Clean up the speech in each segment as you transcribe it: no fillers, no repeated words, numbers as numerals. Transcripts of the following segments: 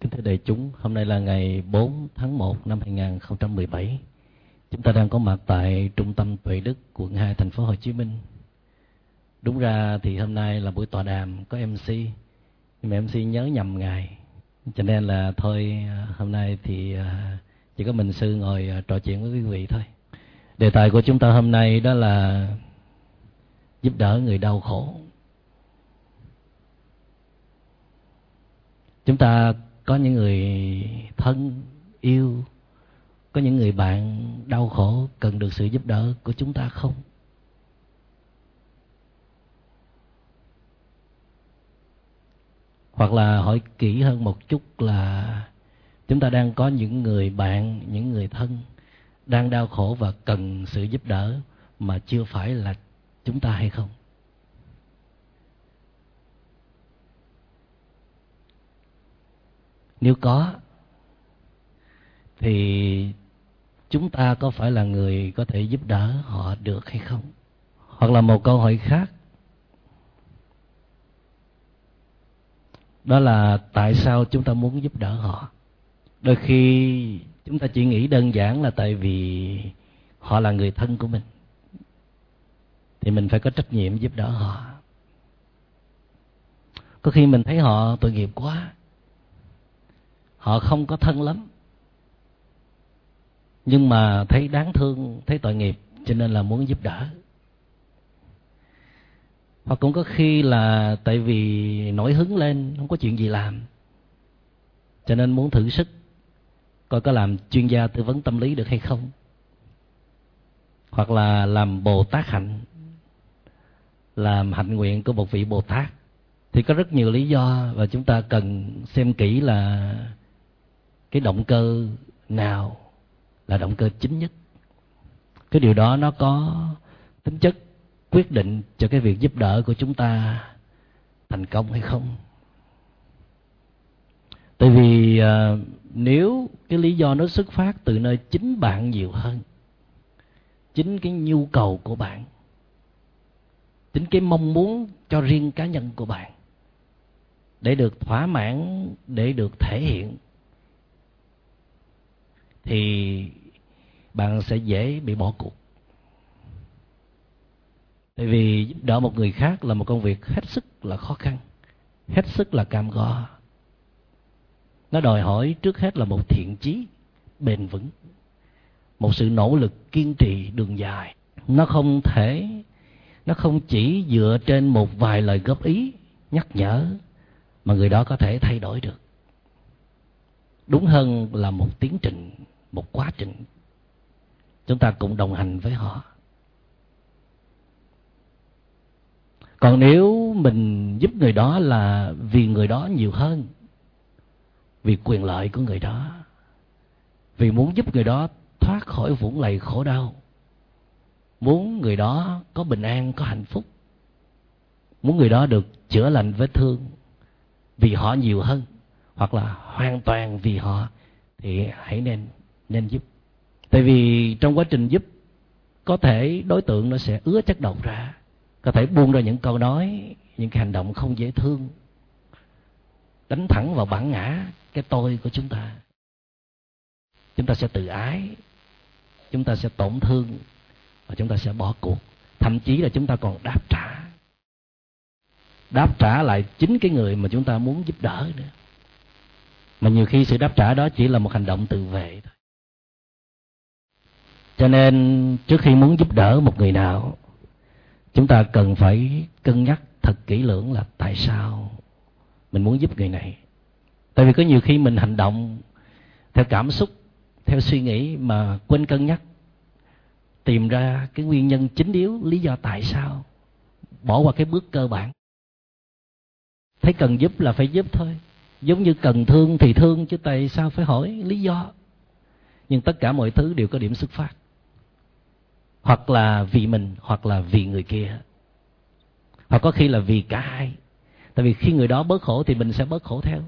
Kính thưa đại chúng, hôm nay là ngày 4 tháng 1 năm 2017. Chúng ta đang có mặt tại Trung tâm Tuệ Đức, quận 2, thành phố Hồ Chí Minh. Đúng ra thì hôm nay là buổi tọa đàm có MC, nhưng mà MC nhớ nhầm ngày. Cho nên là thôi, hôm nay thì chỉ có mình sư ngồi trò chuyện với quý vị thôi. Đề tài của chúng ta hôm nay đó là giúp đỡ người đau khổ. Chúng ta có những người thân yêu, có những người bạn đau khổ cần được sự giúp đỡ của chúng ta không? Hoặc là hỏi kỹ hơn một chút là chúng ta đang có những người bạn, những người thân đang đau khổ và cần sự giúp đỡ mà chưa phải là chúng ta hay không? Nếu có thì chúng ta có phải là người có thể giúp đỡ họ được hay không? Hoặc là một câu hỏi khác, đó là tại sao chúng ta muốn giúp đỡ họ? Đôi khi chúng ta chỉ nghĩ đơn giản là tại vì họ là người thân của mình thì mình phải có trách nhiệm giúp đỡ họ. Có khi mình thấy họ tội nghiệp quá, họ không có thân lắm, nhưng mà thấy đáng thương, thấy tội nghiệp, cho nên là muốn giúp đỡ. Hoặc cũng có khi là tại vì nổi hứng lên, không có chuyện gì làm, cho nên muốn thử sức, coi có làm chuyên gia tư vấn tâm lý được hay không. Hoặc là làm Bồ Tát hạnh, làm hạnh nguyện của một vị Bồ Tát. Thì có rất nhiều lý do và chúng ta cần xem kỹ là cái động cơ nào là động cơ chính nhất. Cái điều đó nó có tính chất quyết định cho cái việc giúp đỡ của chúng ta thành công hay không. Tại vì nếu cái lý do nó xuất phát từ nơi chính bạn nhiều hơn, chính cái nhu cầu của bạn, chính cái mong muốn cho riêng cá nhân của bạn để được thỏa mãn, để được thể hiện, thì bạn sẽ dễ bị bỏ cuộc. Tại vì giúp đỡ một người khác là một công việc hết sức là khó khăn, hết sức là cam go. Nó đòi hỏi trước hết là một thiện chí bền vững, một sự nỗ lực kiên trì đường dài. Nó không chỉ dựa trên một vài lời góp ý, nhắc nhở mà người đó có thể thay đổi được. Đúng hơn là một tiến trình, một quá trình. Chúng ta cùng đồng hành với họ. Còn nếu mình giúp người đó là vì người đó nhiều hơn, vì quyền lợi của người đó, vì muốn giúp người đó thoát khỏi vũng lầy khổ đau, muốn người đó có bình an, có hạnh phúc, muốn người đó được chữa lành vết thương vì họ nhiều hơn, hoặc là hoàn toàn vì họ, thì hãy nên giúp. Tại vì trong quá trình giúp, có thể đối tượng nó sẽ ứa chất độc ra, có thể buông ra những câu nói, những cái hành động không dễ thương, đánh thẳng vào bản ngã, cái tôi của chúng ta. Chúng ta sẽ tự ái, chúng ta sẽ tổn thương, và chúng ta sẽ bỏ cuộc. Thậm chí là chúng ta còn đáp trả lại chính cái người mà chúng ta muốn giúp đỡ nữa. Mà nhiều khi sự đáp trả đó chỉ là một hành động tự vệ thôi. Cho nên trước khi muốn giúp đỡ một người nào, chúng ta cần phải cân nhắc thật kỹ lưỡng là tại sao mình muốn giúp người này. Tại vì có nhiều khi mình hành động theo cảm xúc, theo suy nghĩ mà quên cân nhắc, tìm ra cái nguyên nhân chính yếu, lý do tại sao, bỏ qua cái bước cơ bản. Thấy cần giúp là phải giúp thôi. Giống như cần thương thì thương, chứ tại sao phải hỏi lý do. Nhưng tất cả mọi thứ đều có điểm xuất phát, hoặc là vì mình, hoặc là vì người kia, hoặc có khi là vì cả hai. Tại vì khi người đó bớt khổ thì mình sẽ bớt khổ theo,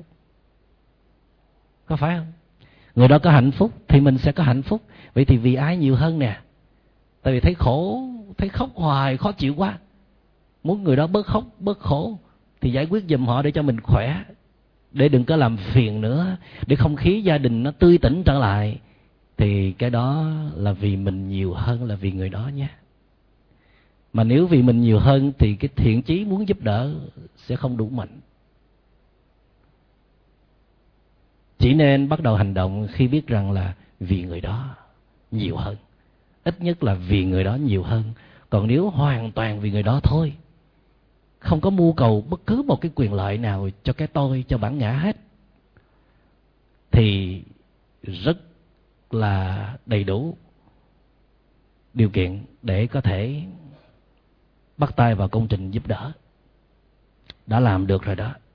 có phải không? Người đó có hạnh phúc thì mình sẽ có hạnh phúc. Vậy thì vì ai nhiều hơn nè? Tại vì thấy khổ, thấy khóc hoài khó chịu quá, muốn người đó bớt khóc, bớt khổ, thì giải quyết giùm họ để cho mình khỏe, để đừng có làm phiền nữa, để không khí gia đình nó tươi tỉnh trở lại, thì cái đó là vì mình nhiều hơn là vì người đó nhé. Mà nếu vì mình nhiều hơn thì cái thiện chí muốn giúp đỡ sẽ không đủ mạnh. Chỉ nên bắt đầu hành động khi biết rằng là vì người đó nhiều hơn. Ít nhất là vì người đó nhiều hơn. Còn nếu hoàn toàn vì người đó thôi, không có mưu cầu bất cứ một cái quyền lợi nào cho cái tôi, cho bản ngã hết, thì rất là đầy đủ điều kiện để có thể bắt tay vào công trình giúp đỡ. Đã làm được rồi đó.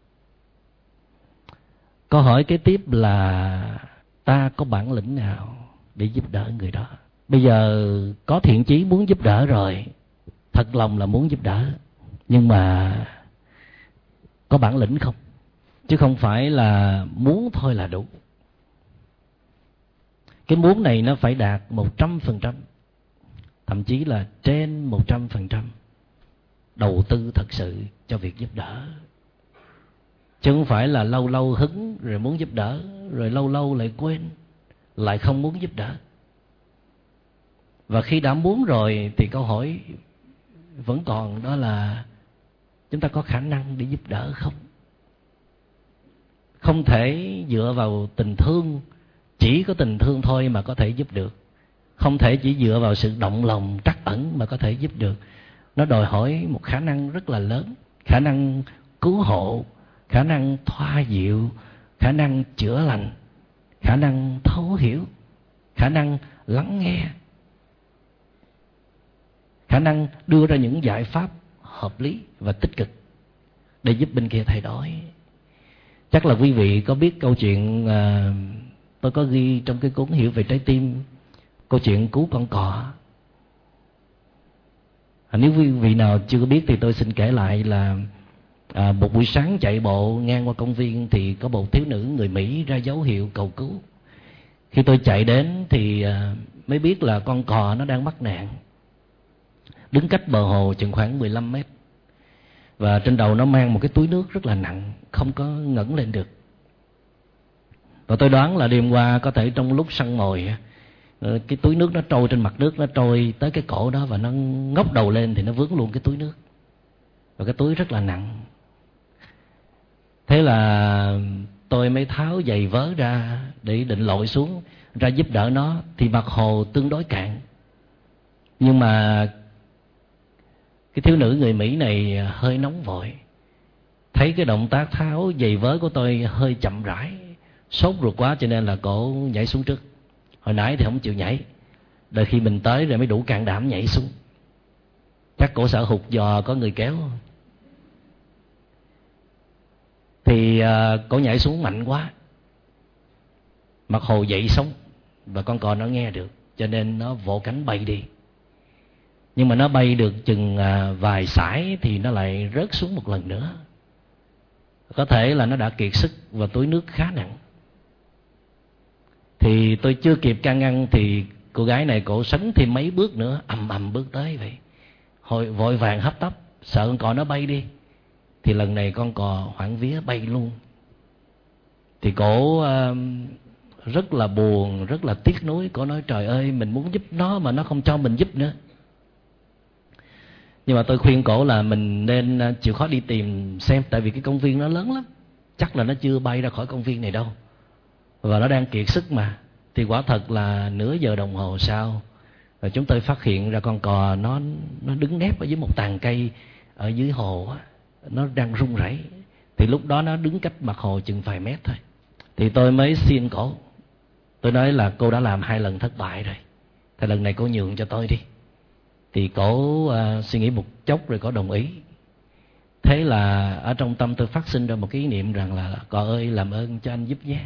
Câu hỏi kế tiếp là ta có bản lĩnh nào để giúp đỡ người đó? Bây giờ có thiện chí muốn giúp đỡ rồi, thật lòng là muốn giúp đỡ, nhưng mà có bản lĩnh không? Chứ không phải là muốn thôi là đủ. Cái muốn này nó phải đạt 100%, thậm chí là trên 100%. Đầu tư thật sự cho việc giúp đỡ, chứ không phải là lâu lâu hứng rồi muốn giúp đỡ, rồi lâu lâu lại quên, lại không muốn giúp đỡ. Và khi đã muốn rồi thì câu hỏi vẫn còn, đó là chúng ta có khả năng để giúp đỡ không? Không thể dựa vào tình thương, chỉ có tình thương thôi mà có thể giúp được. Không thể chỉ dựa vào sự động lòng trắc ẩn mà có thể giúp được. Nó đòi hỏi một khả năng rất là lớn. Khả năng cứu hộ, khả năng thoa dịu, khả năng chữa lành, khả năng thấu hiểu, khả năng lắng nghe, khả năng đưa ra những giải pháp hợp lý và tích cực để giúp bên kia thay đổi. Chắc là quý vị có biết câu chuyện tôi có ghi trong cái cuốn Hiểu về trái tim, câu chuyện cứu con cò. Nếu quý vị nào chưa có biết thì tôi xin kể lại là một buổi sáng chạy bộ ngang qua công viên thì có một thiếu nữ người Mỹ ra dấu hiệu cầu cứu. Khi tôi chạy đến thì mới biết là con cò nó đang mắc nạn, đứng cách bờ hồ chừng khoảng 15 mét. Và trên đầu nó mang một cái túi nước rất là nặng, không có ngẩng lên được. Và tôi đoán là đêm qua có thể trong lúc săn mồi, cái túi nước nó trôi trên mặt nước, nó trôi tới cái cổ đó và nó ngóc đầu lên thì nó vướng luôn cái túi nước. Và cái túi rất là nặng. Thế là tôi mới tháo giày vớ ra để định lội xuống ra giúp đỡ nó. Thì mặt hồ tương đối cạn, nhưng mà cái thiếu nữ người Mỹ này hơi nóng vội. Thấy cái động tác tháo giày vớ của tôi hơi chậm rãi, sốt ruột quá cho nên là cổ nhảy xuống trước. Hồi nãy thì không chịu nhảy, đợi khi mình tới rồi mới đủ can đảm nhảy xuống. Chắc cổ sợ hụt giò có người kéo. Thì cổ nhảy xuống mạnh quá, mặt hồ dậy sóng và con cò nó nghe được, cho nên nó vỗ cánh bay đi. Nhưng mà nó bay được chừng vài sải thì nó lại rớt xuống một lần nữa. Có thể là nó đã kiệt sức và túi nước khá nặng. Thì tôi chưa kịp can ngăn thì cô gái này cổ sấn thêm mấy bước nữa, ầm ầm bước tới vậy. Hồi vội vàng hấp tấp sợ con cò nó bay đi. Thì lần này con cò hoảng vía bay luôn. Thì cổ rất là buồn, rất là tiếc nuối. Cổ nói trời ơi, mình muốn giúp nó mà nó không cho mình giúp nữa. Nhưng mà tôi khuyên cổ là mình nên chịu khó đi tìm xem, tại vì cái công viên nó lớn lắm, chắc là nó chưa bay ra khỏi công viên này đâu, và nó đang kiệt sức mà. Thì quả thật là nửa giờ đồng hồ sau, rồi chúng tôi phát hiện ra con cò nó đứng nép ở dưới một tàn cây ở dưới hồ á, nó đang run rẩy. Thì lúc đó nó đứng cách mặt hồ chừng vài mét thôi. Thì tôi mới xin cổ, tôi nói là cô đã làm 2 lần thất bại rồi, thì lần này cô nhường cho tôi đi. Thì cổ suy nghĩ một chốc rồi cổ đồng ý. Thế là ở trong tâm tôi phát sinh ra một cái ý niệm rằng là cò ơi, làm ơn cho anh giúp nhé,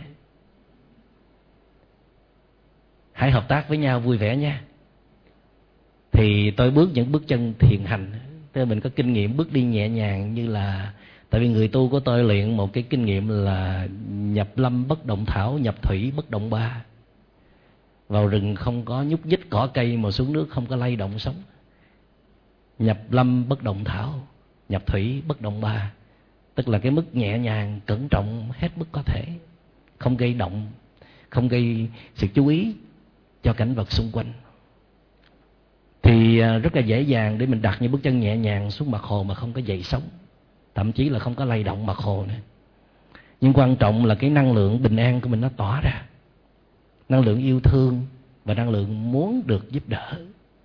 hãy hợp tác với nhau vui vẻ nha. Thì tôi bước những bước chân thiền hành, tức mình có kinh nghiệm bước đi nhẹ nhàng, như là tại vì người tu của tôi luyện một cái kinh nghiệm là nhập lâm bất động thảo, nhập thủy bất động ba. Vào rừng không có nhúc nhích cỏ cây, mà xuống nước không có lay động sóng. Nhập lâm bất động thảo, nhập thủy bất động ba. Tức là cái mức nhẹ nhàng, cẩn trọng hết mức có thể, không gây động, không gây sự chú ý cho cảnh vật xung quanh. Thì rất là dễ dàng để mình đặt những bước chân nhẹ nhàng xuống mặt hồ mà không có dậy sóng, thậm chí là không có lay động mặt hồ nữa. Nhưng quan trọng là cái năng lượng bình an của mình nó tỏa ra, năng lượng yêu thương và năng lượng muốn được giúp đỡ.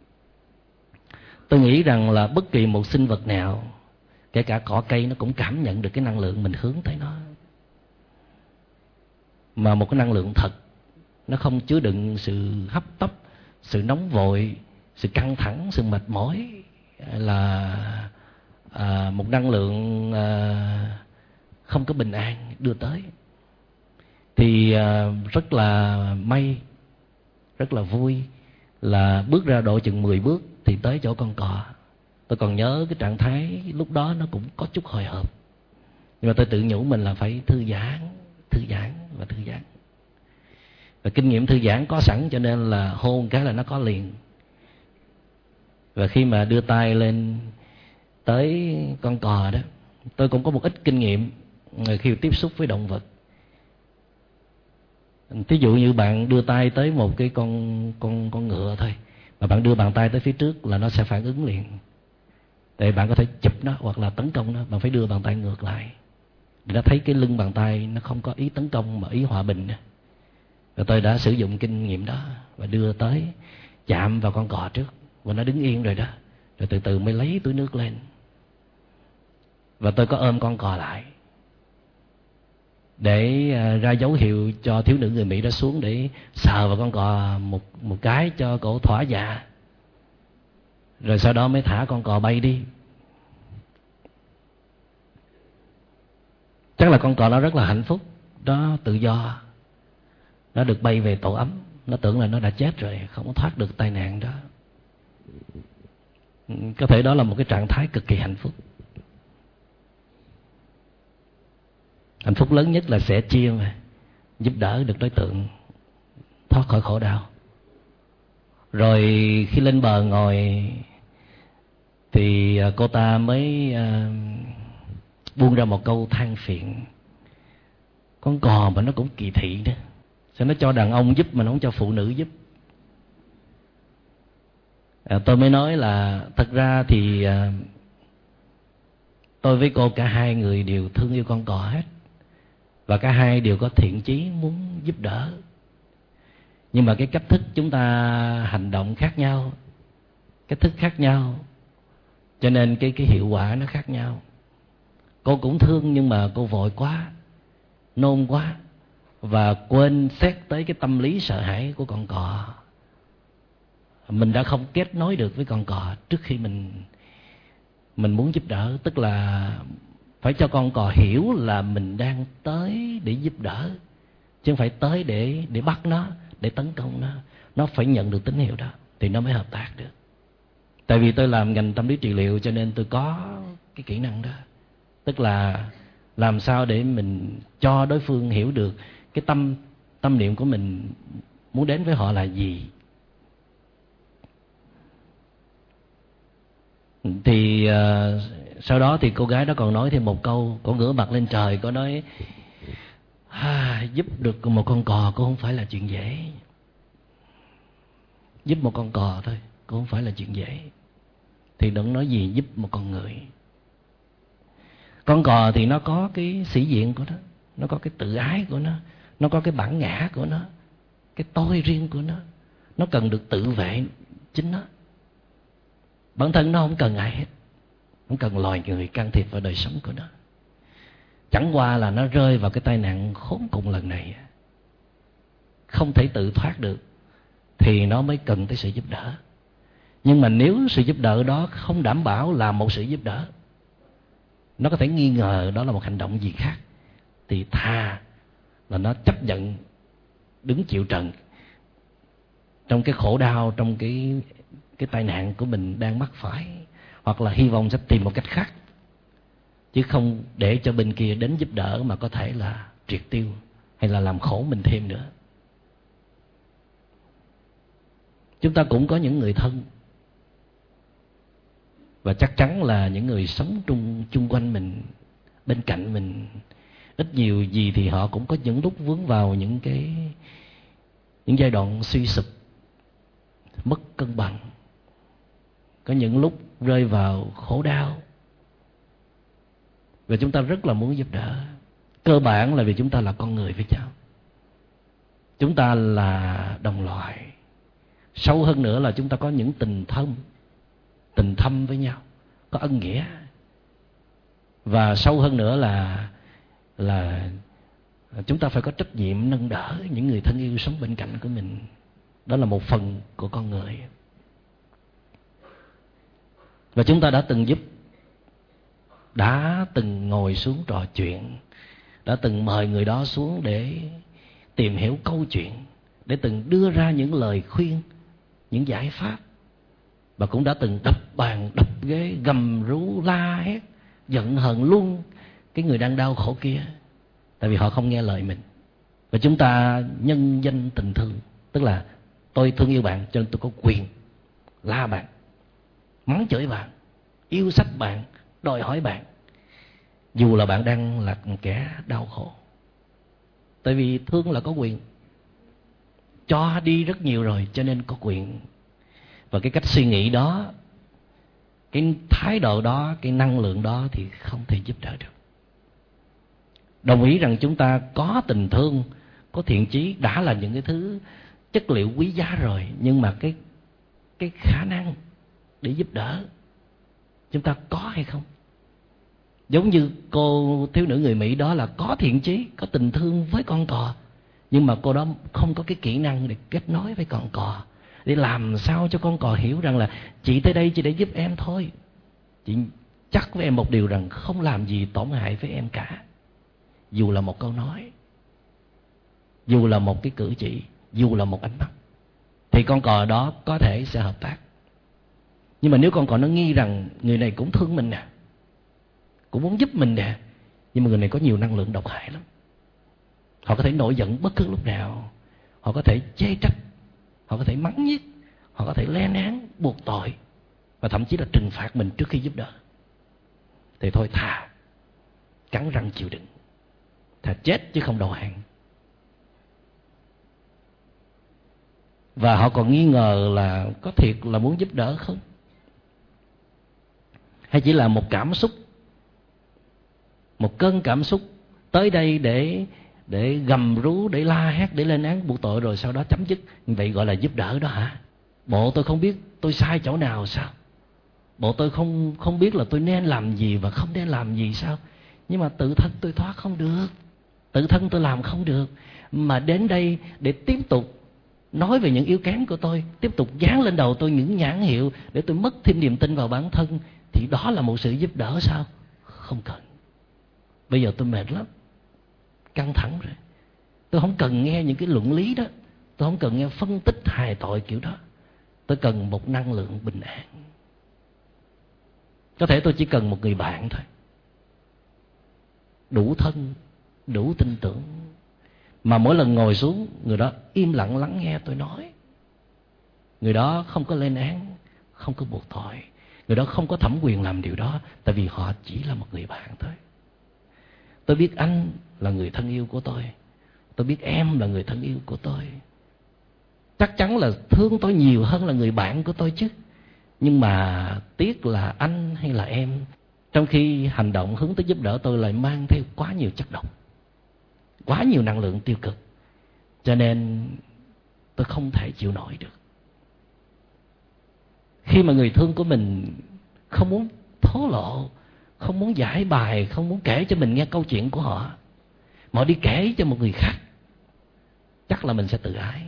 Tôi nghĩ rằng là bất kỳ một sinh vật nào, kể cả cỏ cây, nó cũng cảm nhận được cái năng lượng mình hướng tới nó. Mà một cái năng lượng thật, nó không chứa đựng sự hấp tấp, sự nóng vội, sự căng thẳng, sự mệt mỏi, là một năng lượng không có bình an đưa tới. Thì rất là may, rất là vui là bước ra độ chừng 10 bước thì tới chỗ con cò. Tôi còn nhớ cái trạng thái lúc đó nó cũng có chút hồi hộp, nhưng mà tôi tự nhủ mình là phải thư giãn và thư giãn. Và kinh nghiệm thư giãn có sẵn, cho nên là hôn cái là nó có liền. Và khi mà đưa tay lên tới con cò đó, tôi cũng có một ít kinh nghiệm khi tiếp xúc với động vật. Ví dụ như bạn đưa tay tới một cái con ngựa thôi, mà bạn đưa bàn tay tới phía trước là nó sẽ phản ứng liền. Để bạn có thể chụp nó hoặc là tấn công nó, bạn phải đưa bàn tay ngược lại để nó thấy cái lưng bàn tay nó không có ý tấn công mà ý hòa bình. Và tôi đã sử dụng kinh nghiệm đó và đưa tới chạm vào con cò trước, và nó đứng yên rồi đó, rồi từ từ mới lấy túi nước lên. Và tôi có ôm con cò lại để ra dấu hiệu cho thiếu nữ người Mỹ đó xuống để sờ vào con cò một cái cho cổ thỏa dạ. Rồi sau đó mới thả con cò bay đi. Chắc là con cò nó rất là hạnh phúc, nó tự do, nó được bay về tổ ấm. Nó tưởng là nó đã chết rồi, không có thoát được tai nạn đó. Có thể đó là một cái trạng thái cực kỳ hạnh phúc. Hạnh phúc lớn nhất là sẻ chia mà, giúp đỡ được đối tượng thoát khỏi khổ đau. Rồi khi lên bờ ngồi thì cô ta mới buông ra một câu than phiền. Con cò mà nó cũng kỳ thị đó, sao nó cho đàn ông giúp mà nó không cho phụ nữ giúp? Tôi mới nói là thật ra thì tôi với cô cả hai người đều thương yêu con cò hết, và cả hai đều có thiện chí muốn giúp đỡ. Nhưng mà cái cách thức chúng ta hành động khác nhau, cách thức khác nhau, cho nên cái hiệu quả nó khác nhau. Cô cũng thương nhưng mà cô vội quá, nôn quá, và quên xét tới cái tâm lý sợ hãi của con cò. Mình đã không kết nối được với con cò trước khi mình muốn giúp đỡ. Tức là phải cho con cò hiểu là mình đang tới để giúp đỡ, chứ không phải tới để bắt nó, để tấn công nó. Nó phải nhận được tín hiệu đó thì nó mới hợp tác được. Tại vì tôi làm ngành tâm lý trị liệu, cho nên tôi có cái kỹ năng đó. Tức là làm sao để mình cho đối phương hiểu được cái tâm niệm của mình muốn đến với họ là gì. Thì sau đó thì cô gái đó còn nói thêm một câu. Cô ngửa mặt lên trời, cô nói giúp được một con cò cũng không phải là chuyện dễ. Giúp một con cò thôi cũng không phải là chuyện dễ, thì đừng nói gì giúp một con người. Con cò thì nó có cái sĩ diện của nó có cái tự ái của nó có cái bản ngã của nó, cái tôi riêng của nó cần được tự vệ chính nó. Bản thân nó không cần ai hết, không cần loài người can thiệp vào đời sống của nó. Chẳng qua là nó rơi vào cái tai nạn khốn cùng lần này, không thể tự thoát được, thì nó mới cần tới sự giúp đỡ. Nhưng mà nếu sự giúp đỡ đó không đảm bảo là một sự giúp đỡ, nó có thể nghi ngờ đó là một hành động gì khác, thì thà là nó chấp nhận đứng chịu trận trong cái khổ đau, trong cái tai nạn của mình đang mắc phải, hoặc là hy vọng sẽ tìm một cách khác, chứ không để cho bên kia đến giúp đỡ mà có thể là triệt tiêu hay là làm khổ mình thêm nữa. Chúng ta cũng có những người thân, và chắc chắn là những người sống chung quanh mình bên cạnh mình. Ít nhiều gì thì họ cũng có những lúc vướng vào những giai đoạn suy sụp, mất cân bằng, có những lúc rơi vào khổ đau, và chúng ta rất là muốn giúp đỡ. Cơ bản là vì chúng ta là con người với nhau, chúng ta là đồng loại. Sâu hơn nữa là chúng ta có những tình thâm với nhau, có ân nghĩa. Và sâu hơn nữa là chúng ta phải có trách nhiệm nâng đỡ những người thân yêu sống bên cạnh của mình. Đó là một phần của con người. Và chúng ta đã từng giúp, đã từng ngồi xuống trò chuyện, đã từng mời người đó xuống để tìm hiểu câu chuyện, để từng đưa ra những lời khuyên, những giải pháp. Và cũng đã từng đập bàn, đập ghế, gầm rú, la hét, giận hờn luôn cái người đang đau khổ kia, tại vì họ không nghe lời mình. Và chúng ta nhân danh tình thương, tức là tôi thương yêu bạn cho nên tôi có quyền la bạn, mắng chửi bạn, yêu sách bạn, đòi hỏi bạn, dù là bạn đang là kẻ đau khổ. Tại vì thương là có quyền, cho đi rất nhiều rồi cho nên có quyền. Và cái cách suy nghĩ đó, cái thái độ đó, cái năng lượng đó thì không thể giúp đỡ được. Đồng ý rằng chúng ta có tình thương, có thiện chí đã là những cái thứ chất liệu quý giá rồi, nhưng mà cái khả năng để giúp đỡ chúng ta có hay không? Giống như cô thiếu nữ người Mỹ đó là có thiện chí, có tình thương với con cò, nhưng mà cô đó không có cái kỹ năng để kết nối với con cò, để làm sao cho con cò hiểu rằng là chị tới đây chỉ để giúp em thôi. Chị chắc với em một điều rằng không làm gì tổn hại với em cả, dù là một câu nói, dù là một cái cử chỉ, dù là một ánh mắt, thì con cò đó có thể sẽ hợp tác. Nhưng mà nếu con cò nó nghi rằng người này cũng thương mình nè, cũng muốn giúp mình nè, nhưng mà người này có nhiều năng lượng độc hại lắm. Họ có thể nổi giận bất cứ lúc nào, họ có thể chê trách, họ có thể mắng nhiếc, họ có thể lên án, buộc tội, và thậm chí là trừng phạt mình trước khi giúp đỡ. Thì thôi thà cắn răng chịu đựng, thà chết chứ không đầu hàng. Và họ còn nghi ngờ là có thiệt là muốn giúp đỡ không, hay chỉ là một cảm xúc, một cơn cảm xúc tới đây để gầm rú, để la hét, để lên án buộc tội rồi sau đó chấm dứt. Vậy gọi là giúp đỡ đó hả? Bộ tôi không biết tôi sai chỗ nào sao? Bộ tôi không biết là tôi nên làm gì và không nên làm gì sao? Nhưng mà tự thân tôi thoát không được, tự thân tôi làm không được, mà đến đây để tiếp tục nói về những yếu kém của tôi, tiếp tục dán lên đầu tôi những nhãn hiệu để tôi mất thêm niềm tin vào bản thân, thì đó là một sự giúp đỡ sao? Không cần. Bây giờ tôi mệt lắm, căng thẳng rồi, tôi không cần nghe những cái luận lý đó, tôi không cần nghe phân tích hài tội kiểu đó. Tôi cần một năng lượng bình an. Có thể tôi chỉ cần một người bạn thôi, đủ thân, đủ tin tưởng, mà mỗi lần ngồi xuống người đó im lặng lắng nghe tôi nói. Người đó không có lên án, không có buộc tội, người đó không có thẩm quyền làm điều đó, tại vì họ chỉ là một người bạn thôi. Tôi biết anh là người thân yêu của tôi biết em là người thân yêu của tôi. Chắc chắn là thương tôi nhiều hơn là người bạn của tôi chứ. Nhưng mà tiếc là anh hay là em, trong khi hành động hướng tới giúp đỡ tôi lại mang theo quá nhiều chất độc, quá nhiều năng lượng tiêu cực, cho nên tôi không thể chịu nổi được. Khi mà người thương của mình không muốn thổ lộ, không muốn giải bài, không muốn kể cho mình nghe câu chuyện của họ, mà họ đi kể cho một người khác, chắc là mình sẽ tự ái.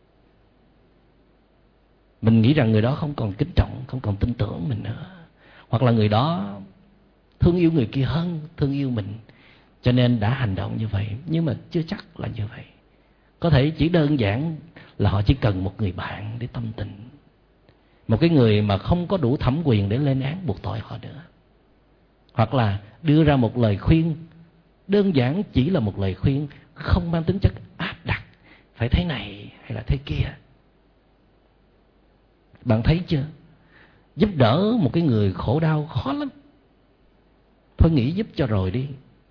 Mình nghĩ rằng người đó không còn kính trọng, không còn tin tưởng mình nữa, hoặc là người đó thương yêu người kia hơn thương yêu mình, cho nên đã hành động như vậy. Nhưng mà chưa chắc là như vậy. Có thể chỉ đơn giản là họ chỉ cần một người bạn để tâm tình, một cái người mà không có đủ thẩm quyền để lên án buộc tội họ nữa, hoặc là đưa ra một lời khuyên đơn giản, chỉ là một lời khuyên, không mang tính chất áp đặt, phải thế này hay là thế kia. Bạn thấy chưa? Giúp đỡ một cái người khổ đau khó lắm. Thôi nghĩ giúp cho rồi đi,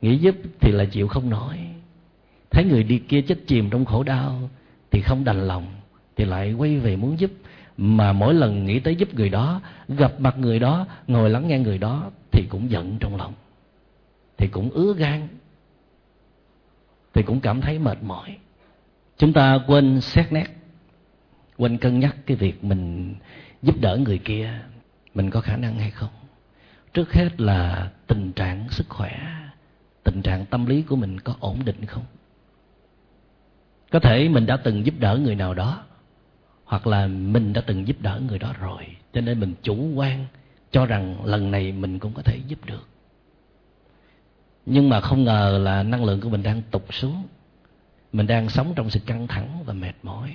nghĩ giúp thì là chịu không nổi. Thấy người đi kia chết chìm trong khổ đau thì không đành lòng, thì lại quay về muốn giúp. Mà mỗi lần nghĩ tới giúp người đó, gặp mặt người đó, ngồi lắng nghe người đó, thì cũng giận trong lòng, thì cũng ứa gan, thì cũng cảm thấy mệt mỏi. Chúng ta quên xét nét, quên cân nhắc cái việc mình giúp đỡ người kia mình có khả năng hay không. Trước hết là tình trạng sức khỏe, tình trạng tâm lý của mình có ổn định không. Có thể mình đã từng giúp đỡ người nào đó, hoặc là mình đã từng giúp đỡ người đó rồi, cho nên mình chủ quan cho rằng lần này mình cũng có thể giúp được. Nhưng mà không ngờ là năng lượng của mình đang tụt xuống. Mình đang sống trong sự căng thẳng và mệt mỏi.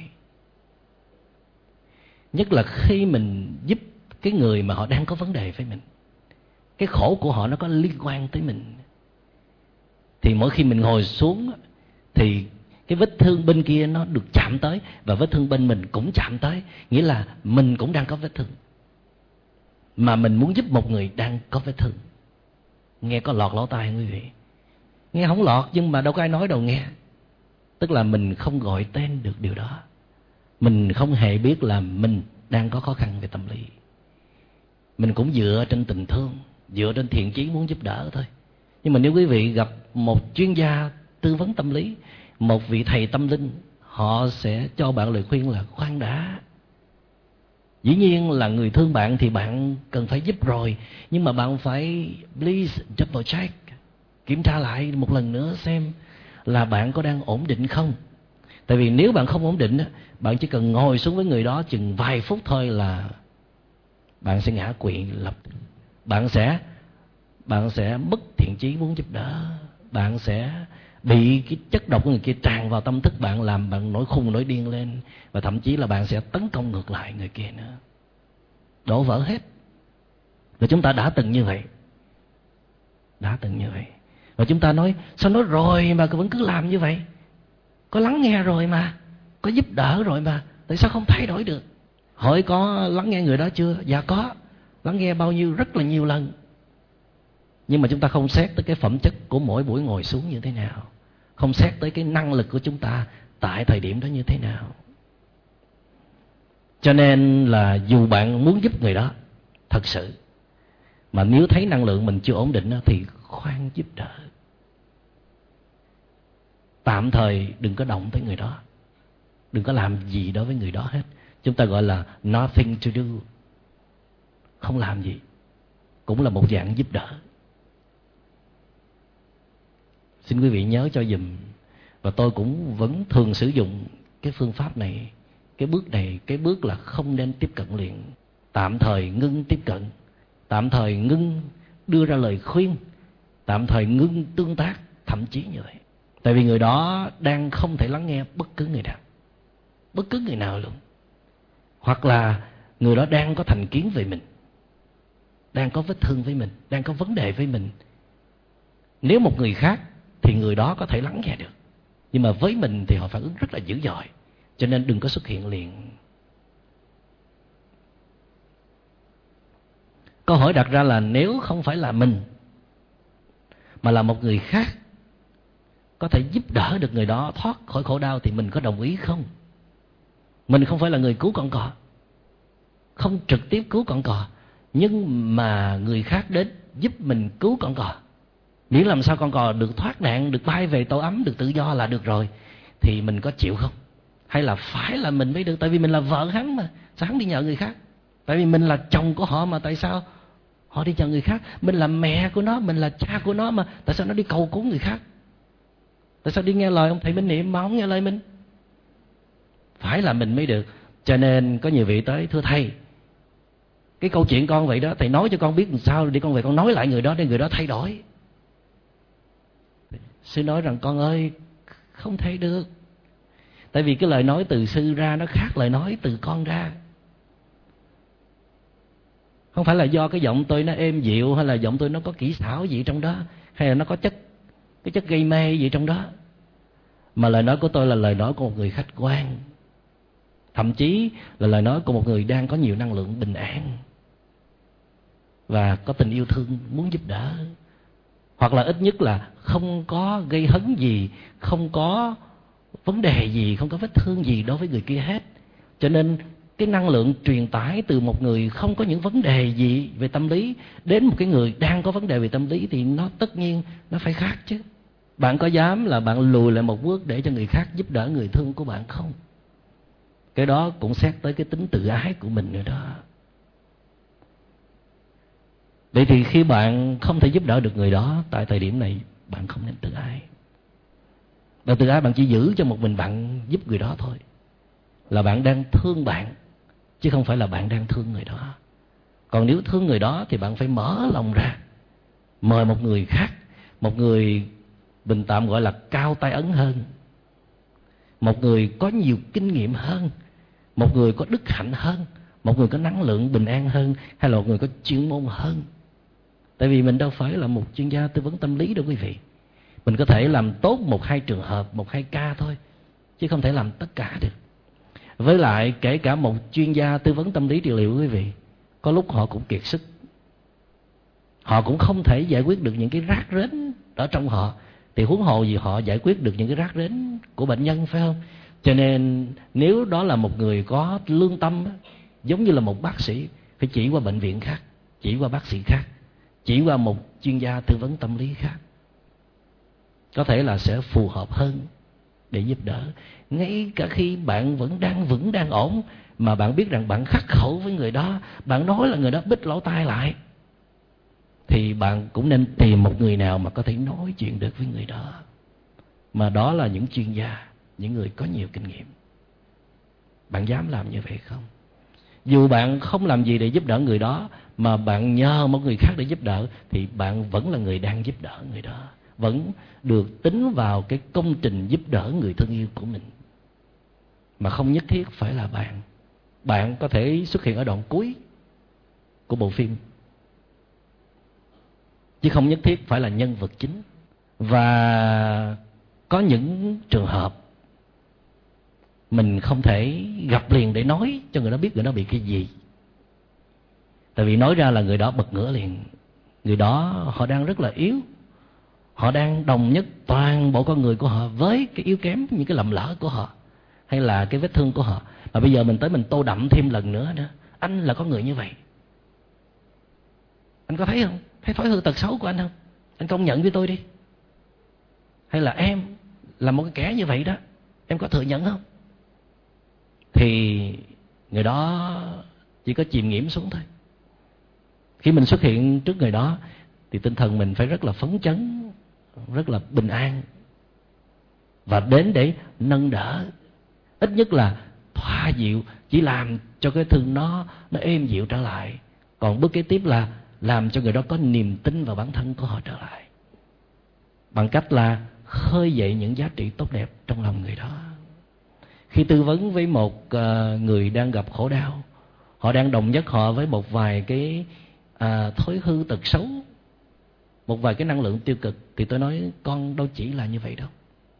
Nhất là khi mình giúp cái người mà họ đang có vấn đề với mình, cái khổ của họ nó có liên quan tới mình, thì mỗi khi mình ngồi xuống thì cái vết thương bên kia nó được chạm tới, và vết thương bên mình cũng chạm tới. Nghĩa là mình cũng đang có vết thương, mà mình muốn giúp một người đang có vết thương. Nghe có lọt lỗ tai quý vị? Nghe không lọt, nhưng mà đâu có ai nói đâu nghe. Tức là mình không gọi tên được điều đó. Mình không hề biết là mình đang có khó khăn về tâm lý. Mình cũng dựa trên tình thương, dựa trên thiện chí muốn giúp đỡ thôi. Nhưng mà nếu quý vị gặp một chuyên gia tư vấn tâm lý, một vị thầy tâm linh, họ sẽ cho bạn lời khuyên là khoan đã. Dĩ nhiên là người thương bạn thì bạn cần phải giúp rồi, nhưng mà bạn phải please double check, kiểm tra lại một lần nữa xem là bạn có đang ổn định không. Tại vì nếu bạn không ổn định, bạn chỉ cần ngồi xuống với người đó chừng vài phút thôi là bạn sẽ ngã quỵ lập. Bạn sẽ mất thiện chí muốn giúp đỡ. Bạn sẽ bị cái chất độc của người kia tràn vào tâm thức bạn, làm bạn nổi khùng nổi điên lên, và thậm chí là bạn sẽ tấn công ngược lại người kia nữa, đổ vỡ hết. Và chúng ta đã từng như vậy. Và chúng ta nói sao nói rồi mà vẫn cứ làm như vậy, có lắng nghe rồi mà, có giúp đỡ rồi mà, tại sao không thay đổi được? Hỏi có lắng nghe người đó chưa? Dạ có, lắng nghe bao nhiêu, rất là nhiều lần. Nhưng mà chúng ta không xét tới cái phẩm chất của mỗi buổi ngồi xuống như thế nào, không xét tới cái năng lực của chúng ta tại thời điểm đó như thế nào. Cho nên là dù bạn muốn giúp người đó thật sự, mà nếu thấy năng lượng mình chưa ổn định thì khoan giúp đỡ. Tạm thời đừng có động tới người đó, đừng có làm gì đối với người đó hết. Chúng ta gọi là nothing to do, không làm gì cũng là một dạng giúp đỡ. Xin quý vị nhớ cho giùm. Và tôi cũng vẫn thường sử dụng cái phương pháp này, cái bước này, cái bước là không nên tiếp cận liền. Tạm thời ngưng tiếp cận, tạm thời ngưng đưa ra lời khuyên, tạm thời ngưng tương tác, thậm chí như vậy. Tại vì người đó đang không thể lắng nghe bất cứ người nào luôn. Hoặc là người đó đang có thành kiến về mình, đang có vết thương với mình, đang có vấn đề với mình. Nếu một người khác thì người đó có thể lắng nghe được, nhưng mà với mình thì họ phản ứng rất là dữ dội. Cho nên đừng có xuất hiện liền. Câu hỏi đặt ra là nếu không phải là mình, mà là một người khác có thể giúp đỡ được người đó thoát khỏi khổ đau, thì mình có đồng ý không? Mình không phải là người cứu con cò, không trực tiếp cứu con cò, nhưng mà người khác đến giúp mình cứu con cò, miễn làm sao con cò được thoát nạn, được bay về tổ ấm, được tự do là được rồi, thì mình có chịu không? Hay là phải là mình mới được? Tại vì mình là vợ hắn mà, sao hắn đi nhờ người khác? Tại vì mình là chồng của họ mà, tại sao họ đi nhờ người khác? Mình là mẹ của nó, mình là cha của nó mà, tại sao nó đi cầu cứu người khác? Tại sao đi nghe lời ông thầy Minh Niệm mà không nghe lời mình? Phải là mình mới được. Cho nên có nhiều vị tới: thưa thầy, cái câu chuyện con vậy đó, thầy nói cho con biết làm sao để con về con nói lại người đó để người đó thay đổi. Sư nói rằng con ơi, không thể được. Tại vì cái lời nói từ sư ra nó khác lời nói từ con ra. Không phải là do cái giọng tôi nó êm dịu, hay là giọng tôi nó có kỹ xảo gì trong đó, hay là nó có cái chất gây mê gì trong đó, mà lời nói của tôi là lời nói của một người khách quan, thậm chí là lời nói của một người đang có nhiều năng lượng bình an và có tình yêu thương muốn giúp đỡ. hoặc là ít nhất là không có gây hấn gì, không có vấn đề gì, không có vết thương gì đối với người kia hết. Cho nên cái năng lượng truyền tải từ một người không có những vấn đề gì về tâm lý đến một cái người đang có vấn đề về tâm lý thì nó tất nhiên nó phải khác chứ. Bạn có dám là bạn lùi lại một bước để cho người khác giúp đỡ người thương của bạn không? Cái đó cũng xét tới cái tính tự ái của mình nữa đó. Vậy thì khi bạn không thể giúp đỡ được người đó tại thời điểm này, bạn không nên tự ái. Bạn tự ái, bạn chỉ giữ cho một mình bạn giúp người đó thôi, là bạn đang thương bạn, chứ không phải là bạn đang thương người đó. Còn nếu thương người đó thì bạn phải mở lòng ra, mời một người khác, một người mình tạm gọi là cao tay ấn hơn, một người có nhiều kinh nghiệm hơn, một người có đức hạnh hơn, một người có năng lượng bình an hơn, hay là một người có chuyên môn hơn. Tại vì mình đâu phải là một chuyên gia tư vấn tâm lý đâu quý vị. Mình có thể làm tốt 1-2 trường hợp, 1-2 ca thôi, chứ không thể làm tất cả được. Với lại kể cả một chuyên gia tư vấn tâm lý trị liệu quý vị, có lúc họ cũng kiệt sức, họ cũng không thể giải quyết được những cái rác rến ở trong họ, thì huống hồ gì họ giải quyết được những cái rác rến của bệnh nhân, phải không? Cho nên nếu đó là một người có lương tâm, giống như là một bác sĩ, phải chỉ qua bệnh viện khác, chỉ qua bác sĩ khác, chỉ qua một chuyên gia tư vấn tâm lý khác, có thể là sẽ phù hợp hơn để giúp đỡ. Ngay cả khi bạn vẫn đang ổn, mà bạn biết rằng bạn khắc khẩu với người đó, bạn nói là người đó bít lỗ tai lại, thì bạn cũng nên tìm một người nào mà có thể nói chuyện được với người đó. Mà đó là những chuyên gia, những người có nhiều kinh nghiệm. Bạn dám làm như vậy không? Dù bạn không làm gì để giúp đỡ người đó, mà bạn nhờ một người khác để giúp đỡ, thì bạn vẫn là người đang giúp đỡ người đó, vẫn được tính vào cái công trình giúp đỡ người thân yêu của mình. Mà không nhất thiết phải là bạn. Bạn có thể xuất hiện ở đoạn cuối của bộ phim, chứ không nhất thiết phải là nhân vật chính. Và có những trường hợp mình không thể gặp liền để nói cho người đó biết người đó bị cái gì. Tại vì nói ra là người đó bật ngửa liền. Người đó họ đang rất là yếu, họ đang đồng nhất toàn bộ con người của họ với cái yếu kém, những cái lầm lỡ của họ, hay là cái vết thương của họ. Mà bây giờ mình tới mình tô đậm thêm lần nữa, anh là có người như vậy. Anh có thấy không? Thấy thói hư tật xấu của anh không? Anh công nhận với tôi đi. Hay là em là một cái kẻ như vậy đó, em có thừa nhận không? Thì người đó chỉ có chìm nghiễm xuống thôi. Khi mình xuất hiện trước người đó thì tinh thần mình phải rất là phấn chấn, rất là bình an, và đến để nâng đỡ, ít nhất là thoa dịu, chỉ làm cho cái thương nó êm dịu trở lại. Còn bước kế tiếp là làm cho người đó có niềm tin vào bản thân của họ trở lại, bằng cách là khơi dậy những giá trị tốt đẹp trong lòng người đó. Khi tư vấn với một người đang gặp khổ đau, họ đang đồng nhất họ với một vài cái thói hư tật xấu, một vài cái năng lượng tiêu cực, thì tôi nói con đâu chỉ là như vậy đâu.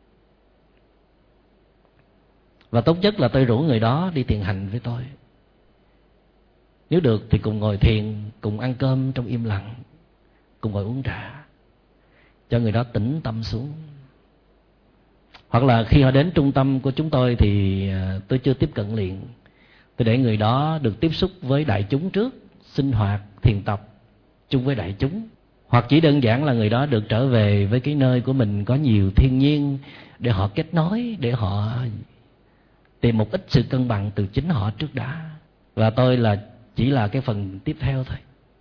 Và tốt nhất là tôi rủ người đó đi thiền hành với tôi. Nếu được thì cùng ngồi thiền, cùng ăn cơm trong im lặng, cùng ngồi uống trà, cho người đó tĩnh tâm xuống. Hoặc là khi họ đến trung tâm của chúng tôi thì tôi chưa tiếp cận liền, tôi để người đó được tiếp xúc với đại chúng trước, sinh hoạt thiền tập chung với đại chúng. Hoặc chỉ đơn giản là người đó được trở về với cái nơi của mình có nhiều thiên nhiên, để họ kết nối, để họ tìm một ít sự cân bằng từ chính họ trước đã. Và tôi là chỉ là cái phần tiếp theo thôi.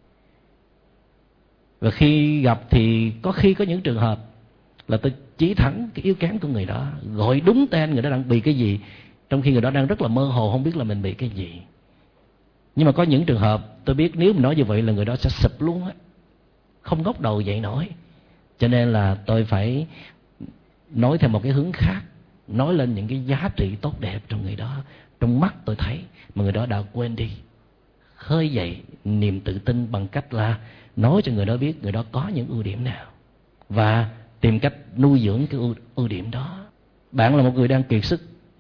Và khi gặp thì có khi có những trường hợp là tôi chỉ thẳng cái yếu kém của người đó, gọi đúng tên người đó đang bị cái gì, trong khi người đó đang rất là mơ hồ, không biết là mình bị cái gì. Nhưng mà có những trường hợp tôi biết nếu mình nói như vậy là người đó sẽ sụp luôn á, không ngóc đầu dậy nổi. Cho nên là tôi phải nói theo một cái hướng khác, nói lên những cái giá trị tốt đẹp trong người đó, trong mắt tôi thấy mà người đó đã quên đi. Khơi dậy niềm tự tin bằng cách là nói cho người đó biết người đó có những ưu điểm nào, và tìm cách nuôi dưỡng cái ưu điểm đó. Bạn là một người đang kiệt sức,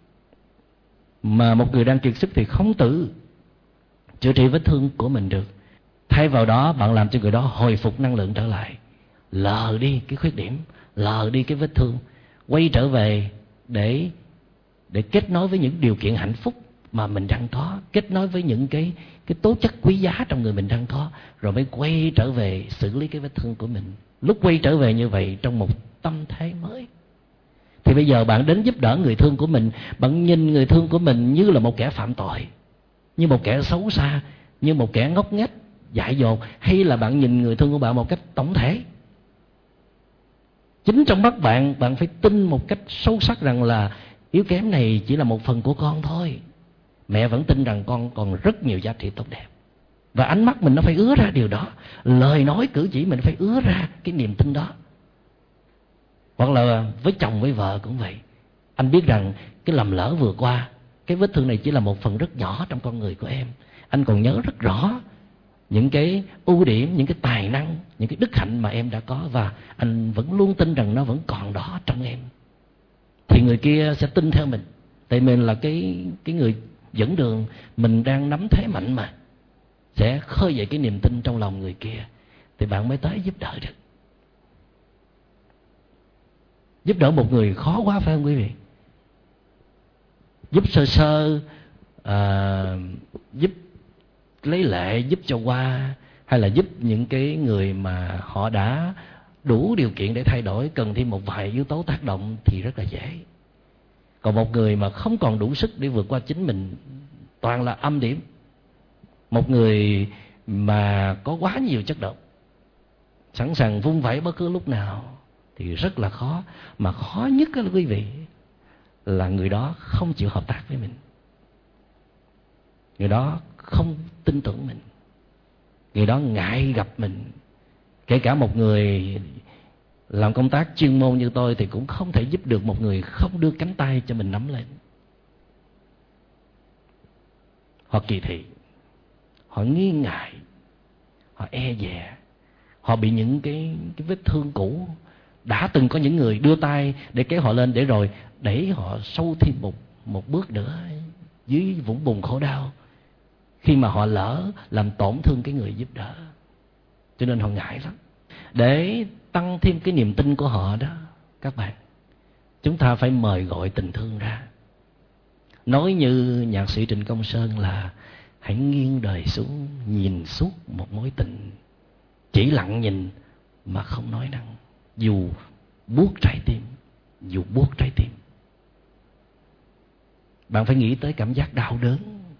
mà một người đang kiệt sức thì không tự chữa trị vết thương của mình được. Thay vào đó bạn làm cho người đó hồi phục năng lượng trở lại, lờ đi cái khuyết điểm, lờ đi cái vết thương, quay trở về để kết nối với những điều kiện hạnh phúc mà mình đang có, kết nối với những cái tố chất quý giá trong người mình đang có, rồi mới quay trở về xử lý cái vết thương của mình. Lúc quay trở về như vậy trong một tâm thế mới, thì bây giờ bạn đến giúp đỡ người thương của mình, bạn nhìn người thương của mình như là một kẻ phạm tội, như một kẻ xấu xa, như một kẻ ngốc nghếch, dại dột, hay là bạn nhìn người thương của bạn một cách tổng thể? Chính trong mắt bạn, bạn phải tin một cách sâu sắc rằng là yếu kém này chỉ là một phần của con thôi. Mẹ vẫn tin rằng con còn rất nhiều giá trị tốt đẹp. Và ánh mắt mình nó phải ứa ra điều đó, lời nói cử chỉ mình phải ứa ra cái niềm tin đó. Hoặc là với chồng với vợ cũng vậy. Anh biết rằng cái lầm lỡ vừa qua, cái vết thương này chỉ là một phần rất nhỏ trong con người của em. Anh còn nhớ rất rõ những cái ưu điểm, những cái tài năng, những cái đức hạnh mà em đã có, và anh vẫn luôn tin rằng nó vẫn còn đó trong em. Thì người kia sẽ tin theo mình, tại mình là cái người dẫn đường, mình đang nắm thế mạnh mà, sẽ khơi dậy cái niềm tin trong lòng người kia, thì bạn mới tới giúp đỡ được. Giúp đỡ một người khó quá phải không quý vị? Giúp sơ sơ, giúp lấy lệ, giúp cho qua, hay là giúp những cái người mà họ đã đủ điều kiện để thay đổi, cần thêm một vài yếu tố tác động thì rất là dễ. Còn một người mà không còn đủ sức để vượt qua chính mình, toàn là âm điểm, một người mà có quá nhiều chất độc, sẵn sàng vung vẩy bất cứ lúc nào, thì rất là khó. Mà khó nhất đó quý vị, là người đó không chịu hợp tác với mình, người đó không tin tưởng mình, người đó ngại gặp mình. Kể cả một người làm công tác chuyên môn như tôi thì cũng không thể giúp được một người không đưa cánh tay cho mình nắm lên. Họ kỳ thị, họ nghi ngại, họ e dè, họ bị những cái vết thương cũ. Đã từng có những người đưa tay để kéo họ lên, để rồi đẩy họ sâu thêm một bước nữa dưới vũng bùn khổ đau, khi mà họ lỡ làm tổn thương cái người giúp đỡ. Cho nên họ ngại lắm. Để tăng thêm cái niềm tin của họ đó các bạn, chúng ta phải mời gọi tình thương ra. Nói như nhạc sĩ Trịnh Công Sơn là hãy nghiêng đời xuống, nhìn suốt một mối tình, chỉ lặng nhìn mà không nói năng, dù buốt trái tim, dù buốt trái tim. Bạn phải nghĩ tới cảm giác đau đớn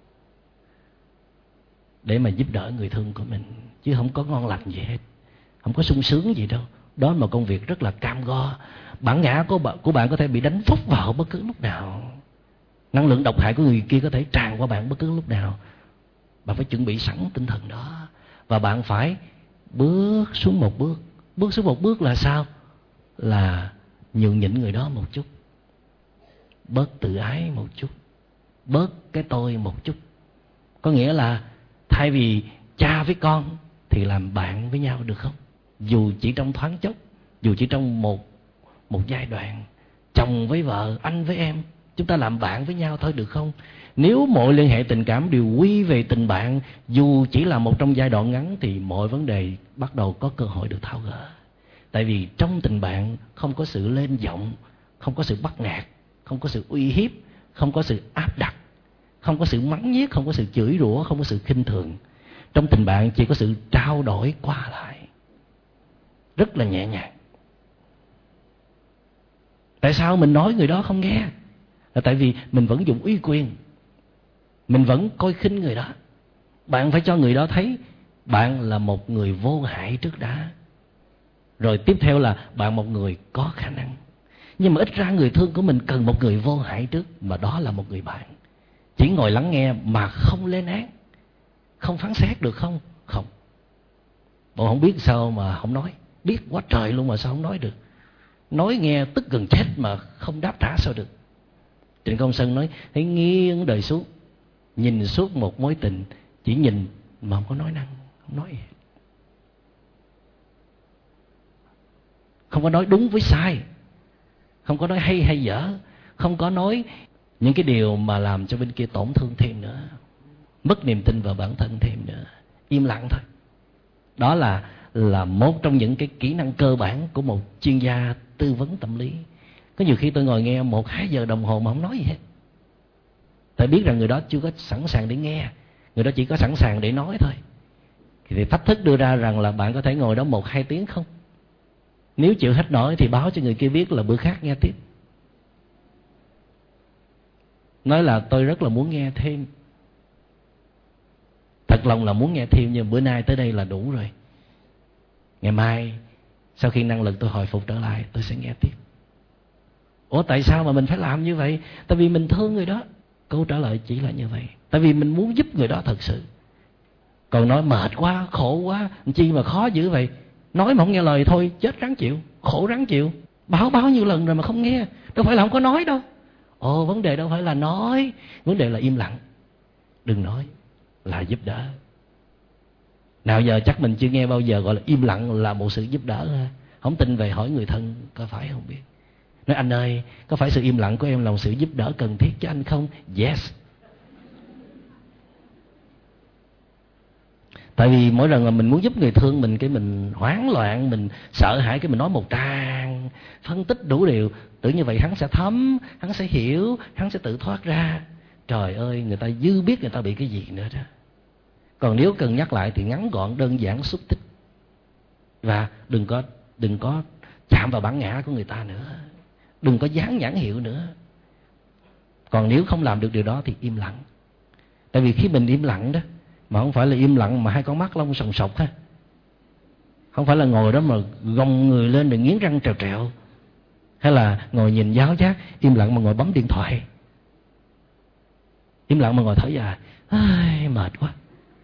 để mà giúp đỡ người thương của mình, chứ không có ngon lành gì hết, không có sung sướng gì đâu. Đó là một công việc rất là cam go. Bản ngã của bạn có thể bị đánh phúc vào bất cứ lúc nào. Năng lượng độc hại của người kia có thể tràn qua bạn bất cứ lúc nào. Bạn phải chuẩn bị sẵn tinh thần đó. Và bạn phải bước xuống một bước. Bước xuống một bước là sao? Là nhường nhịn người đó một chút, bớt tự ái một chút, bớt cái tôi một chút. Có nghĩa là thay vì cha với con thì làm bạn với nhau được không? Dù chỉ trong thoáng chốc, dù chỉ trong một giai đoạn. Chồng với vợ, anh với em, chúng ta làm bạn với nhau thôi được không? Nếu mọi liên hệ tình cảm đều quy về tình bạn, dù chỉ là một trong giai đoạn ngắn, thì mọi vấn đề bắt đầu có cơ hội được tháo gỡ. Tại vì trong tình bạn không có sự lên giọng, không có sự bắt nạt, không có sự uy hiếp, không có sự áp đặt, không có sự mắng nhiếc, không có sự chửi rủa, không có sự khinh thường. Trong tình bạn chỉ có sự trao đổi qua lại, rất là nhẹ nhàng. Tại sao mình nói người đó không nghe? Là tại vì mình vẫn dùng uy quyền, mình vẫn coi khinh người đó. Bạn phải cho người đó thấy bạn là một người vô hại trước đã, rồi tiếp theo là bạn một người có khả năng. Nhưng mà ít ra người thương của mình cần một người vô hại trước, mà đó là một người bạn. Chỉ ngồi lắng nghe mà không lên án, không phán xét được không? Không. Bộ không biết sao mà không nói, biết quá trời luôn mà sao không nói được. Nói nghe tức gần chết mà không đáp trả sao được. Trịnh Công Sơn nói hãy nghiêng đời xuống, nhìn suốt một mối tình, chỉ nhìn mà không có nói năng, không nói gì. Không có nói đúng với sai, không có nói hay hay dở, không có nói những cái điều mà làm cho bên kia tổn thương thêm nữa, mất niềm tin vào bản thân thêm nữa. Im lặng thôi. Đó là là một trong những cái kỹ năng cơ bản của một chuyên gia tư vấn tâm lý. Có nhiều khi tôi ngồi nghe 1-2 giờ đồng hồ mà không nói gì hết, tại biết rằng người đó chưa có sẵn sàng để nghe, người đó chỉ có sẵn sàng để nói thôi. Thì thách thức đưa ra rằng là bạn có thể ngồi đó 1-2 tiếng không? Nếu chịu hết nổi thì báo cho người kia biết là bữa khác nghe tiếp. Nói là tôi rất là muốn nghe thêm, thật lòng là muốn nghe thêm, nhưng bữa nay tới đây là đủ rồi. Ngày mai sau khi năng lực tôi hồi phục trở lại, tôi sẽ nghe tiếp. Ủa tại sao mà mình phải làm như vậy? Tại vì mình thương người đó. Câu trả lời chỉ là như vậy. Tại vì mình muốn giúp người đó thật sự. Còn nói mệt quá, khổ quá, chi mà khó dữ vậy. Nói mà không nghe lời thôi, chết ráng chịu, khổ ráng chịu. Báo nhiều lần rồi mà không nghe. Đâu phải là không có nói đâu. Ồ, vấn đề đâu phải là nói, vấn đề là im lặng. Đừng nói, là giúp đỡ. Nào giờ chắc mình chưa nghe bao giờ gọi là im lặng là một sự giúp đỡ ha. Không tin về hỏi người thân có phải không biết. Nói anh ơi, có phải sự im lặng của em là một sự giúp đỡ cần thiết cho anh không? Yes. Tại vì mỗi lần mà mình muốn giúp người thương mình, cái mình hoảng loạn, mình sợ hãi, cái mình nói một tràng phân tích đủ điều, tưởng như vậy hắn sẽ thấm, hắn sẽ hiểu, hắn sẽ tự thoát ra. Trời ơi, người ta dư biết người ta bị cái gì nữa đó. Còn nếu cần nhắc lại thì ngắn gọn, đơn giản, xúc tích. Và đừng có chạm vào bản ngã của người ta nữa, đừng có dán nhãn hiệu nữa. Còn nếu không làm được điều đó thì im lặng. Tại vì khi mình im lặng đó, mà không phải là im lặng mà hai con mắt lông sòng sọc ha, không phải là ngồi đó mà gồng người lên rồi nghiến răng trèo trèo, hay là ngồi nhìn giáo giác, im lặng mà ngồi bấm điện thoại, im lặng mà ngồi thở dài, ai mệt quá.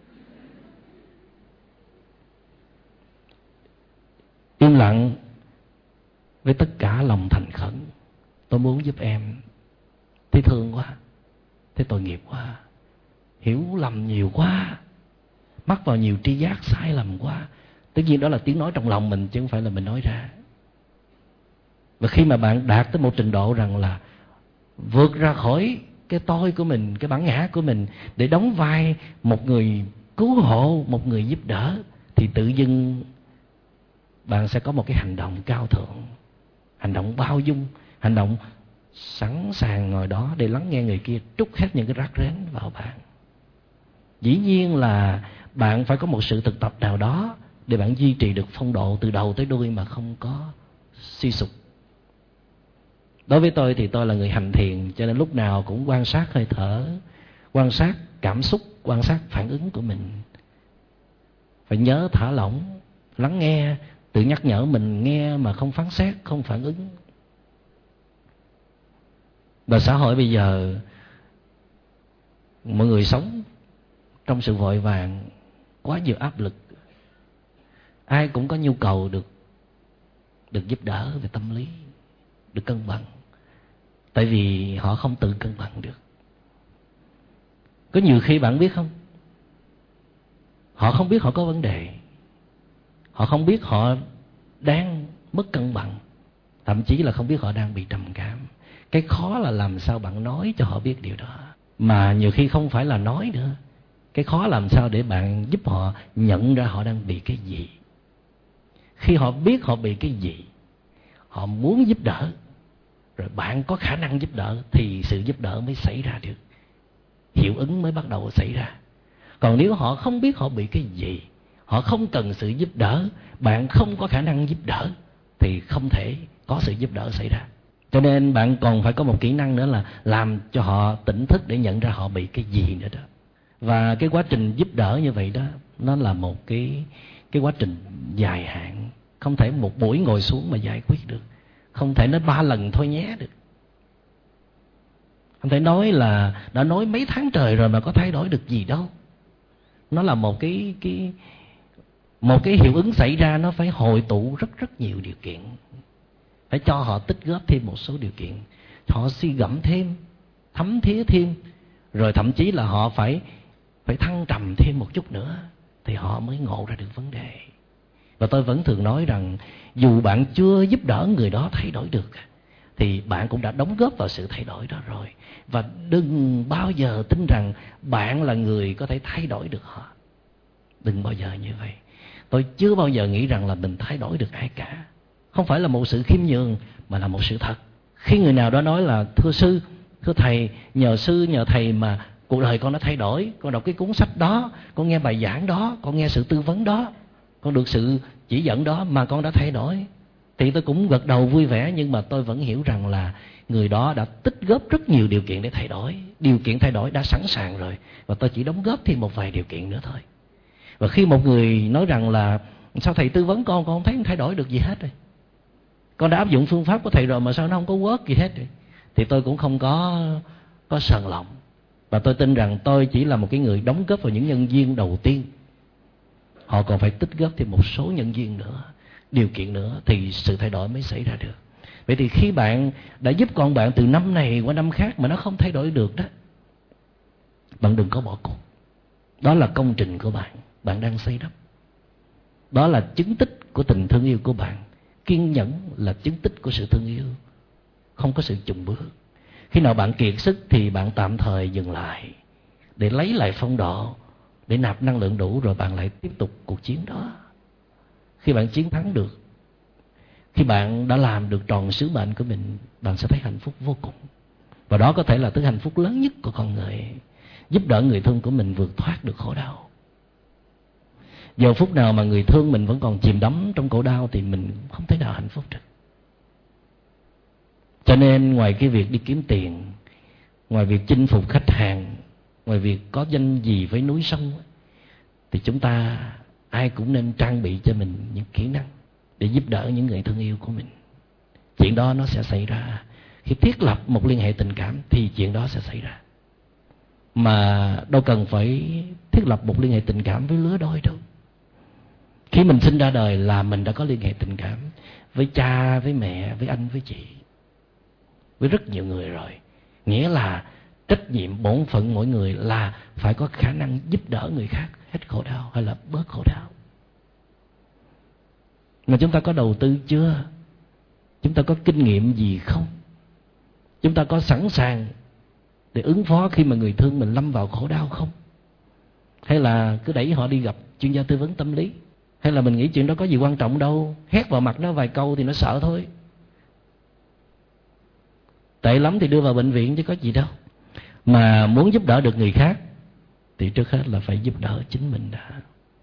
Im lặng với tất cả lòng thành khẩn. Tôi muốn giúp em, thấy thương quá, thấy tội nghiệp quá, hiểu lầm nhiều quá, mắc vào nhiều tri giác sai lầm quá. Tất nhiên đó là tiếng nói trong lòng mình chứ không phải là mình nói ra. Và khi mà bạn đạt tới một trình độ rằng là vượt ra khỏi cái tôi của mình, cái bản ngã của mình, để đóng vai một người cứu hộ, một người giúp đỡ, thì tự dưng bạn sẽ có một cái hành động cao thượng, hành động bao dung, hành động sẵn sàng ngồi đó để lắng nghe người kia trút hết những cái rác rến vào bạn. Dĩ nhiên là bạn phải có một sự thực tập nào đó để bạn duy trì được phong độ từ đầu tới đuôi mà không có suy sụp. Đối với tôi thì tôi là người hành thiền, cho nên lúc nào cũng quan sát hơi thở, quan sát cảm xúc, quan sát phản ứng của mình. Phải nhớ thả lỏng, lắng nghe, tự nhắc nhở mình nghe mà không phán xét, không phản ứng. Và xã hội bây giờ mọi người sống trong sự vội vàng, quá nhiều áp lực. Ai cũng có nhu cầu được giúp đỡ về tâm lý, được cân bằng. Tại vì họ không tự cân bằng được. Có nhiều khi bạn biết không, họ không biết họ có vấn đề, họ không biết họ đang mất cân bằng, thậm chí là không biết họ đang bị trầm cảm. Cái khó là làm sao bạn nói cho họ biết điều đó. Mà nhiều khi không phải là nói nữa, cái khó làm sao để bạn giúp họ nhận ra họ đang bị cái gì. Khi họ biết họ bị cái gì, họ muốn giúp đỡ, rồi bạn có khả năng giúp đỡ, thì sự giúp đỡ mới xảy ra được, hiệu ứng mới bắt đầu xảy ra. Còn nếu họ không biết họ bị cái gì, họ không cần sự giúp đỡ, bạn không có khả năng giúp đỡ, thì không thể có sự giúp đỡ xảy ra. Cho nên bạn còn phải có một kỹ năng nữa là làm cho họ tỉnh thức để nhận ra họ bị cái gì nữa đó. Và cái quá trình giúp đỡ như vậy đó, nó là một cái quá trình dài hạn. Không thể một buổi ngồi xuống mà giải quyết được. Không thể nói 3 lần thôi nhé được. Không thể nói là đã nói mấy tháng trời rồi mà có thay đổi được gì đâu. Nó là một cái hiệu ứng xảy ra, nó phải hội tụ rất nhiều điều kiện. Phải cho họ tích góp thêm một số điều kiện, họ suy gẫm thêm, thấm thía thêm, rồi thậm chí là họ phải thăng trầm thêm một chút nữa, thì họ mới ngộ ra được vấn đề. Và tôi vẫn thường nói rằng dù bạn chưa giúp đỡ người đó thay đổi được, thì bạn cũng đã đóng góp vào sự thay đổi đó rồi. Và đừng bao giờ tin rằng bạn là người có thể thay đổi được họ. Đừng bao giờ như vậy. Tôi chưa bao giờ nghĩ rằng là mình thay đổi được ai cả. Không phải là một sự khiêm nhường, mà là một sự thật. Khi người nào đó nói là thưa sư, thưa thầy, nhờ sư, nhờ thầy mà cuộc đời con đã thay đổi. Con đọc cái cuốn sách đó, con nghe bài giảng đó, con nghe sự tư vấn đó, con được sự chỉ dẫn đó mà con đã thay đổi. Thì tôi cũng gật đầu vui vẻ, nhưng mà tôi vẫn hiểu rằng là người đó đã tích góp rất nhiều điều kiện để thay đổi. Điều kiện thay đổi đã sẵn sàng rồi, và tôi chỉ đóng góp thêm một vài điều kiện nữa thôi. Và khi một người nói rằng là sao thầy tư vấn con không thấy thay đổi được gì hết rồi, con đã áp dụng phương pháp của thầy rồi mà sao nó không có work gì hết rồi, thì tôi cũng không có sờn lòng. Và tôi tin rằng tôi chỉ là một cái người đóng góp vào những nhân viên đầu tiên. Họ còn phải tích góp thêm một số nhân viên nữa, điều kiện nữa, thì sự thay đổi mới xảy ra được. Vậy thì khi bạn đã giúp con bạn từ năm này qua năm khác mà nó không thay đổi được đó, bạn đừng có bỏ cuộc. Đó là công trình của bạn, bạn đang xây đắp. Đó là chứng tích của tình thương yêu của bạn. Kiên nhẫn là chứng tích của sự thương yêu, không có sự chùn bước. Khi nào bạn kiệt sức thì bạn tạm thời dừng lại để lấy lại phong độ, để nạp năng lượng đủ, rồi bạn lại tiếp tục cuộc chiến đó. Khi bạn chiến thắng được, khi bạn đã làm được tròn sứ mệnh của mình, bạn sẽ thấy hạnh phúc vô cùng. Và đó có thể là thứ hạnh phúc lớn nhất của con người, giúp đỡ người thân của mình vượt thoát được khổ đau. Giờ phút nào mà người thương mình vẫn còn chìm đắm trong khổ đau thì mình không thể nào hạnh phúc được. Cho nên ngoài cái việc đi kiếm tiền, ngoài việc chinh phục khách hàng, ngoài việc có danh gì với núi sông, thì chúng ta ai cũng nên trang bị cho mình những kỹ năng để giúp đỡ những người thân yêu của mình. Chuyện đó nó sẽ xảy ra. Khi thiết lập một liên hệ tình cảm thì chuyện đó sẽ xảy ra. Mà đâu cần phải thiết lập một liên hệ tình cảm với lứa đôi đâu. Khi mình sinh ra đời là mình đã có liên hệ tình cảm với cha, với mẹ, với anh, với chị, với rất nhiều người rồi. Nghĩa là trách nhiệm, bổn phận mỗi người là phải có khả năng giúp đỡ người khác hết khổ đau hay là bớt khổ đau. Mà chúng ta có đầu tư chưa? Chúng ta có kinh nghiệm gì không? Chúng ta có sẵn sàng để ứng phó khi mà người thương mình lâm vào khổ đau không? Hay là cứ đẩy họ đi gặp chuyên gia tư vấn tâm lý? Hay là mình nghĩ chuyện đó có gì quan trọng đâu, hét vào mặt nó vài câu thì nó sợ thôi. Tệ lắm thì đưa vào bệnh viện chứ có gì đâu. Mà muốn giúp đỡ được người khác thì trước hết là phải giúp đỡ chính mình đã.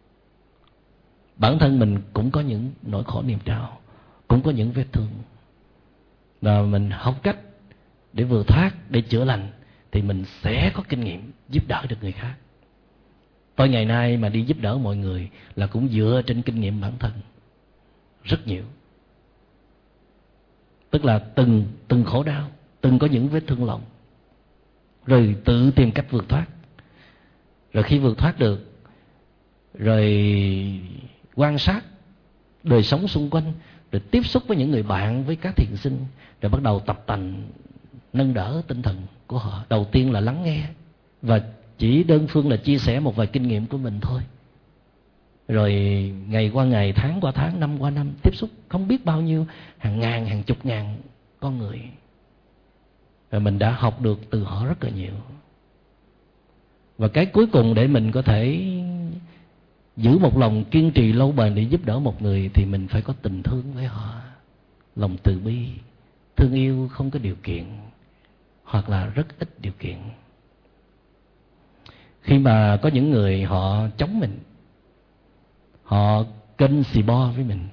Bản thân mình cũng có những nỗi khổ niềm đau, cũng có những vết thương, và mình học cách để vượt thoát, để chữa lành, thì mình sẽ có kinh nghiệm giúp đỡ được người khác. Tôi ngày nay mà đi giúp đỡ mọi người là cũng dựa trên kinh nghiệm bản thân rất nhiều. Tức là từng khổ đau, từng có những vết thương lòng, rồi tự tìm cách vượt thoát. Rồi khi vượt thoát được, rồi quan sát đời sống xung quanh, rồi tiếp xúc với những người bạn, với các thiền sinh, rồi bắt đầu tập tành nâng đỡ tinh thần của họ. Đầu tiên là lắng nghe, và chỉ đơn phương là chia sẻ một vài kinh nghiệm của mình thôi. Rồi ngày qua ngày, tháng qua tháng, năm qua năm, tiếp xúc không biết bao nhiêu, hàng ngàn, hàng chục ngàn con người. Và mình đã học được từ họ rất là nhiều. Và cái cuối cùng để mình có thể giữ một lòng kiên trì lâu bền để giúp đỡ một người, thì mình phải có tình thương với họ, lòng từ bi, thương yêu không có điều kiện, hoặc là rất ít điều kiện. Khi mà có những người họ chống mình, họ kênh xì bo với mình,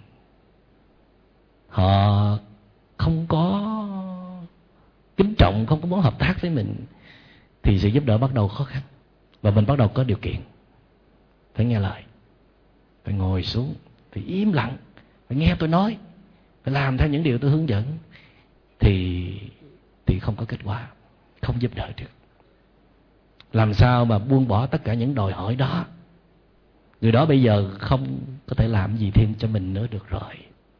họ không có kính trọng, không có muốn hợp tác với mình, thì sự giúp đỡ bắt đầu khó khăn. Và mình bắt đầu có điều kiện phải nghe lời, phải ngồi xuống, phải im lặng, phải nghe tôi nói, phải làm theo những điều tôi hướng dẫn, thì không có kết quả, không giúp đỡ được. Làm sao mà buông bỏ tất cả những đòi hỏi đó? Người đó bây giờ không có thể làm gì thêm cho mình nữa được rồi.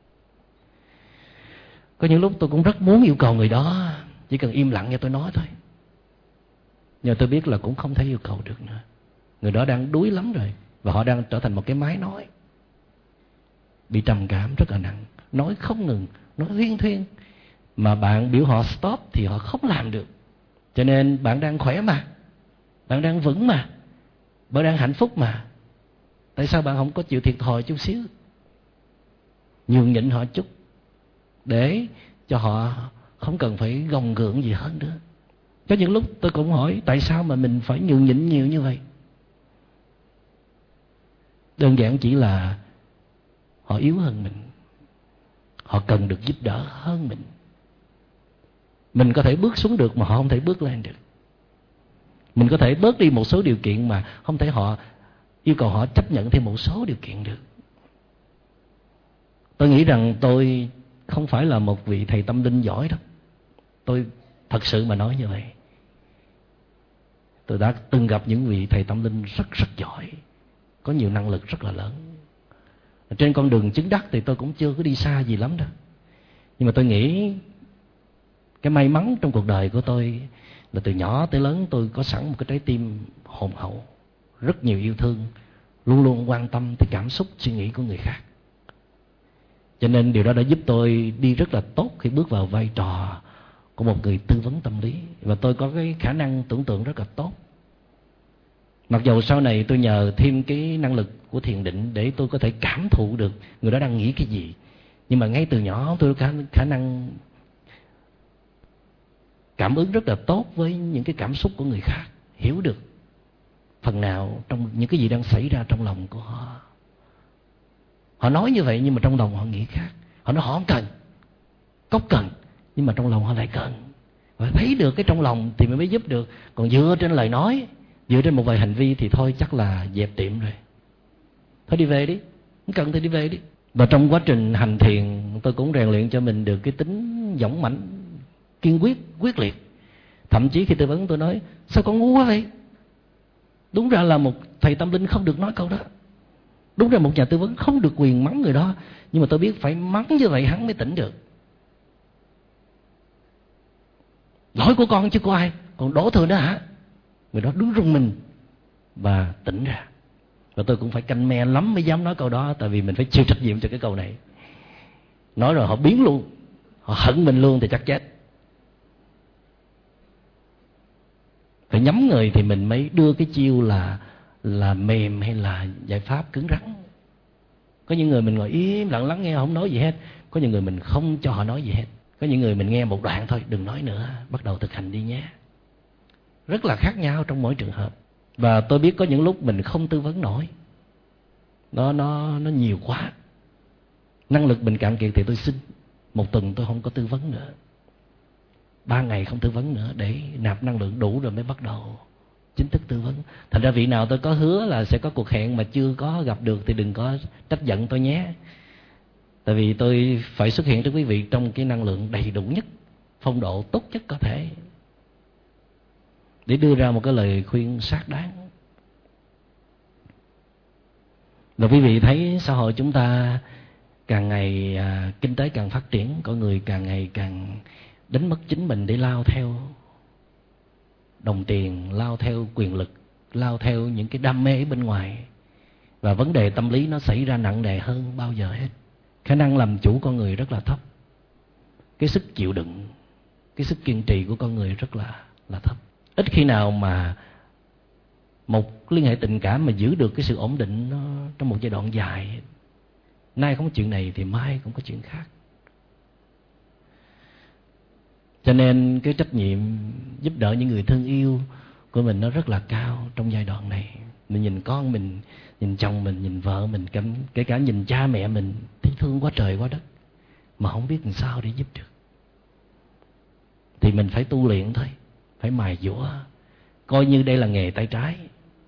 Có những lúc tôi cũng rất muốn yêu cầu người đó chỉ cần im lặng nghe tôi nói thôi, nhưng tôi biết là cũng không thể yêu cầu được nữa. Người đó đang đuối lắm rồi, và họ đang trở thành một cái máy nói, bị trầm cảm rất là nặng, nói không ngừng, nói liên thuyên, mà bạn biểu họ stop thì họ không làm được. Cho nên bạn đang khỏe mà, bạn đang vững mà, bạn đang hạnh phúc mà, Tại sao bạn không có chịu thiệt thòi chút xíu, nhường nhịn họ chút, để cho họ không cần phải gồng gượng gì hơn nữa? Có những lúc tôi cũng hỏi tại sao mà mình phải nhường nhịn nhiều như vậy. Đơn giản chỉ là họ yếu hơn mình, họ cần được giúp đỡ hơn mình. Mình có thể bước xuống được mà họ không thể bước lên được. Mình có thể bớt đi một số điều kiện mà không thể họ yêu cầu họ chấp nhận thêm một số điều kiện được. Tôi nghĩ rằng tôi không phải là một vị thầy tâm linh giỏi đâu. Tôi thật sự mà nói như vậy. Tôi đã từng gặp những vị thầy tâm linh rất rất giỏi, có nhiều năng lực rất là lớn. Trên con đường chứng đắc thì tôi cũng chưa có đi xa gì lắm đâu. Nhưng mà tôi nghĩ cái may mắn trong cuộc đời của tôi là từ nhỏ tới lớn tôi có sẵn một cái trái tim hồn hậu, rất nhiều yêu thương, luôn luôn quan tâm tới cảm xúc, suy nghĩ của người khác. Cho nên điều đó đã giúp tôi đi rất là tốt khi bước vào vai trò của một người tư vấn tâm lý. Và tôi có cái khả năng tưởng tượng rất là tốt. Mặc dù sau này tôi nhờ thêm cái năng lực của thiền định để tôi có thể cảm thụ được người đó đang nghĩ cái gì. Nhưng mà ngay từ nhỏ tôi có khả năng cảm ứng rất là tốt với những cái cảm xúc của người khác, hiểu được phần nào trong những cái gì đang xảy ra trong lòng của họ. Họ nói như vậy nhưng mà trong lòng họ nghĩ khác. Họ nói họ không cần, cốc cần, nhưng mà trong lòng họ lại cần. Và thấy được cái trong lòng thì mới giúp được. Còn dựa trên lời nói, dựa trên một vài hành vi thì thôi chắc là dẹp tiệm rồi. Thôi đi về đi, không cần thì đi về đi. Và trong quá trình hành thiền tôi cũng rèn luyện cho mình được cái tính dũng mãnh, kiên quyết, quyết liệt. Thậm chí khi tư vấn tôi nói sao con ngu quá vậy. Đúng ra là một thầy tâm linh không được nói câu đó. Đúng ra một nhà tư vấn không được quyền mắng người đó. Nhưng mà tôi biết phải mắng như vậy hắn mới tỉnh được. Lỗi của con chứ có ai, còn đổ thừa nữa hả? Người đó đứng rung mình và tỉnh ra. Và tôi cũng phải canh me lắm mới dám nói câu đó. Tại vì mình phải chịu trách nhiệm cho cái câu này. Nói rồi họ biến luôn, họ hận mình luôn thì chắc chết. Phải nhắm người thì mình mới đưa cái chiêu là mềm hay là giải pháp cứng rắn. Có những người mình ngồi im lặng lắng nghe không nói gì hết. Có những người mình không cho họ nói gì hết. Có những người mình nghe một đoạn thôi, đừng nói nữa, bắt đầu thực hành đi nhé. Rất là khác nhau trong mỗi trường hợp. Và tôi biết có những lúc mình không tư vấn nổi, nó nhiều quá, năng lực mình cạn kiệt thì tôi xin một tuần tôi không có tư vấn nữa, 3 ngày không tư vấn nữa, để nạp năng lượng đủ rồi mới bắt đầu chính thức tư vấn. Thành ra vị nào tôi có hứa là sẽ có cuộc hẹn mà chưa có gặp được thì đừng có trách giận tôi nhé. Tại vì tôi phải xuất hiện trước quý vị trong cái năng lượng đầy đủ nhất, phong độ tốt nhất có thể, để đưa ra một cái lời khuyên xác đáng. Và quý vị thấy xã hội chúng ta càng ngày kinh tế càng phát triển, con người càng ngày càng đánh mất chính mình để lao theo đồng tiền, lao theo quyền lực, lao theo những cái đam mê bên ngoài. Và vấn đề tâm lý nó xảy ra nặng nề hơn bao giờ hết. Khả năng làm chủ con người rất là thấp. Cái sức chịu đựng, cái sức kiên trì của con người rất là thấp. Ít khi nào mà một liên hệ tình cảm mà giữ được cái sự ổn định nó trong một giai đoạn dài. Nay không có chuyện này thì mai cũng có chuyện khác. Cho nên cái trách nhiệm giúp đỡ những người thân yêu của mình nó rất là cao trong giai đoạn này. Mình nhìn con mình, nhìn chồng mình, nhìn vợ mình, kể cả nhìn cha mẹ mình, thấy thương quá trời quá đất, mà không biết làm sao để giúp được. Thì mình phải tu luyện thôi, phải mài dũa, coi như đây là nghề tay trái.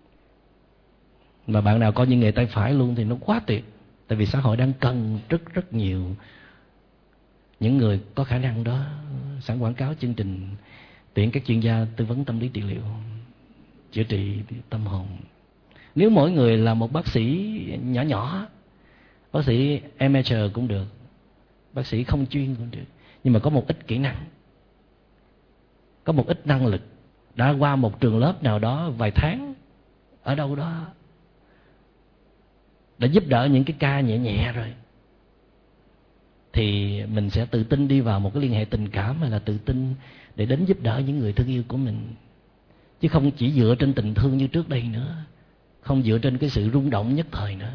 Mà bạn nào coi như nghề tay phải luôn thì nó quá tuyệt. Tại vì xã hội đang cần rất rất nhiều những người có khả năng đó. Sẵn quảng cáo chương trình tuyển các chuyên gia tư vấn tâm lý trị liệu, chữa trị tâm hồn. Nếu mỗi người là một bác sĩ nhỏ nhỏ, bác sĩ amateur cũng được, bác sĩ không chuyên cũng được, nhưng mà có một ít kỹ năng, có một ít năng lực, đã qua một trường lớp nào đó vài tháng ở đâu đó, đã giúp đỡ những cái ca nhẹ nhẹ rồi, thì mình sẽ tự tin đi vào một cái liên hệ tình cảm, hay là tự tin để đến giúp đỡ những người thân yêu của mình. Chứ không chỉ dựa trên tình thương như trước đây nữa. không dựa trên cái sự rung động nhất thời nữa.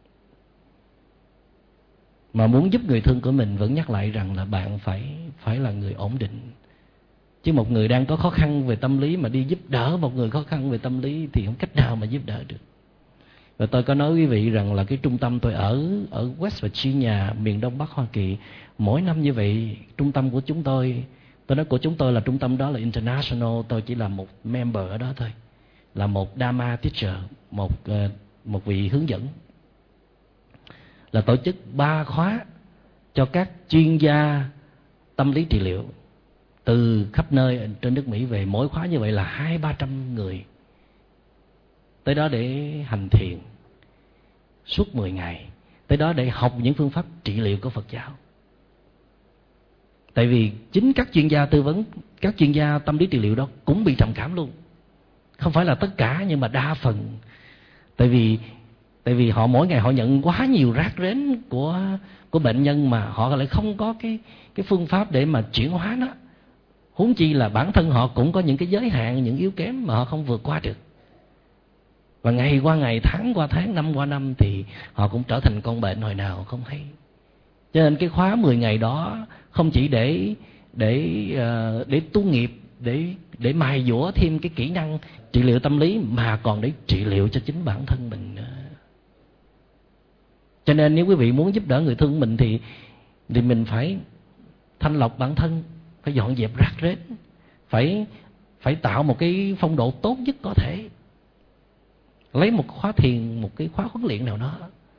Mà muốn giúp người thương của mình, vẫn nhắc lại rằng là bạn phải là người ổn định. Chứ một người đang có khó khăn về tâm lý mà đi giúp đỡ một người khó khăn về tâm lý thì không cách nào mà giúp đỡ được. Và tôi có nói quý vị rằng là cái trung tâm tôi ở West Virginia, miền Đông Bắc Hoa Kỳ, mỗi năm như vậy, trung tâm của chúng tôi nói của chúng tôi là trung tâm đó là international, tôi chỉ là một member ở đó thôi, là một Dharma teacher, một vị hướng dẫn, là tổ chức 3 khóa cho các chuyên gia tâm lý trị liệu từ khắp nơi trên nước Mỹ về. Mỗi khóa như vậy là 200-300 người tới đó để hành thiền suốt 10 ngày, tới đó để học những phương pháp trị liệu của Phật giáo. Tại vì chính các chuyên gia tư vấn, các chuyên gia tâm lý trị liệu đó cũng bị trầm cảm luôn. Không phải là tất cả nhưng mà đa phần. Tại vì họ mỗi ngày họ nhận quá nhiều rác rến của bệnh nhân mà họ lại không có cái phương pháp để mà chuyển hóa nó. Huống chi là bản thân họ cũng có những cái giới hạn, những yếu kém mà họ không vượt qua được. Và ngày qua ngày, tháng qua tháng, năm qua năm thì họ cũng trở thành con bệnh hồi nào không hay. Cho nên cái khóa 10 ngày đó không chỉ để tu nghiệp, để mài dũa thêm cái kỹ năng trị liệu tâm lý, mà còn để trị liệu cho chính bản thân mình nữa. Cho nên nếu quý vị muốn giúp đỡ người thương mình thì mình phải thanh lọc bản thân, phải dọn dẹp rác rến, phải tạo một cái phong độ tốt nhất có thể. Lấy một khóa thiền, một cái khóa huấn luyện nào đó,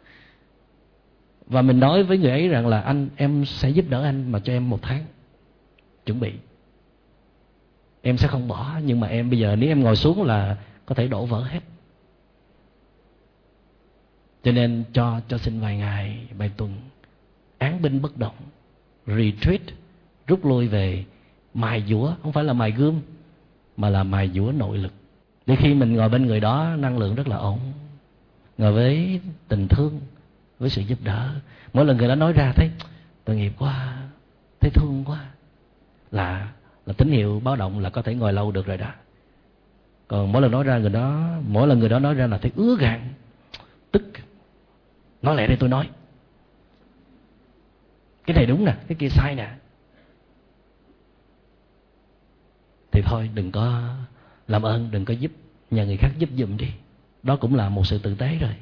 và mình nói với người ấy rằng là em sẽ giúp đỡ anh, mà cho em 1 tháng chuẩn bị. Em sẽ không bỏ, nhưng mà em bây giờ nếu em ngồi xuống là có thể đổ vỡ hết. Cho nên cho xin vài ngày, vài tuần án binh bất động, retreat, rút lui về, mài dũa, không phải là mài gươm mà là mài dũa nội lực. Để khi mình ngồi bên người đó, năng lượng rất là ổn, ngồi với tình thương, với sự giúp đỡ. Mỗi lần người đó nói ra thấy tội nghiệp quá, thấy thương quá, là tín hiệu báo động là có thể ngồi lâu được rồi đó. Còn mỗi lần người đó nói ra là thấy ứa gan, tức, nói lại đây tôi nói cái này đúng nè, cái kia sai nè, thì thôi đừng có, làm ơn đừng có giúp, nhờ người khác giúp giùm đi. Đó cũng là một sự tử tế rồi.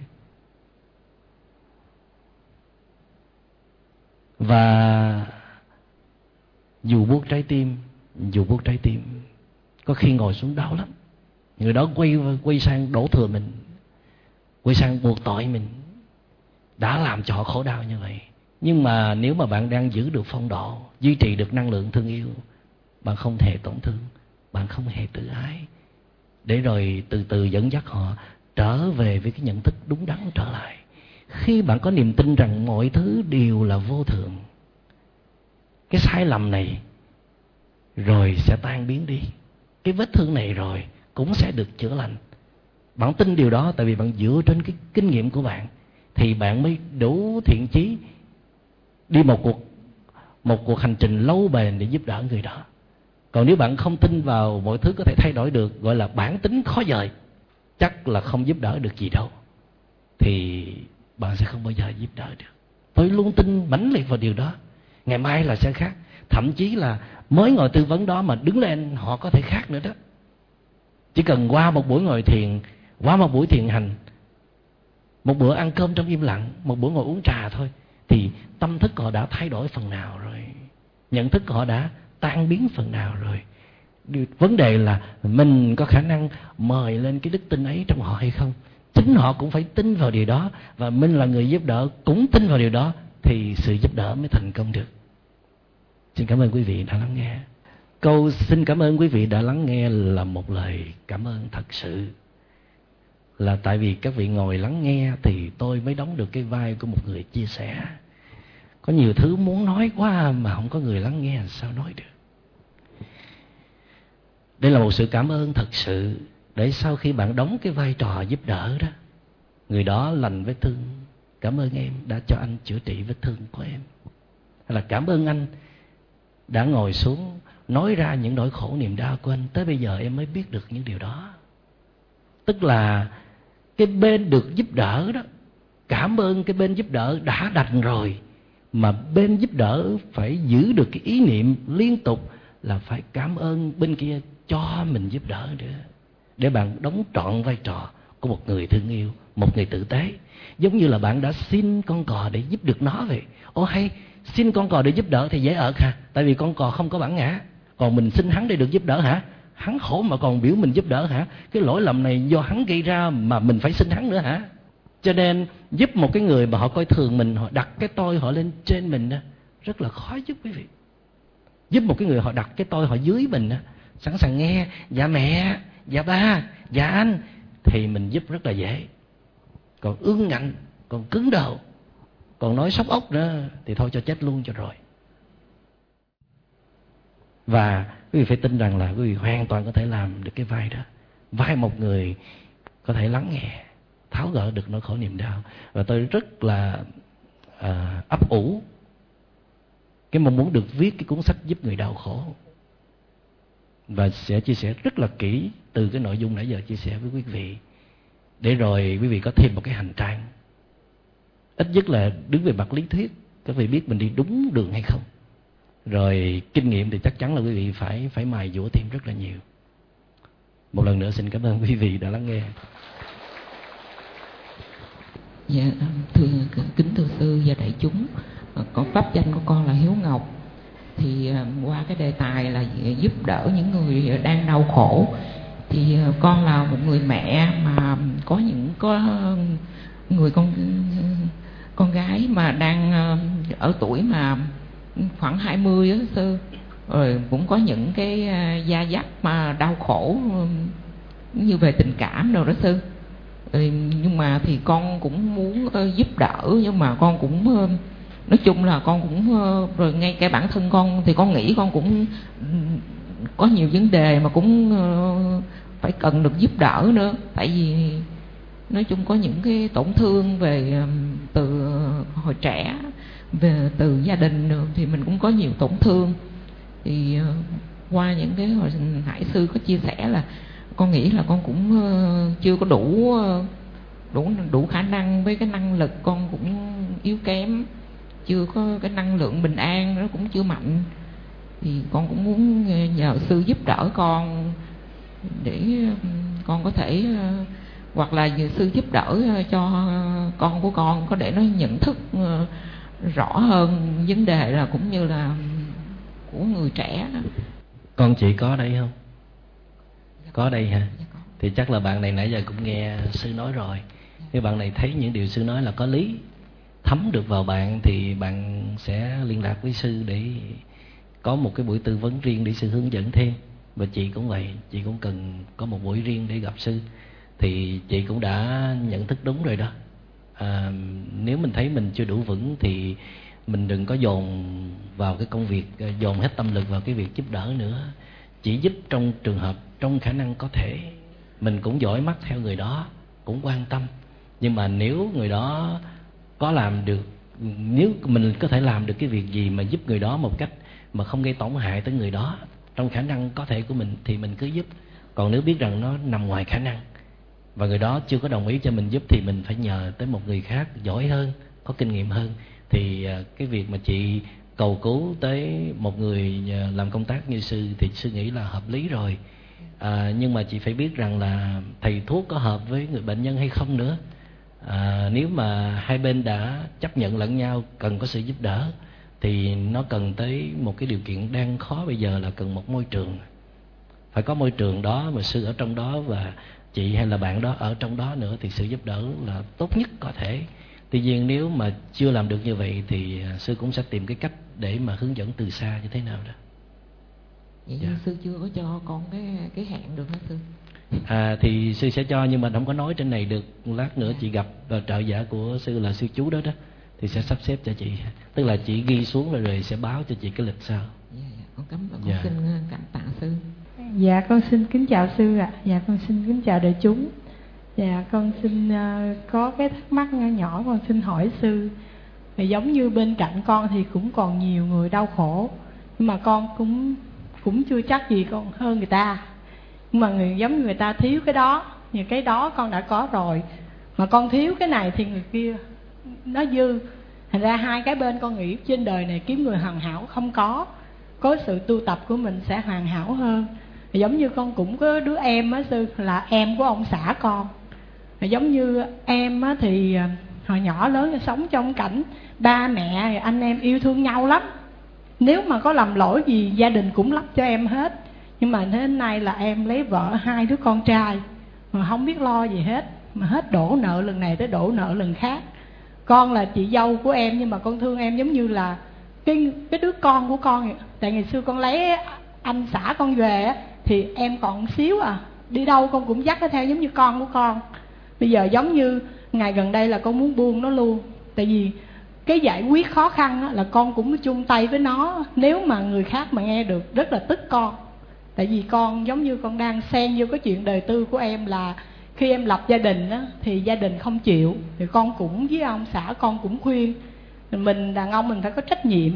Và dù buốt trái tim, có khi ngồi xuống đau lắm. Người đó quay sang đổ thừa mình, quay sang buộc tội mình, đã làm cho họ khổ đau như vậy. Nhưng mà nếu mà bạn đang giữ được phong độ, duy trì được năng lượng thương yêu, bạn không hề tổn thương, bạn không hề tự ái, để rồi từ từ dẫn dắt họ trở về với cái nhận thức đúng đắn trở lại. Khi bạn có niềm tin rằng mọi thứ đều là vô thường, cái sai lầm này rồi sẽ tan biến đi, cái vết thương này rồi cũng sẽ được chữa lành. Bạn tin điều đó, tại vì bạn dựa trên cái kinh nghiệm của bạn, thì bạn mới đủ thiện chí đi một cuộc hành trình lâu bền để giúp đỡ người đó. Còn nếu bạn không tin vào mọi thứ có thể thay đổi được, gọi là bản tính khó dời, chắc là không giúp đỡ được gì đâu, thì bạn sẽ không bao giờ giúp đỡ được. Tôi luôn tin mãnh liệt vào điều đó. Ngày mai là sẽ khác, thậm chí là mới ngồi tư vấn đó mà đứng lên họ có thể khác nữa đó. Chỉ cần qua một buổi ngồi thiền, qua một buổi thiền hành, một bữa ăn cơm trong im lặng, một bữa ngồi uống trà thôi, thì tâm thức họ đã thay đổi phần nào rồi, nhận thức họ đã tan biến phần nào rồi. Vấn đề là mình có khả năng mời lên cái đức tin ấy trong họ hay không. Chính họ cũng phải tin vào điều đó, và mình là người giúp đỡ cũng tin vào điều đó, thì sự giúp đỡ mới thành công được. Xin cảm ơn quý vị đã lắng nghe. Câu xin cảm ơn quý vị đã lắng nghe là một lời cảm ơn thật sự. Là tại vì các vị ngồi lắng nghe thì tôi mới đóng được cái vai của một người chia sẻ. Có nhiều thứ muốn nói quá mà không có người lắng nghe, sao nói được. Đây là một sự cảm ơn thật sự, để sau khi bạn đóng cái vai trò giúp đỡ đó, người đó lành vết thương, cảm ơn em đã cho anh chữa trị vết thương của em. Hay là cảm ơn anh đã ngồi xuống nói ra những nỗi khổ niềm đau của anh, tới bây giờ em mới biết được những điều đó. Tức là cái bên được giúp đỡ đó cảm ơn cái bên giúp đỡ đã đành rồi, mà bên giúp đỡ phải giữ được cái ý niệm liên tục là phải cảm ơn bên kia cho mình giúp đỡ nữa, để bạn đóng trọn vai trò của một người thương yêu, một người tử tế. Giống như là bạn đã xin con cò để giúp được nó vậy. Ô hay, xin con cò để giúp đỡ thì dễ ợt hả? Tại vì con cò không có bản ngã. Còn mình xin hắn để được giúp đỡ hả? Hắn khổ mà còn biểu mình giúp đỡ hả? Cái lỗi lầm này do hắn gây ra mà mình phải xin hắn nữa hả? Cho nên giúp một cái người mà họ coi thường mình, họ đặt cái tôi họ lên trên mình đó, rất là khó giúp quý vị. Giúp một cái người họ đặt cái tôi họ dưới mình đó, sẵn sàng nghe dạ mẹ, dạ ba, dạ anh, thì mình giúp rất là dễ. Còn ương ngạnh, còn cứng đầu, còn nói sóc ốc nữa thì thôi cho chết luôn cho rồi. Và quý vị phải tin rằng là quý vị hoàn toàn có thể làm được cái vai đó. Vai một người có thể lắng nghe, tháo gỡ được nỗi khổ niềm đau. Và tôi rất là ấp ủ cái mong muốn được viết cái cuốn sách giúp người đau khổ, và sẽ chia sẻ rất là kỹ từ cái nội dung nãy giờ chia sẻ với quý vị, để rồi quý vị có thêm một cái hành trang. Ít nhất là đứng về mặt lý thuyết, các vị biết mình đi đúng đường hay không. Rồi kinh nghiệm thì chắc chắn là quý vị phải mài dũa thêm rất là nhiều. Một lần nữa xin cảm ơn quý vị đã lắng nghe. Dạ, kính thưa sư và đại chúng, con pháp danh của con là Hiếu Ngọc. Thì qua cái đề tài là giúp đỡ những người đang đau khổ, thì con là một người mẹ mà có người con gái mà đang ở tuổi mà khoảng 20 đó sư, rồi cũng có những cái gia dắt mà đau khổ như về tình cảm đâu đó sư. Nhưng mà thì con cũng muốn giúp đỡ, nhưng mà con cũng nói chung là con cũng rồi ngay cái bản thân con thì con nghĩ con cũng có nhiều vấn đề mà cũng phải cần được giúp đỡ nữa. Tại vì nói chung có những cái tổn thương về từ hồi trẻ, về từ gia đình thì mình cũng có nhiều tổn thương. Thì qua những cái hồi nãy sư có chia sẻ là con nghĩ là con cũng chưa có đủ khả năng, với cái năng lực con cũng yếu kém, chưa có cái năng lượng bình an nó cũng chưa mạnh. Thì con cũng muốn nhờ sư giúp đỡ con để con có thể, hoặc là sư giúp đỡ cho con của con có để nó nhận thức rõ hơn vấn đề là cũng như là của người trẻ đó. Con chị có đây không? Có đây hả? Thì chắc là bạn này nãy giờ cũng nghe sư nói rồi. Nếu bạn này thấy những điều sư nói là có lý, thấm được vào bạn, thì bạn sẽ liên lạc với sư để có một cái buổi tư vấn riêng để sư hướng dẫn thêm. Và chị cũng vậy, chị cũng cần có một buổi riêng để gặp sư. Thì chị cũng đã nhận thức đúng rồi đó. Nếu mình thấy mình chưa đủ vững thì mình đừng có dồn vào cái công việc, dồn hết tâm lực vào cái việc giúp đỡ nữa. Chỉ giúp trong trường hợp, trong khả năng có thể. Mình cũng dõi mắt theo người đó, cũng quan tâm. Nhưng mà nếu người đó có làm được, nếu mình có thể làm được cái việc gì mà giúp người đó một cách mà không gây tổn hại tới người đó, trong khả năng có thể của mình, thì mình cứ giúp. Còn nếu biết rằng nó nằm ngoài khả năng và người đó chưa có đồng ý cho mình giúp, thì mình phải nhờ tới một người khác giỏi hơn, có kinh nghiệm hơn. Thì cái việc mà chị cầu cứu tới một người làm công tác như sư thì sư nghĩ là hợp lý rồi. Nhưng mà chị phải biết rằng là thầy thuốc có hợp với người bệnh nhân hay không nữa. Nếu mà hai bên đã chấp nhận lẫn nhau cần có sự giúp đỡ, thì nó cần tới một cái điều kiện đang khó bây giờ là cần một môi trường. Phải có môi trường đó mà sư ở trong đó và chị hay là bạn đó ở trong đó nữa, thì sự giúp đỡ là tốt nhất có thể. Tuy nhiên nếu mà chưa làm được như vậy thì sư cũng sẽ tìm cái cách để mà hướng dẫn từ xa như thế nào đó. Vậy dạ. Sư chưa có cho con cái hẹn được hả sư? Thì sư sẽ cho, nhưng mà không có nói trên này được. Lát nữa chị gặp trợ giả của sư là sư chú đó thì sẽ sắp xếp cho chị. Tức là chị ghi xuống rồi sẽ báo cho chị cái lịch sau. Con cảm ơn, con xin cảm tạ sư. Dạ con xin kính chào sư ạ. Dạ con xin kính chào đại chúng. Dạ con xin có cái thắc mắc nhỏ con xin hỏi sư. Thì giống như bên cạnh con thì cũng còn nhiều người đau khổ, nhưng mà con cũng chưa chắc gì con hơn người ta. Nhưng mà giống như người ta thiếu cái đó, nhưng cái đó con đã có rồi. mà con thiếu cái này thì người kia nó dư. Thành ra hai cái bên con nghĩ trên đời này kiếm người hoàn hảo không có sự tu tập của mình sẽ hoàn hảo hơn. Giống như con cũng có đứa em á sư, là em của ông xã con. Giống như em á thì hồi nhỏ lớn sống trong cảnh ba mẹ anh em yêu thương nhau lắm, nếu mà có làm lỗi gì gia đình cũng lắp cho em hết. Nhưng mà đến nay là em lấy vợ 2 đứa con trai mà không biết lo gì hết, mà hết đổ nợ lần này tới đổ nợ lần khác. Con là chị dâu của em nhưng mà con thương em giống như là cái đứa con của con vậy. Tại ngày xưa con lấy anh xã con về á, thì em còn xíu đi đâu con cũng dắt nó theo giống như con của con. Bây giờ giống như ngày gần đây là con muốn buông nó luôn. Tại vì cái giải quyết khó khăn á, là con cũng chung tay với nó. Nếu mà người khác mà nghe được rất là tức con. Tại vì con giống như con đang xen vô cái chuyện đời tư của em, là khi em lập gia đình á, thì gia đình không chịu, thì con cũng với ông xã con cũng khuyên mình đàn ông mình phải có trách nhiệm.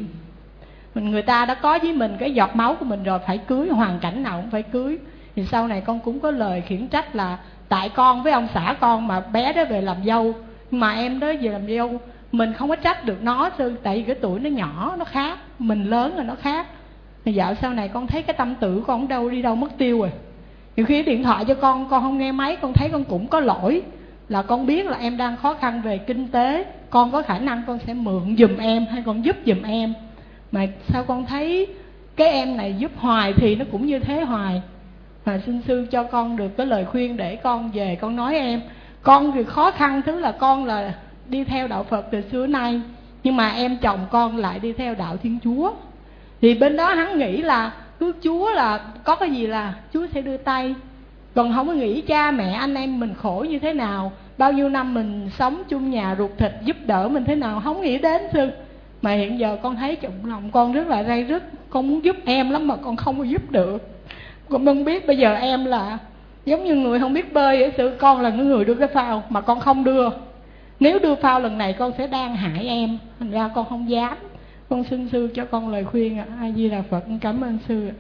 Người ta đã có với mình cái giọt máu của mình rồi, phải cưới, hoàn cảnh nào cũng phải cưới. Thì sau này con cũng có lời khiển trách là tại con với ông xã con mà bé đó về làm dâu, mà em đó về làm dâu. Mình không có trách được nó sư, tại vì cái tuổi nó nhỏ nó khác, mình lớn rồi nó khác. Thì dạo sau này con thấy cái tâm tự con đâu đi đâu mất tiêu rồi. Nhiều khi điện thoại cho con không nghe máy, con thấy con cũng có lỗi. Là con biết là em đang khó khăn về kinh tế, con có khả năng con sẽ mượn giùm em hay con giúp giùm em. Mà sao con thấy cái em này giúp hoài thì nó cũng như thế hoài. Mà xin sư cho con được cái lời khuyên để con về con nói em. Con thì khó khăn thứ là con là đi theo đạo Phật từ xưa nay, nhưng mà em chồng con lại đi theo đạo Thiên Chúa. Thì bên đó hắn nghĩ là cứ Chúa là có cái gì là Chúa sẽ đưa tay, còn không có nghĩ cha mẹ anh em mình khổ như thế nào, bao nhiêu năm mình sống chung nhà ruột thịt giúp đỡ mình thế nào, không nghĩ đến sư. Mà hiện giờ con thấy trong lòng con rất là ray rứt, con muốn giúp em lắm mà con không có giúp được. Con không biết bây giờ em là giống như người không biết bơi vậy sư. Con là người đưa cái phao mà con không đưa. Nếu đưa phao lần này con sẽ đang hại em, thành ra con không dám. Con xin sư cho con lời khuyên ạ. A Di Đà Phật, cảm ơn sư ạ.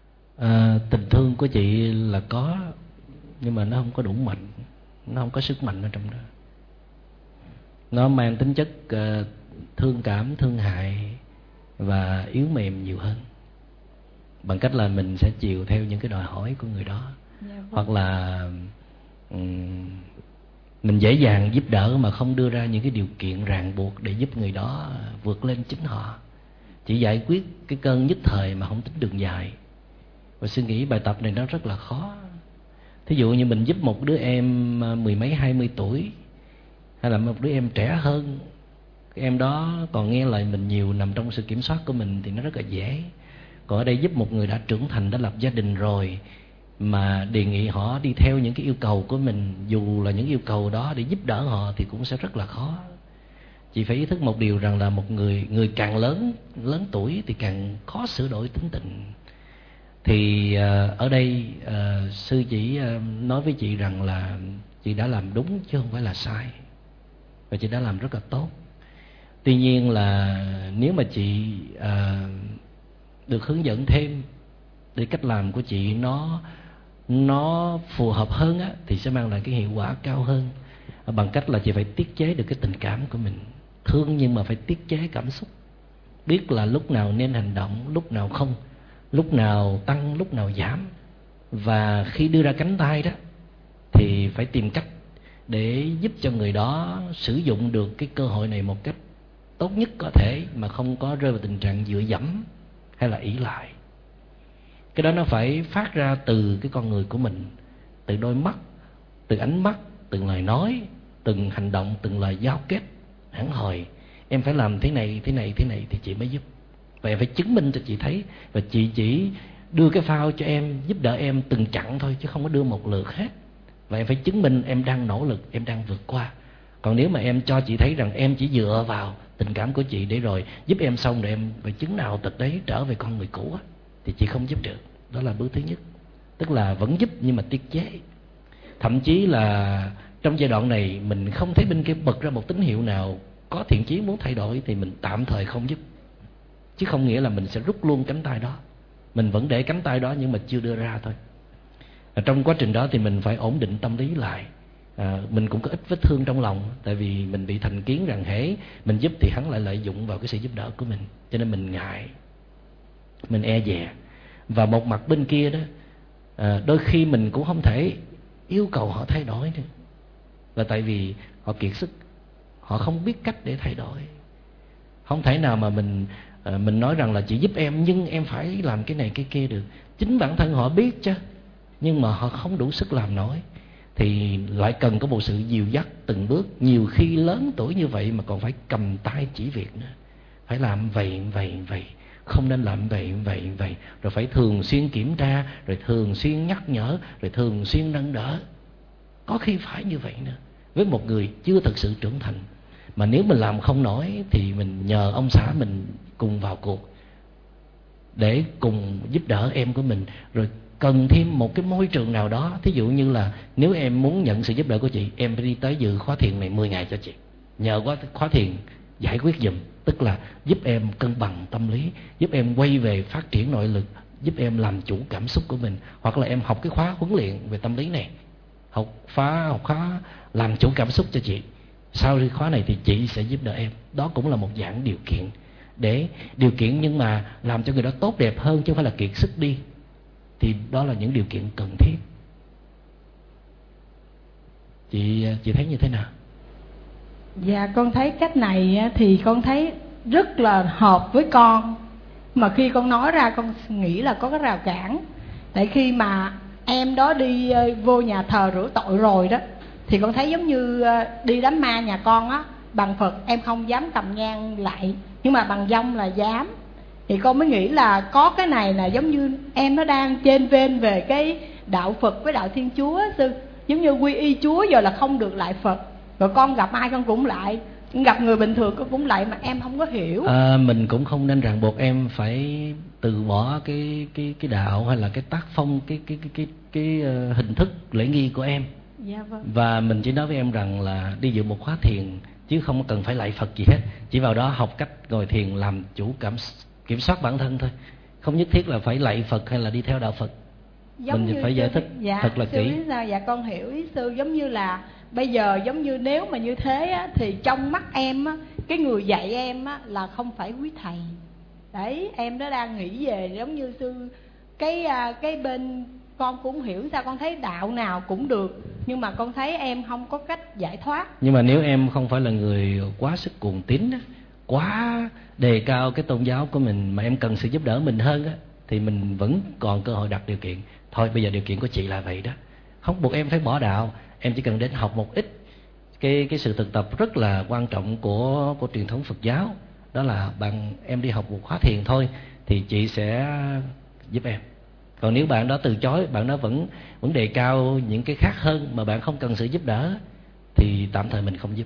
Tình thương của chị là có, nhưng mà nó không có đủ mạnh, nó không có sức mạnh ở trong đó. Nó mang tính chất thương cảm, thương hại và yếu mềm nhiều hơn, bằng cách là mình sẽ chiều theo những cái đòi hỏi của người đó. Hoặc là mình dễ dàng giúp đỡ mà không đưa ra những cái điều kiện ràng buộc để giúp người đó vượt lên chính họ. Chỉ giải quyết cái cơn nhất thời mà không tính đường dài. Và suy nghĩ bài tập này nó rất là khó. Thí dụ như mình giúp một đứa em 10 mấy 20 tuổi, hay là một đứa em trẻ hơn, cái em đó còn nghe lời mình nhiều, nằm trong sự kiểm soát của mình, thì nó rất là dễ. Còn ở đây giúp một người đã trưởng thành, đã lập gia đình rồi, mà đề nghị họ đi theo những cái yêu cầu của mình, dù là những yêu cầu đó để giúp đỡ họ, thì cũng sẽ rất là khó. Chị phải ý thức một điều rằng là một người càng lớn tuổi thì càng khó sửa đổi tính tình. Thì ở đây sư chỉ nói với chị rằng là chị đã làm đúng chứ không phải là sai, và chị đã làm rất là tốt. Tuy nhiên là nếu mà chị được hướng dẫn thêm để cách làm của chị nó phù hợp hơn á, thì sẽ mang lại cái hiệu quả cao hơn, bằng cách là chị phải tiết chế được cái tình cảm của mình. Thương nhưng mà phải tiết chế cảm xúc, biết là lúc nào nên hành động, lúc nào không, lúc nào tăng, lúc nào giảm. Và khi đưa ra cánh tay đó thì phải tìm cách để giúp cho người đó sử dụng được cái cơ hội này một cách tốt nhất có thể, mà không có rơi vào tình trạng dựa dẫm hay là ỷ lại. Cái đó nó phải phát ra từ cái con người của mình, từ đôi mắt, từ ánh mắt, từng lời nói, từng hành động, từng lời giao kết hẳn hồi. Em phải làm thế này thì chị mới giúp. Và em phải chứng minh cho chị thấy. Và chị chỉ đưa cái phao cho em, giúp đỡ em từng chặng thôi, chứ không có đưa một lượt hết. Và em phải chứng minh em đang nỗ lực, em đang vượt qua. Còn nếu mà em cho chị thấy rằng em chỉ dựa vào tình cảm của chị để rồi giúp em xong rồi em phải chứng nào tật đấy trở về con người cũ á, thì chị không giúp được. Đó là bước thứ nhất. Tức là vẫn giúp nhưng mà tiết chế. Thậm chí là trong giai đoạn này mình không thấy bên kia bật ra một tín hiệu nào có thiện chí muốn thay đổi, thì mình tạm thời không giúp. Chứ không nghĩa là mình sẽ rút luôn cánh tay đó. Mình vẫn để cánh tay đó nhưng mà chưa đưa ra thôi. Trong quá trình đó thì mình phải ổn định tâm lý lại, Mình cũng có ít vết thương trong lòng, tại vì mình bị thành kiến rằng hễ mình giúp thì hắn lại lợi dụng vào cái sự giúp đỡ của mình, cho nên mình ngại, mình e dè. Và một mặt bên kia đó, đôi khi mình cũng không thể yêu cầu họ thay đổi nữa, và tại vì họ kiệt sức, họ không biết cách để thay đổi. Không thể nào mà mình nói rằng là chị giúp em nhưng em phải làm cái này cái kia được. Chính bản thân họ biết chứ, nhưng mà họ không đủ sức làm nổi, thì lại cần có một sự dìu dắt từng bước. Nhiều khi lớn tuổi như vậy mà còn phải cầm tay chỉ việc nữa, phải làm vậy, không nên làm vậy, rồi phải thường xuyên kiểm tra, rồi thường xuyên nhắc nhở, rồi thường xuyên nâng đỡ. Có khi phải như vậy nữa với một người chưa thực sự trưởng thành. Mà nếu mình làm không nổi thì mình nhờ ông xã mình cùng vào cuộc để cùng giúp đỡ em của mình. Rồi cần thêm một cái môi trường nào đó, thí dụ như là nếu em muốn nhận sự giúp đỡ của chị, em phải đi tới dự khóa thiền này 10 ngày cho chị, nhờ khóa thiền giải quyết giùm, tức là giúp em cân bằng tâm lý, giúp em quay về phát triển nội lực, giúp em làm chủ cảm xúc của mình. Hoặc là em học cái khóa huấn luyện về tâm lý này, học khóa làm chủ cảm xúc cho chị. Sau khi khóa này thì chị sẽ giúp đỡ em. Đó cũng là một dạng điều kiện, để điều kiện nhưng mà làm cho người đó tốt đẹp hơn, chứ không phải là kiệt sức đi. Thì đó là những điều kiện cần thiết. Chị thấy như thế nào? Dạ con thấy cách này thì con thấy rất là hợp với con. Mà khi con nói ra con nghĩ là có cái rào cản. Tại khi mà em đó đi vô nhà thờ rửa tội rồi đó, thì con thấy giống như đi đám ma nhà con á, bằng Phật em không dám cầm nhang lại, nhưng mà bằng dông là dám. Thì con mới nghĩ là có cái này là giống như em nó đang trên ven về cái đạo Phật với đạo Thiên Chúa sư. Giống như quy y Chúa giờ là không được lại Phật. Rồi con gặp ai con cũng lại, gặp người bình thường con cũng lại, mà em không có hiểu. Mình cũng không nên ràng buộc em phải từ bỏ cái đạo hay là cái tác phong, cái hình thức lễ nghi của em. Dạ vâng. Và mình chỉ nói với em rằng là đi dự một khóa thiền chứ không cần phải lạy Phật gì hết, chỉ vào đó học cách ngồi thiền, làm chủ kiểm soát bản thân thôi, không nhất thiết là phải lạy Phật hay là đi theo đạo Phật. Giống mình phải giải thích thật là kỹ. Sao? Dạ con hiểu ý sư. Giống như là bây giờ giống như nếu mà như thế á, thì trong mắt em á, cái người dạy em á, là không phải quý thầy. Đấy, em đó đang nghĩ về giống như sư. Cái bên con cũng hiểu sao, con thấy đạo nào cũng được, nhưng mà con thấy em không có cách giải thoát. Nhưng mà nếu em không phải là người quá sức cuồng tín á, quá đề cao cái tôn giáo của mình, mà em cần sự giúp đỡ mình hơn á, thì mình vẫn còn cơ hội đặt điều kiện. Thôi bây giờ điều kiện của chị là vậy đó, không buộc em phải bỏ đạo, em chỉ cần đến học một ít cái sự thực tập rất là quan trọng của truyền thống Phật giáo. Đó là em đi học một khóa thiền thôi thì chị sẽ giúp em. Còn nếu bạn đó từ chối, bạn đó vẫn đề cao những cái khác hơn mà bạn không cần sự giúp đỡ, thì tạm thời mình không giúp.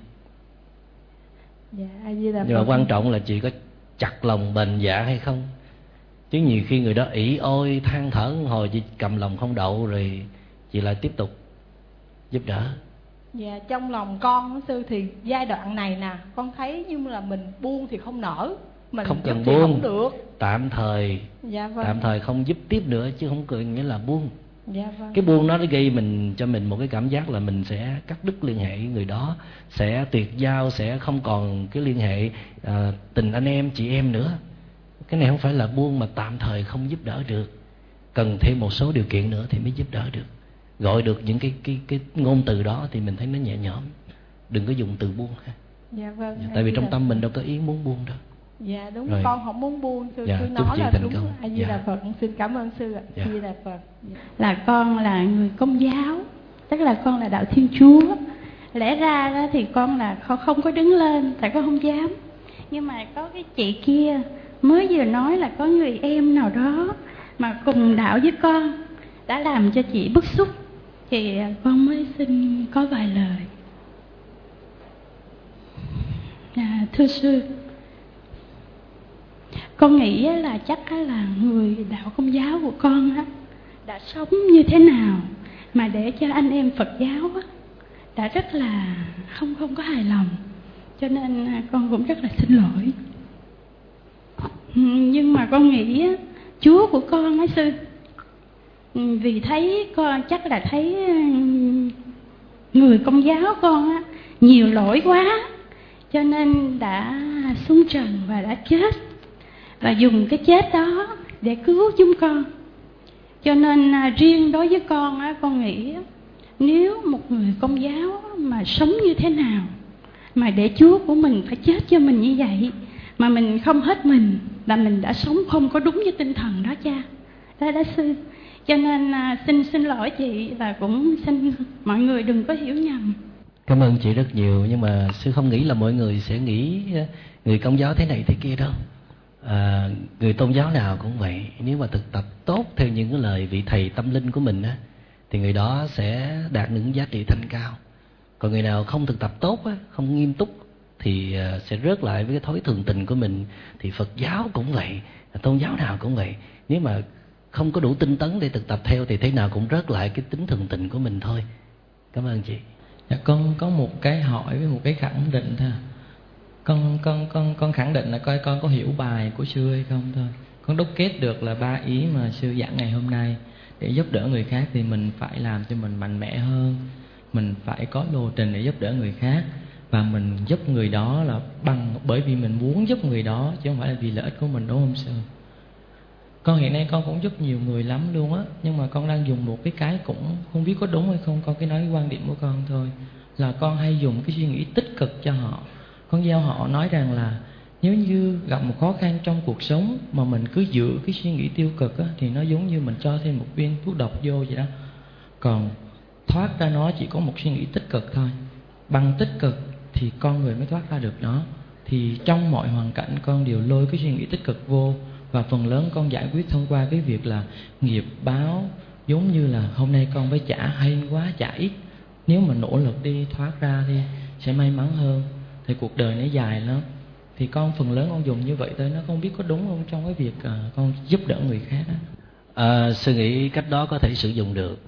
Dạ, nhưng mà quan trọng là chị có chặt lòng bền dạ hay không. Chứ nhiều khi người đó ỷ ôi than thở hồi chị cầm lòng không đậu, rồi chị lại tiếp tục giúp đỡ. Dạ, trong lòng con sư thì giai đoạn này nè, con thấy như là mình buông thì không nở, mình không cần giúp thì buông, không được. Tạm thời. Dạ vâng. Tạm thời không giúp tiếp nữa, chứ không cần nghĩa là buông. Dạ vâng. Cái buông nó gây cho mình một cái cảm giác là mình sẽ cắt đứt liên hệ, người đó sẽ tuyệt giao, sẽ không còn cái liên hệ tình anh em chị em nữa. Cái này không phải là buông, mà tạm thời không giúp đỡ được, cần thêm một số điều kiện nữa thì mới giúp đỡ được. Gọi được những cái ngôn từ đó thì mình thấy nó nhẹ nhõm. Đừng có dùng từ buông ha. Dạ vâng. Tại vì trong tâm mình đâu có ý muốn buông đâu. Dạ đúng Rồi. Con không muốn buông sư. Dạ, Sư nói là đúng. A Di Đà Dạ. Phật. Xin cảm ơn sư ạ. Dạ. A Di Đà Phật. Là con là người Công giáo, tức là con là đạo Thiên Chúa. Lẽ ra đó thì con là không có đứng lên, tại con không dám. Nhưng mà có cái chị kia mới vừa nói là có người em nào đó mà cùng đạo với con đã làm cho chị bức xúc, thì con mới xin có vài lời. Thưa sư, con nghĩ là chắc là người đạo Công giáo của con đã sống như thế nào mà để cho anh em Phật giáo đã rất là không có hài lòng, cho nên con cũng rất là xin lỗi. Nhưng mà con nghĩ Chúa của con á sư, vì thấy con chắc là thấy người Công giáo con á nhiều lỗi quá, cho nên đã xuống trần và đã chết, và dùng cái chết đó để cứu chúng con. Cho nên riêng đối với con á, con nghĩ nếu một người Công giáo mà sống như thế nào mà để Chúa của mình phải chết cho mình như vậy, mà mình không hết mình, là mình đã sống không có đúng với tinh thần đó cha, đó sư. Cho nên xin lỗi chị, và cũng xin mọi người đừng có hiểu nhầm. Cảm ơn chị rất nhiều, nhưng mà sư không nghĩ là mọi người sẽ nghĩ người Công giáo thế này thế kia đâu. Người tôn giáo nào cũng vậy, nếu mà thực tập tốt theo những cái lời vị thầy tâm linh của mình á, thì người đó sẽ đạt những giá trị thanh cao. Còn người nào không thực tập tốt á, không nghiêm túc thì sẽ rớt lại với cái thói thường tình của mình. Thì Phật giáo cũng vậy, tôn giáo nào cũng vậy, nếu mà không có đủ tinh tấn để thực tập theo thì thế nào cũng rớt lại cái tính thường tình của mình thôi. Cảm ơn chị. Dạ, con có một cái hỏi với một cái khẳng định thôi. Con khẳng định là coi con có hiểu bài của sư hay không thôi. Con đúc kết được là 3 ý mà sư giảng ngày hôm nay. Để giúp đỡ người khác thì mình phải làm cho mình mạnh mẽ hơn, mình phải có lộ trình để giúp đỡ người khác, và mình giúp người đó là bởi vì mình muốn giúp người đó, chứ không phải là vì lợi ích của mình, đúng không sư? Con hiện nay con cũng giúp nhiều người lắm luôn á, nhưng mà con đang dùng một cái cũng không biết có đúng hay không. Con cứ nói cái quan điểm của con thôi, là con hay dùng cái suy nghĩ tích cực cho họ. Con gieo họ nói rằng là nếu như gặp một khó khăn trong cuộc sống mà mình cứ giữ cái suy nghĩ tiêu cực á, thì nó giống như mình cho thêm một viên thuốc độc vô vậy đó. Còn thoát ra nó chỉ có một suy nghĩ tích cực thôi. Bằng tích cực thì con người mới thoát ra được nó. Thì trong mọi hoàn cảnh con đều lôi cái suy nghĩ tích cực vô, và phần lớn con giải quyết thông qua cái việc là nghiệp báo. Giống như là hôm nay con phải trả hay quá trả ít, nếu mà nỗ lực đi thoát ra thì sẽ may mắn hơn. Thì cuộc đời nó dài lắm. Thì con phần lớn con dùng như vậy thôi, nó không biết có đúng không trong cái việc con giúp đỡ người khác đó. Sư nghĩ cách đó có thể sử dụng được.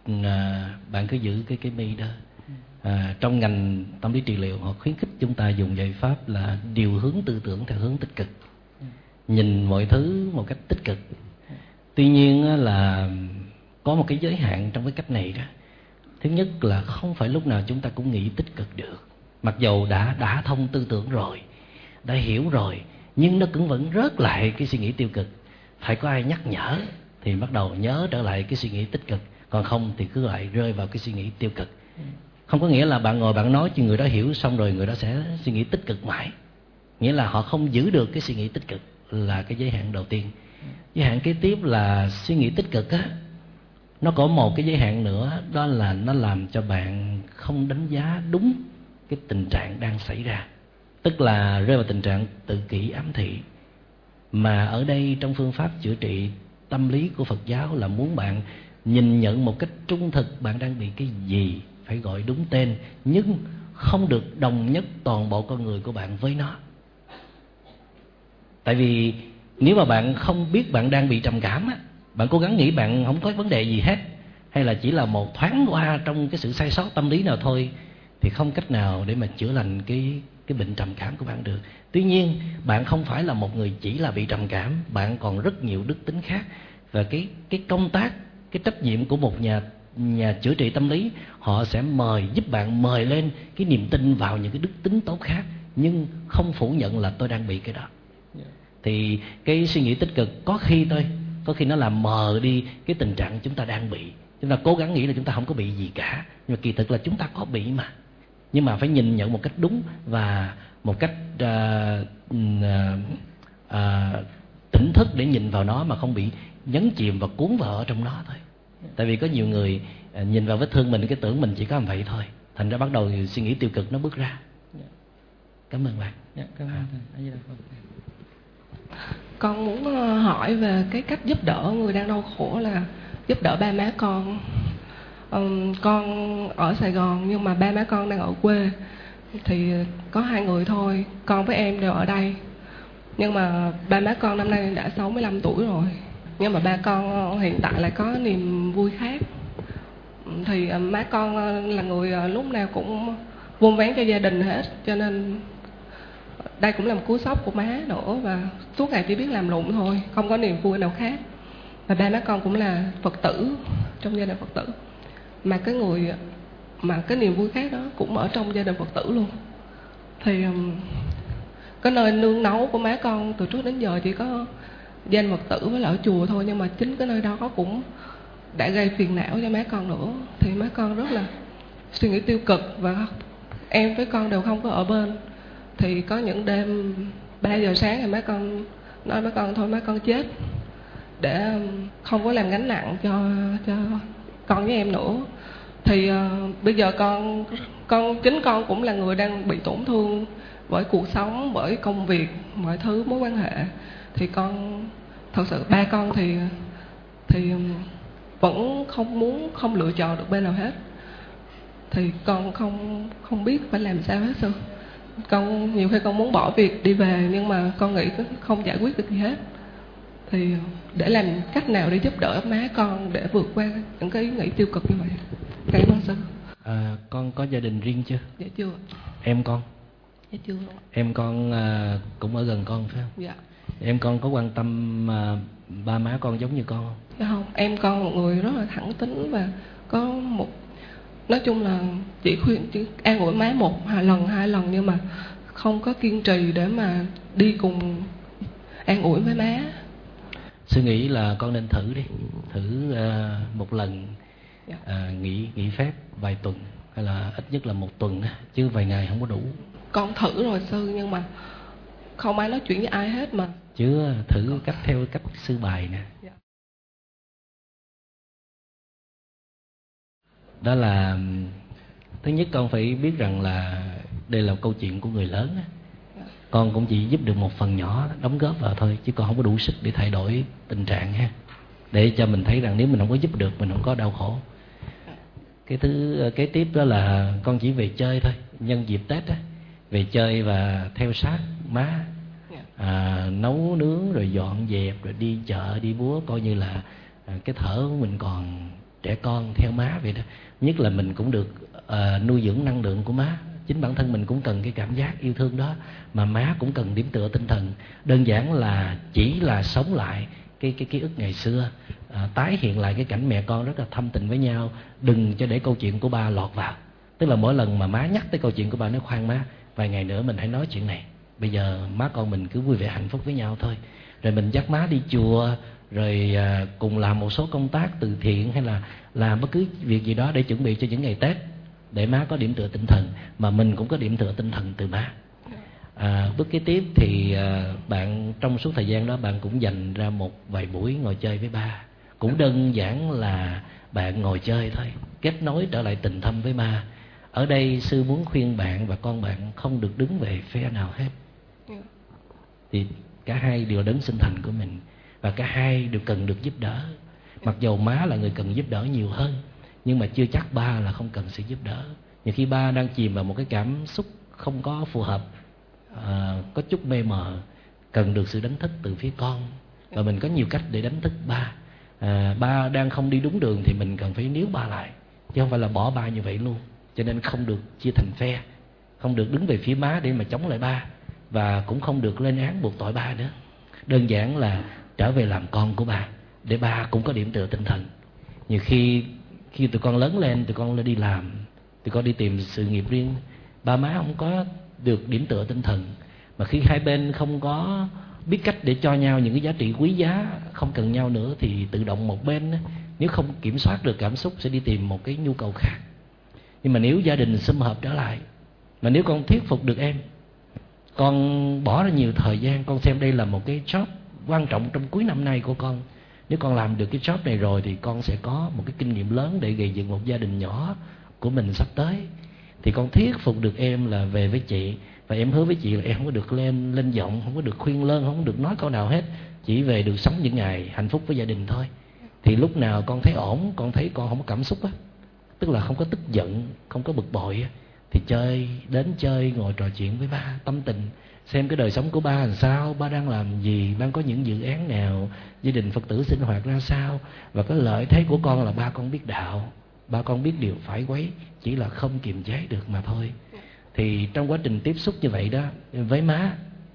Bạn cứ giữ cái mi đó. Trong ngành tâm lý trị liệu họ khuyến khích chúng ta dùng giải pháp là điều hướng tư tưởng theo hướng tích cực, nhìn mọi thứ một cách tích cực. Tuy nhiên là có một cái giới hạn trong cái cách này đó. Thứ nhất là không phải lúc nào chúng ta cũng nghĩ tích cực được. Mặc dầu đã thông tư tưởng rồi, đã hiểu rồi, nhưng nó cũng vẫn rớt lại cái suy nghĩ tiêu cực. Phải có ai nhắc nhở thì bắt đầu nhớ trở lại cái suy nghĩ tích cực. Còn không thì cứ lại rơi vào cái suy nghĩ tiêu cực. Không có nghĩa là bạn ngồi bạn nói cho người đó hiểu xong rồi người đó sẽ suy nghĩ tích cực mãi. Nghĩa là họ không giữ được cái suy nghĩ tích cực, là cái giới hạn đầu tiên. Giới hạn kế tiếp là suy nghĩ tích cực á, nó có một cái giới hạn nữa, đó là nó làm cho bạn không đánh giá đúng cái tình trạng đang xảy ra. Tức là rơi vào tình trạng tự kỷ ám thị. Mà ở đây trong phương pháp chữa trị tâm lý của Phật giáo là muốn bạn nhìn nhận một cách trung thực bạn đang bị cái gì, phải gọi đúng tên, nhưng không được đồng nhất toàn bộ con người của bạn với nó. Tại vì nếu mà bạn không biết bạn đang bị trầm cảm á, bạn cố gắng nghĩ bạn không có vấn đề gì hết, hay là chỉ là một thoáng qua trong cái sự sai sót tâm lý nào thôi, thì không cách nào để mà chữa lành cái bệnh trầm cảm của bạn được. Tuy nhiên bạn không phải là một người chỉ là bị trầm cảm, bạn còn rất nhiều đức tính khác. Và cái công tác, cái trách nhiệm của một nhà chữa trị tâm lý, họ sẽ giúp bạn mời lên cái niềm tin vào những cái đức tính tốt khác, nhưng không phủ nhận là tôi đang bị cái đó. Thì cái suy nghĩ tích cực có khi nó làm mờ đi cái tình trạng chúng ta đang bị. Chúng ta cố gắng nghĩ là chúng ta không có bị gì cả, nhưng mà kỳ thực là chúng ta có bị mà. Nhưng mà phải nhìn nhận một cách đúng và một cách tỉnh thức để nhìn vào nó, mà không bị nhấn chìm và cuốn vào ở trong nó thôi. Tại vì có nhiều người nhìn vào vết thương mình cái tưởng mình chỉ có làm vậy thôi, thành ra bắt đầu suy nghĩ tiêu cực nó bước ra. Cảm ơn bạn. Cảm ơn thầy. Con muốn hỏi về cái cách giúp đỡ người đang đau khổ, là giúp đỡ ba má con. Con ở Sài Gòn nhưng mà ba má con đang ở quê. Thì có 2 người thôi, con với em đều ở đây. Nhưng mà ba má con năm nay đã 65 tuổi rồi. Nhưng mà ba con hiện tại lại có niềm vui khác. Thì má con là người lúc nào cũng vun vén cho gia đình hết, cho nên đây cũng là một cú sốc của má nữa. Và suốt ngày chỉ biết làm lụng thôi, không có niềm vui nào khác. Và ba má con cũng là Phật tử, trong gia đình Phật tử. Mà cái người mà cái niềm vui khác đó cũng ở trong gia đình Phật tử luôn. Thì cái nơi nương nấu của má con từ trước đến giờ chỉ có gia đình Phật tử với lại ở chùa thôi, nhưng mà chính cái nơi đó cũng đã gây phiền não cho má con nữa. Thì má con rất là suy nghĩ tiêu cực và em với con đều không có ở bên. Thì có những đêm 3 giờ sáng thì má con nói má con thôi má con chết để không có làm gánh nặng cho con với em nữa. Thì bây giờ chính con cũng là người đang bị tổn thương bởi cuộc sống, bởi công việc, mọi thứ mối quan hệ. Thì con thật sự ba con thì vẫn không lựa chọn được bên nào hết. Thì con không biết phải làm sao hết sư. Con nhiều khi con muốn bỏ việc đi về nhưng mà con nghĩ không giải quyết được gì hết. Thì để làm cách nào để giúp đỡ má con để vượt qua những cái ý nghĩ tiêu cực như vậy? Cảm ơn sư. Con có gia đình riêng chưa? Dạ chưa. Em con? Dạ chưa. Em con cũng ở gần con phải không? Dạ. Em con có quan tâm ba má con giống như con không? Dạ không, em con một người rất là thẳng tính và có một, nói chung là chỉ an ủi má hai lần nhưng mà không có kiên trì để mà đi cùng an ủi với má. Sư nghĩ là con nên thử đi, thử một lần, nghỉ phép vài tuần hay là ít nhất là 1 tuần đó, chứ vài ngày không có đủ. Con thử rồi sư nhưng mà không ai nói chuyện với ai hết mà. Chứ thử theo cách sư bài nè. Dạ. Đó là thứ nhất, con phải biết rằng là đây là một câu chuyện của người lớn á. Con cũng chỉ giúp được một phần nhỏ, đóng góp vào thôi, chứ con không có đủ sức để thay đổi tình trạng ha. Để cho mình thấy rằng nếu mình không có giúp được, mình không có đau khổ. Cái thứ kế tiếp đó là con chỉ về chơi thôi, nhân dịp Tết á, về chơi và theo sát má, nấu nướng rồi dọn dẹp rồi đi chợ đi búa, coi như là cái thở của mình còn trẻ con theo má vậy đó. Nhất là mình cũng được nuôi dưỡng năng lượng của má. Chính bản thân mình cũng cần cái cảm giác yêu thương đó, mà má cũng cần điểm tựa tinh thần. Đơn giản là chỉ là sống lại cái ký ức ngày xưa, tái hiện lại cái cảnh mẹ con rất là thâm tình với nhau. Đừng cho để câu chuyện của ba lọt vào. Tức là mỗi lần mà má nhắc tới câu chuyện của ba, nói khoan má, vài ngày nữa mình hãy nói chuyện này, bây giờ má con mình cứ vui vẻ hạnh phúc với nhau thôi. Rồi mình dắt má đi chùa, rồi cùng làm một số công tác từ thiện, hay là làm bất cứ việc gì đó để chuẩn bị cho những ngày Tết, để má có điểm tựa tinh thần, mà mình cũng có điểm tựa tinh thần từ má. Bước kế tiếp thì bạn trong suốt thời gian đó bạn cũng dành ra một vài buổi ngồi chơi với ba. Cũng đơn giản là bạn ngồi chơi thôi, kết nối trở lại tình thâm với ba. Ở đây sư muốn khuyên bạn và con bạn không được đứng về phe nào hết. Thì cả hai đều đấng sinh thành của mình, và cả hai đều cần được giúp đỡ. Mặc dầu má là người cần giúp đỡ nhiều hơn, nhưng mà chưa chắc ba là không cần sự giúp đỡ. Nhiều khi ba đang chìm vào một cái cảm xúc không có phù hợp, có chút mê mờ, cần được sự đánh thức từ phía con. Và mình có nhiều cách để đánh thức ba. Ba đang không đi đúng đường thì mình cần phải níu ba lại, chứ không phải là bỏ ba như vậy luôn. Cho nên không được chia thành phe, không được đứng về phía má để mà chống lại ba, và cũng không được lên án buộc tội ba nữa. Đơn giản là trở về làm con của ba, để ba cũng có điểm tựa tinh thần. Nhiều khi tụi con lớn lên, tụi con lên đi làm, tụi con đi tìm sự nghiệp riêng, ba má không có được điểm tựa tinh thần. Mà khi hai bên không có biết cách để cho nhau những cái giá trị quý giá, không cần nhau nữa, thì tự động một bên nếu không kiểm soát được cảm xúc sẽ đi tìm một cái nhu cầu khác. Nhưng mà nếu gia đình sum họp trở lại, mà nếu con thuyết phục được em, con bỏ ra nhiều thời gian, con xem đây là một cái job quan trọng trong cuối năm nay của con. Nếu con làm được cái job này rồi thì con sẽ có một cái kinh nghiệm lớn để gây dựng một gia đình nhỏ của mình sắp tới. Thì con thuyết phục được em là về với chị, và em hứa với chị là em không có được lên giọng, không có được khuyên lơn, không có được nói câu nào hết, chỉ về được sống những ngày hạnh phúc với gia đình thôi. Thì lúc nào con thấy ổn, con thấy con không có cảm xúc á, tức là không có tức giận, không có bực bội á, thì đến chơi ngồi trò chuyện với ba, tâm tình, xem cái đời sống của ba làm sao, ba đang làm gì, ba có những dự án nào, gia đình Phật tử sinh hoạt ra sao. Và cái lợi thế của con là ba con biết đạo, ba con biết điều phải quấy, chỉ là không kiềm chế được mà thôi. Thì trong quá trình tiếp xúc như vậy đó với má,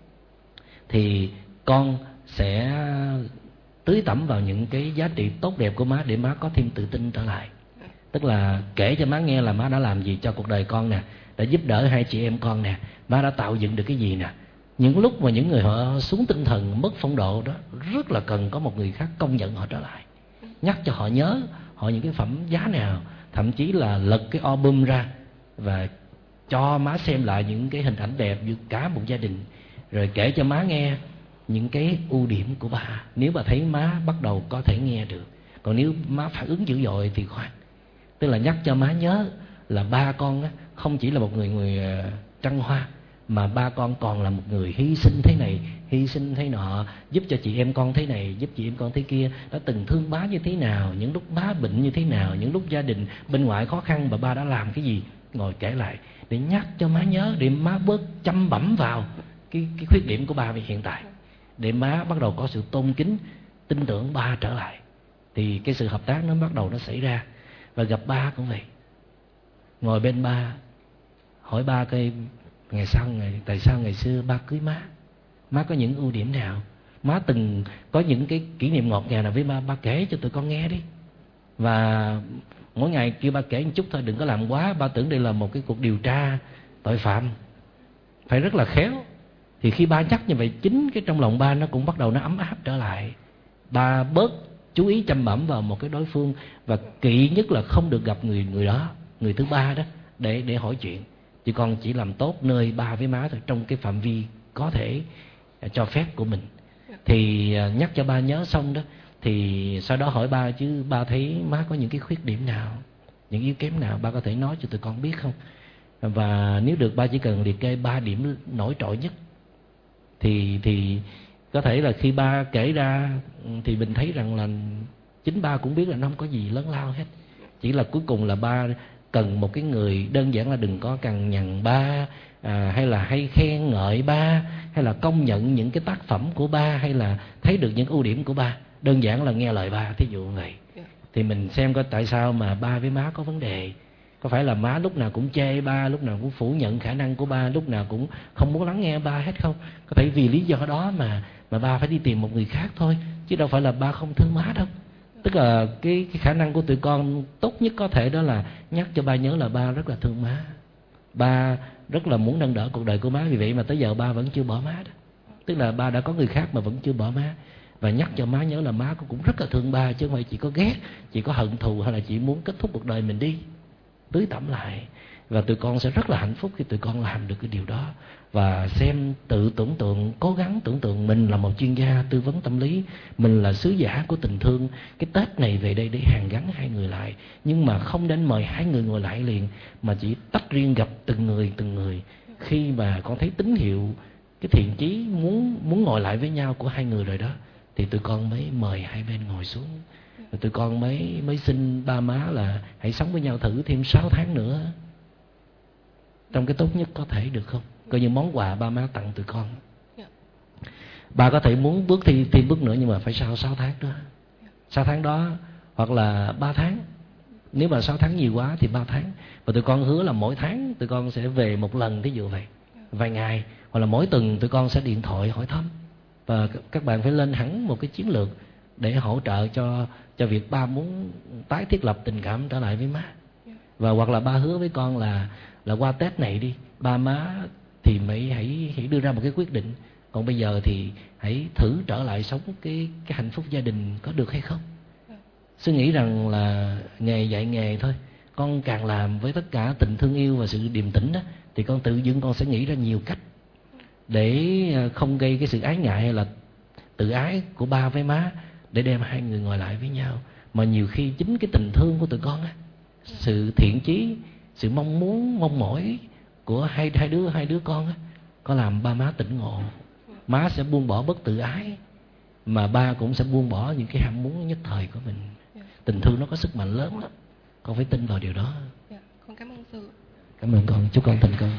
thì con sẽ tưới tẩm vào những cái giá trị tốt đẹp của má, để má có thêm tự tin trở lại. Tức là kể cho má nghe là má đã làm gì cho cuộc đời con nè, đã giúp đỡ hai chị em con nè, má đã tạo dựng được cái gì nè. Những lúc mà những người họ xuống tinh thần, mất phong độ đó, rất là cần có một người khác công nhận họ trở lại, nhắc cho họ nhớ họ những cái phẩm giá nào, thậm chí là lật cái album ra và cho má xem lại những cái hình ảnh đẹp như cả một gia đình, rồi kể cho má nghe những cái ưu điểm của bà. Nếu bà thấy má bắt đầu có thể nghe được, còn nếu má phản ứng dữ dội thì khoan. Tức là nhắc cho má nhớ là ba con không chỉ là một người trăng hoa, mà ba con còn là một người hy sinh thế này, hy sinh thế nọ, giúp cho chị em con thế này, giúp chị em con thế kia, đã từng thương bá như thế nào, những lúc bá bệnh như thế nào, những lúc gia đình bên ngoài khó khăn mà ba đã làm cái gì, ngồi kể lại để nhắc cho má nhớ, để má bớt chăm bẩm vào cái khuyết điểm của ba về hiện tại, để má bắt đầu có sự tôn kính, tin tưởng ba trở lại, thì cái sự hợp tác nó bắt đầu nó xảy ra. Và gặp ba cũng vậy, ngồi bên ba hỏi ba coi tại sao ngày xưa ba cưới má có những ưu điểm nào, má từng có những cái kỷ niệm ngọt ngào nào với ba kể cho tụi con nghe đi. Và mỗi ngày kêu ba kể một chút thôi, đừng có làm quá, ba tưởng đây là một cái cuộc điều tra tội phạm, phải rất là khéo. Thì khi ba nhắc như vậy, chính cái trong lòng ba nó cũng bắt đầu nó ấm áp trở lại. Ba bớt chú ý chăm bẩm vào một cái đối phương, và kỵ nhất là không được gặp người đó, người thứ ba đó, để hỏi chuyện. Chỉ còn chỉ làm tốt nơi ba với má thôi, trong cái phạm vi có thể cho phép của mình. Thì nhắc cho ba nhớ xong đó, thì sau đó hỏi ba, chứ ba thấy má có những cái khuyết điểm nào, những yếu kém nào, ba có thể nói cho tụi con biết không? Và nếu được, ba chỉ cần liệt kê 3 điểm nổi trội nhất. Thì có thể là khi ba kể ra thì mình thấy rằng là chính ba cũng biết là nó không có gì lớn lao hết. Chỉ là cuối cùng là ba cần một cái người đơn giản là đừng có cằn nhằn ba, hay là hay khen ngợi ba, hay là công nhận những cái tác phẩm của ba, hay là thấy được những ưu điểm của ba. Đơn giản là nghe lời ba, thí dụ như vậy. Thì mình xem coi tại sao mà ba với má có vấn đề. Có phải là má lúc nào cũng chê ba, lúc nào cũng phủ nhận khả năng của ba, lúc nào cũng không muốn lắng nghe ba hết không? Có thể vì lý do đó mà ba phải đi tìm một người khác thôi, chứ đâu phải là ba không thương má đâu. Tức là cái khả năng của tụi con tốt nhất có thể đó là nhắc cho ba nhớ là ba rất là thương má, ba rất là muốn nâng đỡ cuộc đời của má, vì vậy mà tới giờ ba vẫn chưa bỏ má đó. Tức là ba đã có người khác mà vẫn chưa bỏ má. Và nhắc cho má nhớ là má cũng rất là thương ba, chứ không phải chỉ có ghét, chỉ có hận thù, hay là chỉ muốn kết thúc cuộc đời mình đi. Tưới tẩm lại. Và tụi con sẽ rất là hạnh phúc khi tụi con làm được cái điều đó. Và xem, tự tưởng tượng, cố gắng tưởng tượng mình là một chuyên gia tư vấn tâm lý, mình là sứ giả của tình thương. Cái Tết này về đây để hàn gắn hai người lại, nhưng mà không đến mời hai người ngồi lại liền, mà chỉ tách riêng gặp từng người. Khi mà con thấy tín hiệu, cái thiện chí muốn ngồi lại với nhau của hai người rồi đó, thì tụi con mới mời hai bên ngồi xuống. Rồi tụi con mới xin ba má là hãy sống với nhau thử thêm 6 tháng nữa, trong cái tốt nhất có thể, được không? Coi như món quà ba má tặng tụi con. Ba có thể muốn bước thêm bước nữa, nhưng mà phải sau 6 tháng đó. 6 tháng đó, hoặc là 3 tháng. Nếu mà 6 tháng nhiều quá thì 3 tháng. Và tụi con hứa là mỗi tháng tụi con sẽ về một lần, thí dụ vậy, vài ngày. Hoặc là mỗi tuần tụi con sẽ điện thoại hỏi thăm. Và các bạn phải lên hẳn một cái chiến lược để hỗ trợ cho việc ba muốn tái thiết lập tình cảm trở lại với má. Và hoặc là ba hứa với con là qua Tết này đi, ba má thì hãy đưa ra một cái quyết định. Còn bây giờ thì hãy thử trở lại sống cái hạnh phúc gia đình, có được hay không? Sư nghĩ rằng là nghề dạy nghề thôi. Con càng làm với tất cả tình thương yêu và sự điềm tĩnh đó, thì con tự dưng con sẽ nghĩ ra nhiều cách để không gây cái sự ái ngại hay là tự ái của ba với má, để đem hai người ngồi lại với nhau. Mà nhiều khi chính cái tình thương của tụi con á, sự thiện chí, sự mong mỏi của hai đứa con á, có làm ba má tỉnh ngộ. Má sẽ buông bỏ bất tự ái, mà ba cũng sẽ buông bỏ những cái ham muốn nhất thời của mình. Tình thương nó có sức mạnh lớn lắm, con phải tin vào điều đó. Con cảm ơn sư. Cảm ơn con, chúc con thành công.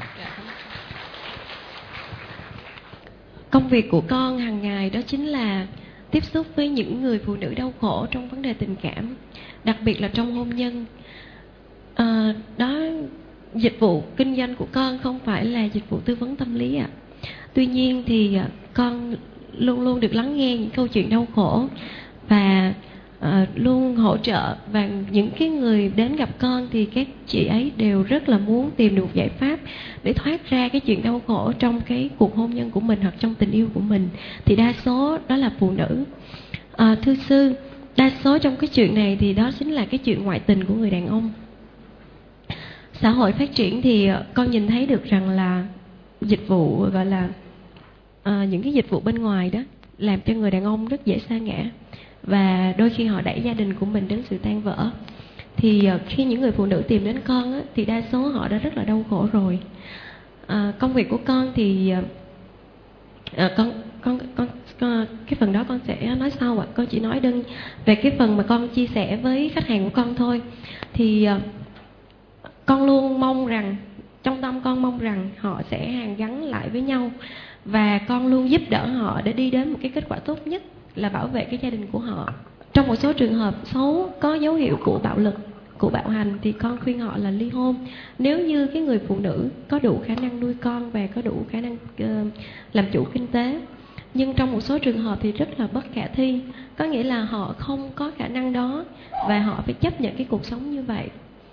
Công việc của con hàng ngày đó chính là tiếp xúc với những người phụ nữ đau khổ trong vấn đề tình cảm, đặc biệt là trong hôn nhân. Đó, dịch vụ kinh doanh của con không phải là dịch vụ tư vấn tâm lý ạ. Tuy nhiên thì con luôn luôn được lắng nghe những câu chuyện đau khổ, và luôn hỗ trợ, và những cái người đến gặp con thì các chị ấy đều rất là muốn tìm được giải pháp để thoát ra cái chuyện đau khổ trong cái cuộc hôn nhân của mình hoặc trong tình yêu của mình. Thì đa số đó là phụ nữ. Thưa sư, đa số trong cái chuyện này thì đó chính là cái chuyện ngoại tình của người đàn ông. Xã hội phát triển thì con nhìn thấy được rằng là dịch vụ gọi là những cái dịch vụ bên ngoài đó làm cho người đàn ông rất dễ sa ngã, và đôi khi họ đẩy gia đình của mình đến sự tan vỡ. Thì khi những người phụ nữ tìm đến con á, thì đa số họ đã rất là đau khổ rồi. Công việc của con thì cái phần đó con sẽ nói sau ạ. Con chỉ nói đơn về cái phần mà con chia sẻ với khách hàng của con thôi. Thì con luôn mong rằng, trong tâm con mong rằng họ sẽ hàn gắn lại với nhau, và con luôn giúp đỡ họ để đi đến một cái kết quả tốt nhất là bảo vệ cái gia đình của họ. Trong một số trường hợp xấu có dấu hiệu của bạo lực, của bạo hành thì con khuyên họ là ly hôn. Nếu như cái người phụ nữ có đủ khả năng nuôi con và có đủ khả năng làm chủ kinh tế. Nhưng trong một số trường hợp thì rất là bất khả thi, có nghĩa là họ không có khả năng đó và họ phải chấp nhận cái cuộc sống như vậy.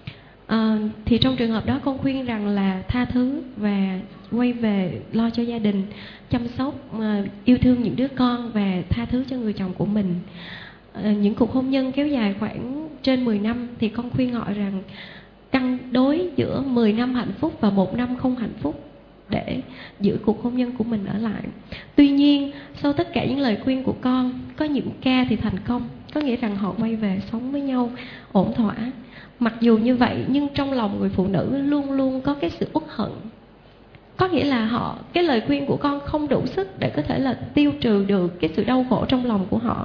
Thì trong trường hợp đó con khuyên rằng là tha thứ và quay về lo cho gia đình, chăm sóc, yêu thương những đứa con và tha thứ cho người chồng của mình. Những cuộc hôn nhân kéo dài khoảng trên 10 năm thì con khuyên họ rằng cân đối giữa 10 năm hạnh phúc và 1 năm không hạnh phúc để giữ cuộc hôn nhân của mình ở lại. Tuy nhiên, sau tất cả những lời khuyên của con, có những ca thì thành công, có nghĩa rằng họ quay về sống với nhau ổn thỏa. Mặc dù như vậy, nhưng trong lòng người phụ nữ luôn luôn có cái sự uất hận. Có nghĩa là cái lời khuyên của con không đủ sức để có thể là tiêu trừ được cái sự đau khổ trong lòng của họ.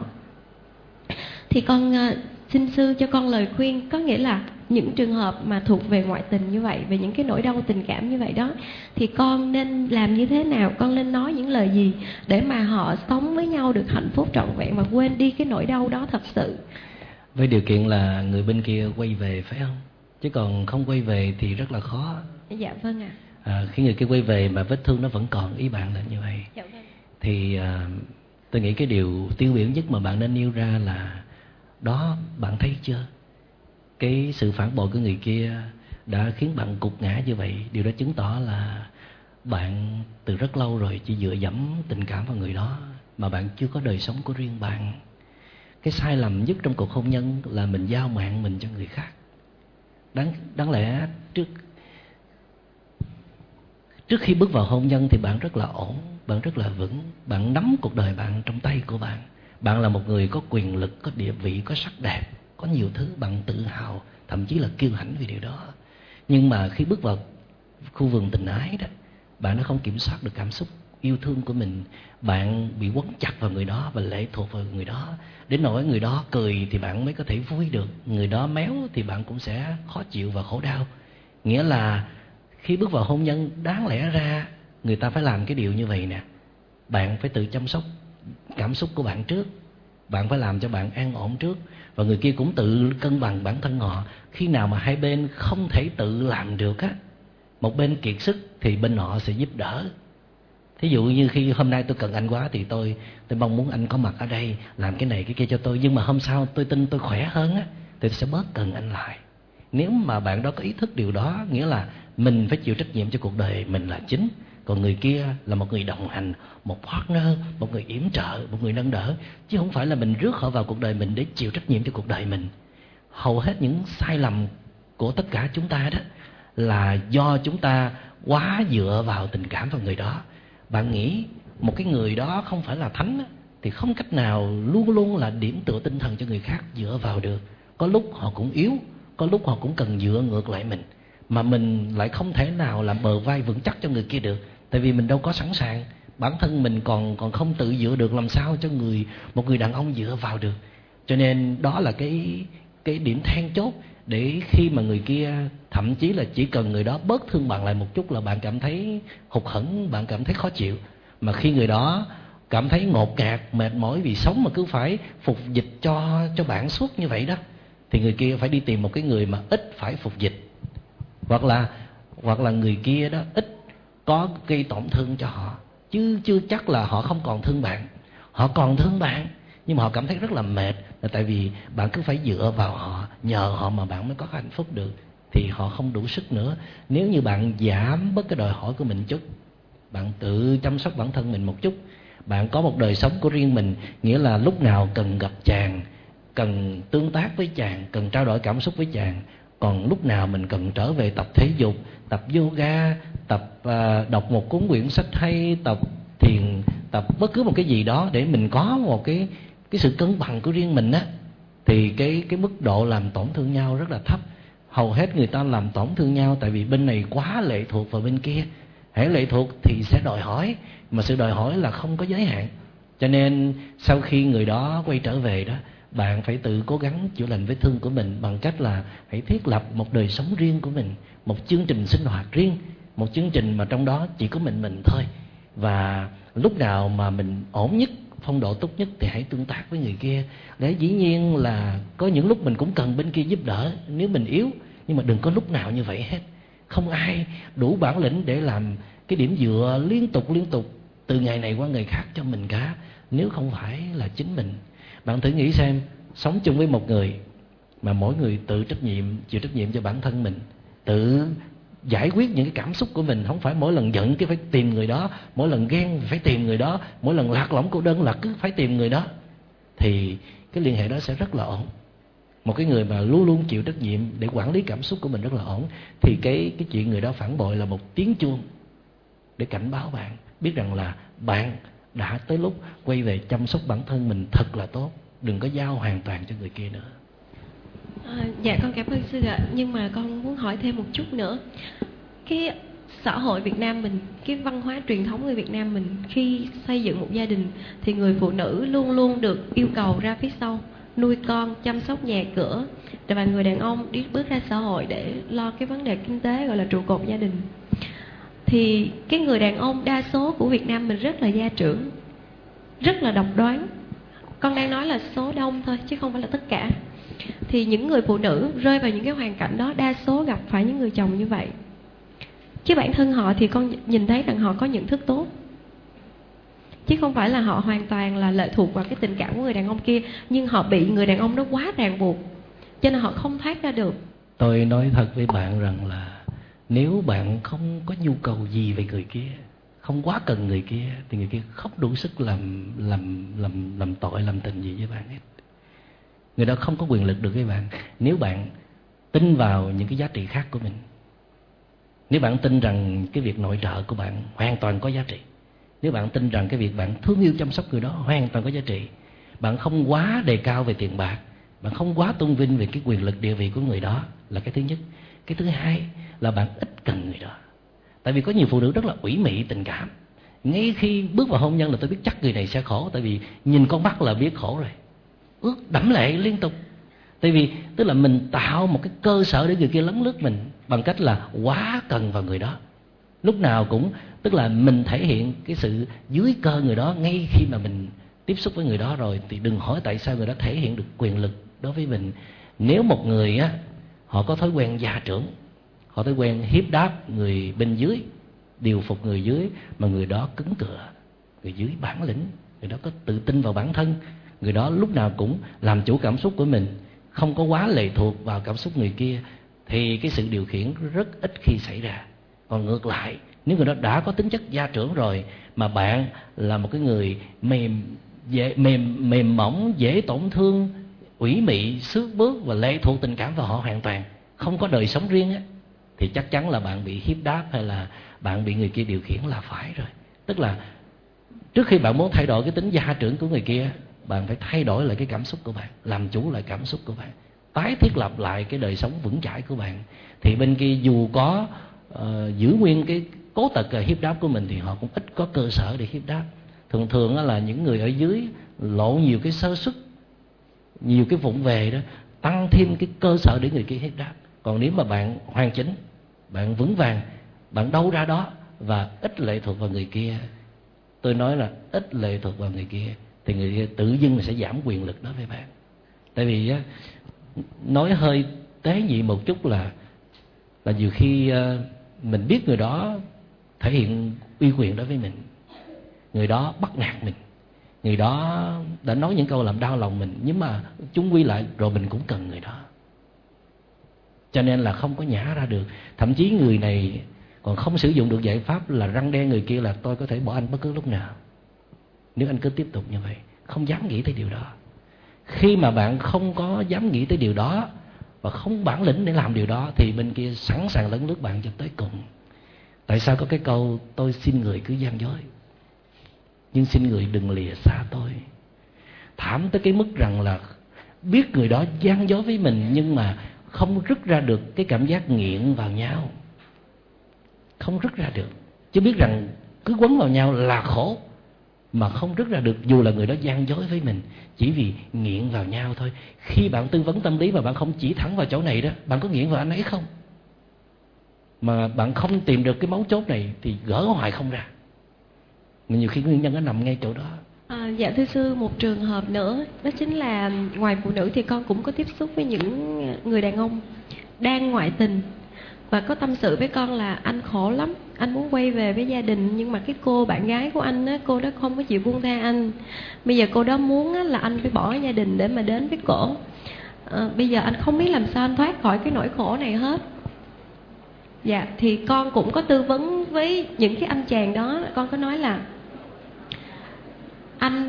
Thì con xin sư cho con lời khuyên, có nghĩa là những trường hợp mà thuộc về ngoại tình như vậy, về những cái nỗi đau tình cảm như vậy đó, thì con nên làm như thế nào, con nên nói những lời gì để mà họ sống với nhau được hạnh phúc trọn vẹn và quên đi cái nỗi đau đó thật sự. Với điều kiện là người bên kia quay về, phải không? Chứ còn không quay về thì rất là khó. Dạ vâng ạ. Khi người kia quay về mà vết thương nó vẫn còn, ý bạn là như vậy. Dạ vâng. Thì tôi nghĩ cái điều tiêu biểu nhất mà bạn nên nêu ra là đó, bạn thấy chưa? Cái sự phản bội của người kia đã khiến bạn gục ngã như vậy. Điều đó chứng tỏ là bạn từ rất lâu rồi chỉ dựa dẫm tình cảm vào người đó, mà bạn chưa có đời sống của riêng bạn. Cái sai lầm nhất trong cuộc hôn nhân là mình giao mạng mình cho người khác. Đáng lẽ trước khi bước vào hôn nhân thì bạn rất là ổn, bạn rất là vững, bạn nắm cuộc đời bạn trong tay của bạn. Bạn là một người có quyền lực, có địa vị, có sắc đẹp, có nhiều thứ bạn tự hào, thậm chí là kiêu hãnh vì điều đó. Nhưng mà khi bước vào khu vườn tình ái đó, bạn đã không kiểm soát được cảm xúc yêu thương của mình. Bạn bị quấn chặt vào người đó và lệ thuộc vào người đó, đến nỗi người đó cười thì bạn mới có thể vui được, người đó méo thì bạn cũng sẽ khó chịu và khổ đau. Nghĩa là khi bước vào hôn nhân, đáng lẽ ra người ta phải làm cái điều như vậy nè. Bạn phải tự chăm sóc cảm xúc của bạn trước, bạn phải làm cho bạn an ổn trước, và người kia cũng tự cân bằng bản thân họ. Khi nào mà hai bên không thể tự làm được á, một bên kiệt sức thì bên họ sẽ giúp đỡ. Thí dụ như khi hôm nay tôi cần anh quá thì tôi mong muốn anh có mặt ở đây làm cái này cái kia cho tôi, nhưng mà hôm sau tôi tin tôi khỏe hơn á thì tôi sẽ bớt cần anh lại. Nếu mà bạn đó có ý thức điều đó, nghĩa là mình phải chịu trách nhiệm cho cuộc đời mình là chính, còn người kia là một người đồng hành, một partner, một người yểm trợ, một người nâng đỡ, chứ không phải là mình rước họ vào cuộc đời mình để chịu trách nhiệm cho cuộc đời mình. Hầu hết những sai lầm của tất cả chúng ta đó là do chúng ta quá dựa vào tình cảm vào người đó. Bạn nghĩ một cái người đó không phải là thánh á, thì không cách nào luôn luôn là điểm tựa tinh thần cho người khác dựa vào được. Có lúc họ cũng yếu, có lúc họ cũng cần dựa ngược lại mình, mà mình lại không thể nào làm bờ vai vững chắc cho người kia được, tại vì mình đâu có sẵn sàng. Bản thân mình còn không tự dựa được, làm sao cho một người đàn ông dựa vào được. Cho nên đó là cái điểm then chốt, để khi mà người kia thậm chí là chỉ cần người đó bớt thương bạn lại một chút là bạn cảm thấy hụt hẫng, bạn cảm thấy khó chịu. Mà khi người đó cảm thấy ngột ngạt, mệt mỏi vì sống mà cứ phải phục dịch cho bạn suốt như vậy đó, thì người kia phải đi tìm một cái người mà ít phải phục dịch, hoặc là người kia đó ít có gây tổn thương cho họ, chứ chưa chắc là họ không còn thương bạn. Họ còn thương bạn, nhưng mà họ cảm thấy rất là mệt, là tại vì bạn cứ phải dựa vào họ, nhờ họ mà bạn mới có hạnh phúc được, thì họ không đủ sức nữa. Nếu như bạn giảm bớt cái đòi hỏi của mình chút, bạn tự chăm sóc bản thân mình một chút, bạn có một đời sống của riêng mình, nghĩa là lúc nào cần gặp chàng, cần tương tác với chàng, cần trao đổi cảm xúc với chàng, còn lúc nào mình cần trở về tập thể dục, tập yoga, tập đọc một cuốn quyển sách hay, tập thiền, tập bất cứ một cái gì đó để mình có một cái sự cân bằng của riêng mình á, thì cái mức độ làm tổn thương nhau rất là thấp. Hầu hết người ta làm tổn thương nhau tại vì bên này quá lệ thuộc vào bên kia. Hễ lệ thuộc thì sẽ đòi hỏi, mà sự đòi hỏi là không có giới hạn. Cho nên sau khi người đó quay trở về đó, bạn phải tự cố gắng chữa lành vết thương của mình bằng cách là hãy thiết lập một đời sống riêng của mình, một chương trình sinh hoạt riêng, một chương trình mà trong đó chỉ có mình thôi. Và lúc nào mà mình ổn nhất, phong độ tốt nhất thì hãy tương tác với người kia. Để dĩ nhiên là có những lúc mình cũng cần bên kia giúp đỡ nếu mình yếu, nhưng mà đừng có lúc nào như vậy hết. Không ai đủ bản lĩnh để làm cái điểm dựa liên tục từ ngày này qua ngày khác cho mình cả, nếu không phải là chính mình. Bạn thử nghĩ xem, sống chung với một người mà mỗi người tự chịu trách nhiệm cho bản thân mình, tự giải quyết những cái cảm xúc của mình, không phải mỗi lần giận cái phải tìm người đó, mỗi lần ghen phải tìm người đó, mỗi lần lạc lõng cô đơn là cứ phải tìm người đó, thì cái liên hệ đó sẽ rất là ổn. Một cái người mà luôn luôn chịu trách nhiệm để quản lý cảm xúc của mình rất là ổn, thì cái chuyện người đó phản bội là một tiếng chuông để cảnh báo bạn biết rằng là bạn đã tới lúc quay về chăm sóc bản thân mình thật là tốt, đừng có giao hoàn toàn cho người kia nữa. Dạ con cảm ơn sư ạ. Nhưng mà con muốn hỏi thêm một chút nữa. Cái xã hội Việt Nam mình, cái văn hóa truyền thống người Việt Nam mình, khi xây dựng một gia đình thì người phụ nữ luôn luôn được yêu cầu ra phía sau nuôi con, chăm sóc nhà cửa, và người đàn ông bước ra xã hội để lo cái vấn đề kinh tế, gọi là trụ cột gia đình. Thì cái người đàn ông đa số của Việt Nam mình rất là gia trưởng, rất là độc đoán. Con đang nói là số đông thôi chứ không phải là tất cả. Thì những người phụ nữ rơi vào những cái hoàn cảnh đó đa số gặp phải những người chồng như vậy. Chứ bản thân họ thì con nhìn thấy rằng họ có nhận thức tốt, chứ không phải là họ hoàn toàn là lệ thuộc vào cái tình cảm của người đàn ông kia, nhưng họ bị người đàn ông đó quá ràng buộc, cho nên họ không thoát ra được. Tôi nói thật với bạn rằng là nếu bạn không có nhu cầu gì về người kia, không quá cần người kia, thì người kia không đủ sức làm tội, làm tình gì với bạn hết. Người đó không có quyền lực được với bạn. Nếu bạn tin vào những cái giá trị khác của mình, nếu bạn tin rằng cái việc nội trợ của bạn hoàn toàn có giá trị, nếu bạn tin rằng cái việc bạn thương yêu chăm sóc người đó hoàn toàn có giá trị, bạn không quá đề cao về tiền bạc, bạn không quá tôn vinh về cái quyền lực địa vị của người đó, là cái thứ nhất. Cái thứ hai là bạn ít cần người đó. Tại vì có nhiều phụ nữ rất là ủy mị tình cảm, ngay khi bước vào hôn nhân là tôi biết chắc người này sẽ khổ, tại vì nhìn con mắt là biết khổ rồi, ước đẫm lệ liên tục. Tại vì tức là mình tạo một cái cơ sở để người kia lấn lướt mình bằng cách là quá cần vào người đó. Lúc nào cũng tức là mình thể hiện cái sự dưới cơ người đó ngay khi mà mình tiếp xúc với người đó rồi, thì đừng hỏi tại sao người đó thể hiện được quyền lực đối với mình. Nếu một người á, họ có thói quen gia trưởng, họ thói quen hiếp đáp người bên dưới, điều phục người dưới, mà người đó cứng cựa, người dưới bản lĩnh, người đó có tự tin vào bản thân, người đó lúc nào cũng làm chủ cảm xúc của mình, không có quá lệ thuộc vào cảm xúc người kia, thì cái sự điều khiển rất ít khi xảy ra. Còn ngược lại, nếu người đó đã có tính chất gia trưởng rồi, mà bạn là một cái người mềm mỏng, dễ tổn thương, ủy mị, xước bước và lệ thuộc tình cảm vào họ hoàn toàn, không có đời sống riêng á, thì chắc chắn là bạn bị hiếp đáp hay là bạn bị người kia điều khiển là phải rồi. Tức là trước khi bạn muốn thay đổi cái tính gia trưởng của người kia, bạn phải thay đổi lại cái cảm xúc của bạn, làm chủ lại cảm xúc của bạn, tái thiết lập lại cái đời sống vững chãi của bạn. Thì bên kia dù có giữ nguyên cái cố tật hiếp đáp của mình thì họ cũng ít có cơ sở để hiếp đáp. Thường là những người ở dưới lộ nhiều cái sơ suất, nhiều cái vụng về đó, tăng thêm cái cơ sở để người kia hiếp đáp. Còn nếu mà bạn hoàn chỉnh, bạn vững vàng, bạn đâu ra đó và ít lệ thuộc vào người kia, tôi nói là ít lệ thuộc vào người kia, thì người kia tự dưng sẽ giảm quyền lực đó với bạn. Tại vì á, nói hơi tế nhị một chút là nhiều khi mình biết người đó thể hiện uy quyền đối với mình, người đó bắt nạt mình, người đó đã nói những câu làm đau lòng mình, nhưng mà chung quy lại rồi mình cũng cần người đó, cho nên là không có nhả ra được. Thậm chí người này còn không sử dụng được giải pháp là răn đe người kia là tôi có thể bỏ anh bất cứ lúc nào nếu anh cứ tiếp tục như vậy. Không dám nghĩ tới điều đó. Khi mà bạn không có dám nghĩ tới điều đó và không bản lĩnh để làm điều đó thì bên kia sẵn sàng lấn lướt bạn cho tới cùng. Tại sao có cái câu tôi xin người cứ gian dối, nhưng xin người đừng lìa xa tôi. Thảm tới cái mức rằng là biết người đó gian dối với mình nhưng mà không rứt ra được cái cảm giác nghiện vào nhau, không rứt ra được. Chứ biết rằng cứ quấn vào nhau là khổ, mà không rứt ra được dù là người đó gian dối với mình, chỉ vì nghiện vào nhau thôi. Khi bạn tư vấn tâm lý mà bạn không chỉ thẳng vào chỗ này đó, bạn có nghiện vào anh ấy không? Mà bạn không tìm được cái mấu chốt này thì gỡ hoài không ra. Nhiều khi nguyên nhân nó nằm ngay chỗ đó. Dạ thưa sư, một trường hợp nữa đó chính là ngoài phụ nữ thì con cũng có tiếp xúc với những người đàn ông đang ngoại tình và có tâm sự với con là anh khổ lắm, anh muốn quay về với gia đình, nhưng mà cái cô bạn gái của anh á, cô đó không có chịu buông tha anh. Bây giờ cô đó muốn á, là anh phải bỏ gia đình để mà đến với cổ. Bây giờ anh không biết làm sao anh thoát khỏi cái nỗi khổ này hết. Dạ thì con cũng có tư vấn với những cái anh chàng đó, con có nói là anh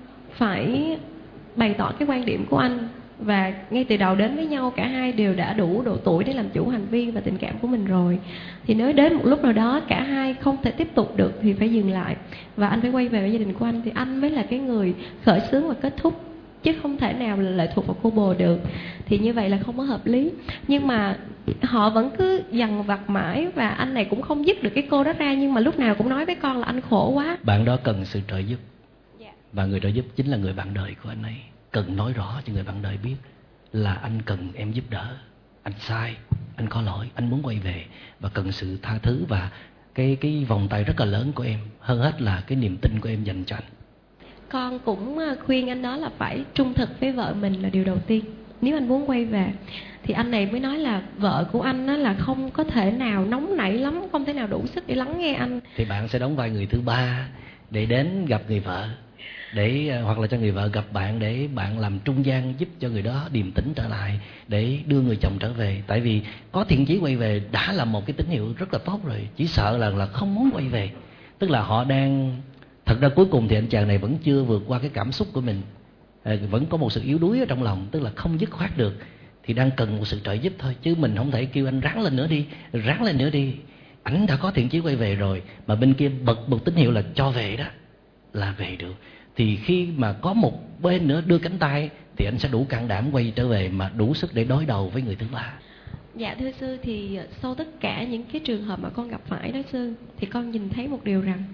phải bày tỏ cái quan điểm của anh, và ngay từ đầu đến với nhau cả hai đều đã đủ độ tuổi để làm chủ hành vi và tình cảm của mình rồi. Thì nếu đến một lúc nào đó cả hai không thể tiếp tục được thì phải dừng lại, và anh phải quay về với gia đình của anh, thì anh mới là cái người khởi xướng và kết thúc, chứ không thể nào là lệ thuộc vào cô bồ được. Thì như vậy là không có hợp lý. Nhưng mà họ vẫn cứ dằn vặt mãi, và anh này cũng không dứt được cái cô đó ra, nhưng mà lúc nào cũng nói với con là anh khổ quá. Bạn đó cần sự trợ giúp, và người trợ giúp chính là người bạn đời của anh ấy. Cần nói rõ cho người bạn đời biết là anh cần em giúp đỡ, anh sai, anh có lỗi, anh muốn quay về và cần sự tha thứ và cái vòng tay rất là lớn của em, hơn hết là cái niềm tin của em dành cho anh. Con cũng khuyên anh đó là phải trung thực với vợ mình là điều đầu tiên. Nếu anh muốn quay về thì anh này mới nói là vợ của anh là không có thể nào nóng nảy lắm, không thể nào đủ sức để lắng nghe anh. Thì bạn sẽ đóng vai người thứ ba để đến gặp người vợ, để hoặc là cho người vợ gặp bạn, để bạn làm trung gian giúp cho người đó điềm tĩnh trở lại, để đưa người chồng trở về. Tại vì có thiện chí quay về đã là một cái tín hiệu rất là tốt rồi, chỉ sợ là không muốn quay về. Tức là họ đang, thật ra cuối cùng thì anh chàng này vẫn chưa vượt qua cái cảm xúc của mình, vẫn có một sự yếu đuối ở trong lòng, tức là không dứt khoát được, thì đang cần một sự trợ giúp thôi. Chứ mình không thể kêu anh ráng lên nữa đi, ráng lên nữa đi. Ảnh đã có thiện chí quay về rồi, mà bên kia bật một tín hiệu là cho về đó, là về được. Thì khi mà có một bên nữa đưa cánh tay thì anh sẽ đủ can đảm quay trở về, mà đủ sức để đối đầu với người thứ ba. Dạ thưa sư, thì sau tất cả những cái trường hợp mà con gặp phải đó sư, thì con nhìn thấy một điều rằng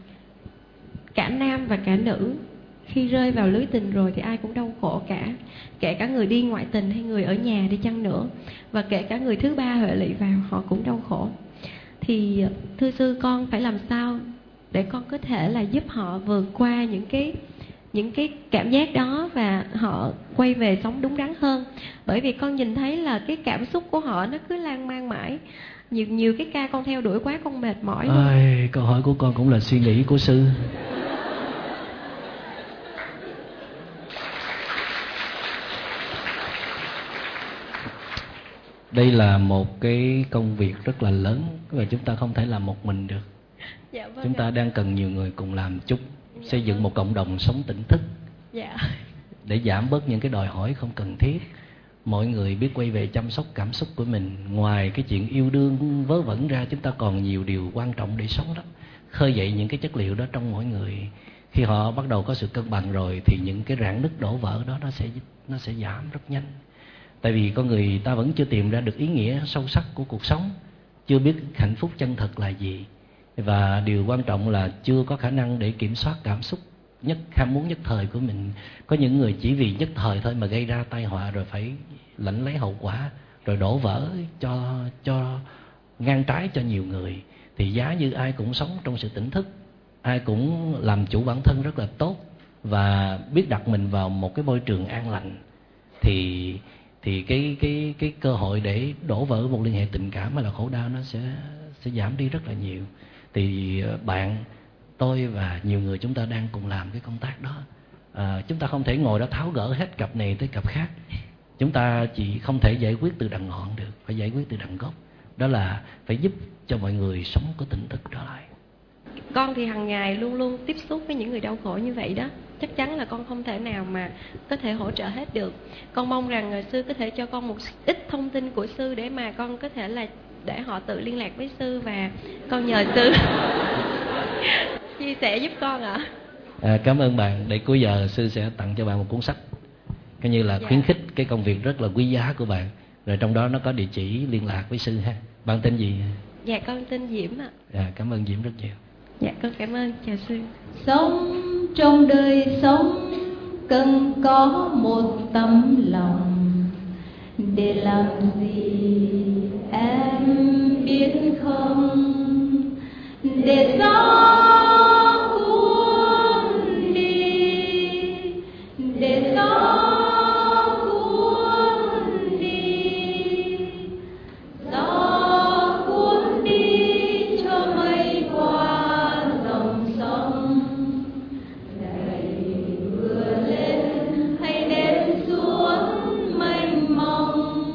cả nam và cả nữ khi rơi vào lưới tình rồi thì ai cũng đau khổ cả. Kể cả người đi ngoại tình hay người ở nhà đi chăng nữa, và kể cả người thứ ba hệ lụy vào, họ cũng đau khổ. Thì thưa sư, con phải làm sao để con có thể là giúp họ vượt qua những cái cảm giác đó và họ quay về sống đúng đắn hơn? Bởi vì con nhìn thấy là cái cảm xúc của họ nó cứ lan man mãi. Nhiều cái ca con theo đuổi quá, con mệt mỏi luôn. Câu hỏi của con cũng là suy nghĩ của sư. Đây là một cái công việc rất là lớn và chúng ta không thể làm một mình được. Dạ, vâng. Chúng ta đang cần nhiều người cùng làm chung, xây dựng một cộng đồng sống tỉnh thức. Dạ. Để giảm bớt những cái đòi hỏi không cần thiết. Mọi người biết quay về chăm sóc cảm xúc của mình. Ngoài cái chuyện yêu đương vớ vẩn ra, chúng ta còn nhiều điều quan trọng để sống lắm. Khơi dậy những cái chất liệu đó trong mỗi người. Khi họ bắt đầu có sự cân bằng rồi thì những cái rạn nứt đổ vỡ đó nó sẽ giảm rất nhanh. Tại vì con người ta vẫn chưa tìm ra được ý nghĩa sâu sắc của cuộc sống, chưa biết hạnh phúc chân thật là gì, và điều quan trọng là chưa có khả năng để kiểm soát cảm xúc ham muốn nhất thời của mình. Có những người chỉ vì nhất thời thôi mà gây ra tai họa, rồi phải lãnh lấy hậu quả, rồi đổ vỡ cho ngang trái cho nhiều người. Thì giá như ai cũng sống trong sự tỉnh thức, ai cũng làm chủ bản thân rất là tốt và biết đặt mình vào một cái môi trường an lành, thì cái cơ hội để đổ vỡ một liên hệ tình cảm hay là khổ đau nó sẽ giảm đi rất là nhiều. Thì bạn, tôi và nhiều người chúng ta đang cùng làm cái công tác đó, Chúng ta không thể ngồi đó tháo gỡ hết cặp này tới cặp khác. Chúng ta chỉ không thể giải quyết từ đằng ngọn được, phải giải quyết từ đằng gốc. Đó là phải giúp cho mọi người sống có tỉnh thức trở lại. Con thì hàng ngày luôn luôn tiếp xúc với những người đau khổ như vậy đó. Chắc chắn là con không thể nào mà có thể hỗ trợ hết được. Con mong rằng sư có thể cho con một ít thông tin của sư để mà con có thể là để họ tự liên lạc với sư, và con nhờ sư chia sẻ giúp con ạ. Cảm ơn bạn. Để cuối giờ sư sẽ tặng cho bạn một cuốn sách, coi như là khuyến khích cái công việc rất là quý giá của bạn. Rồi trong đó nó có địa chỉ liên lạc với sư ha. Bạn tên gì? Dạ con tên Diễm ạ. Cảm ơn Diễm rất nhiều. Dạ con cảm ơn, chào sư. Sống trong đời sống cần có một tấm lòng, để làm gì em biết không? Để gió cuốn đi, để gió cuốn đi, gió cuốn đi cho mây qua dòng sông, đầy vừa lên hay đêm xuống mênh mông.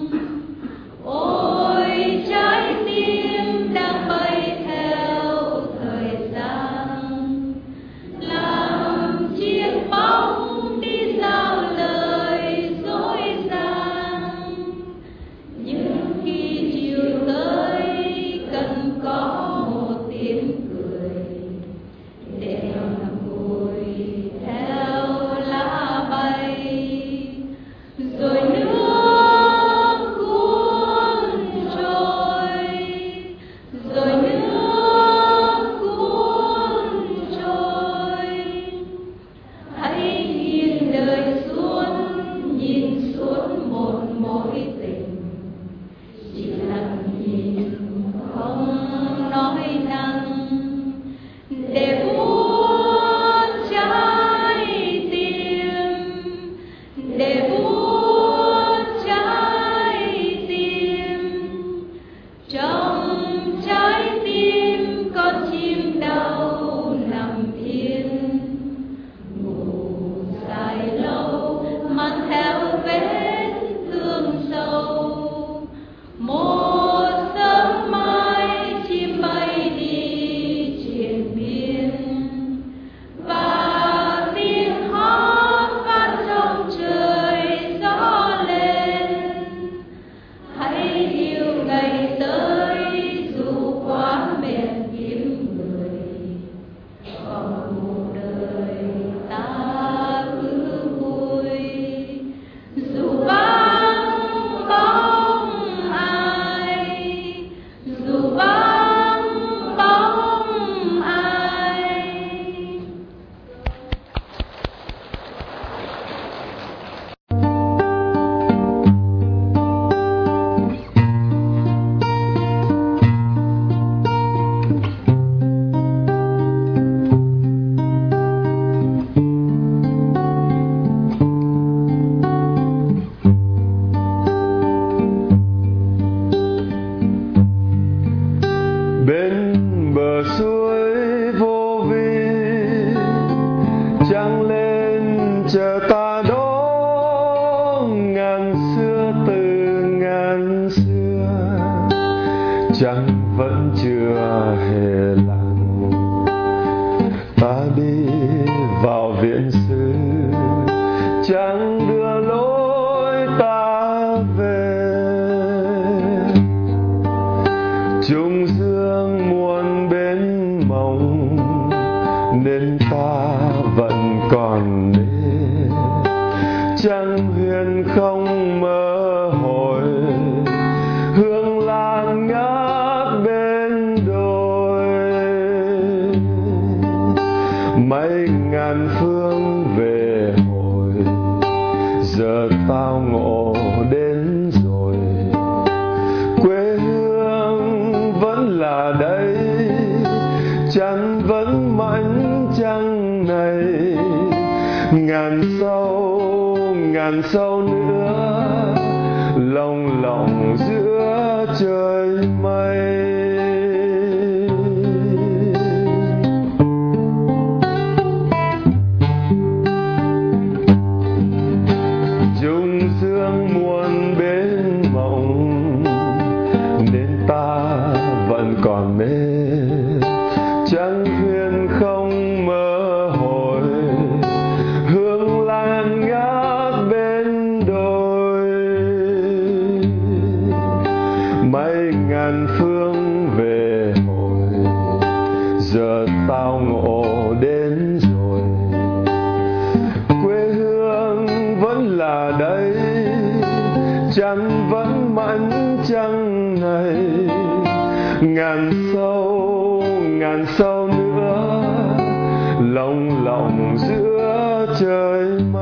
Ôi trái tim đang bay theo thời gian, làm chiếc bóng đi giao lời dối gian. Nhưng khi chiều tới cần có một tiếng cười, để ngồi theo lá bay, rồi nước cuốn trôi, rồi nước cuốn trôi. Hãy nhìn đời xuống, nhìn xuống một mối tình, chỉ lặng nhìn không nói năng, để buốt trái tim, để buốt trái tim. Trong trái tim con chim đau nằm yên, ngủ dài lâu mang theo vết thương sâu. Một sớm mai chim bay đi triền miên, và tiếng hót vang trong trời gió lên. Hãy yêu ngày tới dù quá mệt kiếm người, còn một đời ta cứ vui. Dù vắng bóng ai, dù vắng bóng ai. Bên bờ suối vô vi trăng lên chờ ta đó, ngàn xưa từ ngàn xưa trăng vẫn chưa hề lặng. Ta đi vào viện sư, trăng đưa lối ta về. Trung dương muôn bên mộng nên ta vẫn còn đến. Trăng huyền không mơ hồi, hương lan ngát bên đồi. Mấy ngàn phương về hồi, giờ tao ngộ đến rồi. Quê hương vẫn là đây, chăn vẫn mảnh trăng này. Ngàn sâu nữa lồng lộng giữa trời mây. vẫn còn mê, trăng thuyền không mơ hồi, hương lan ngát bên đồi. Mấy ngàn phương về hồi, giờ tao ngộ đến rồi. Quê hương vẫn là đây, chăn vẫn mảnh trăng này. Ngàn sâu nữa lồng lộng giữa trời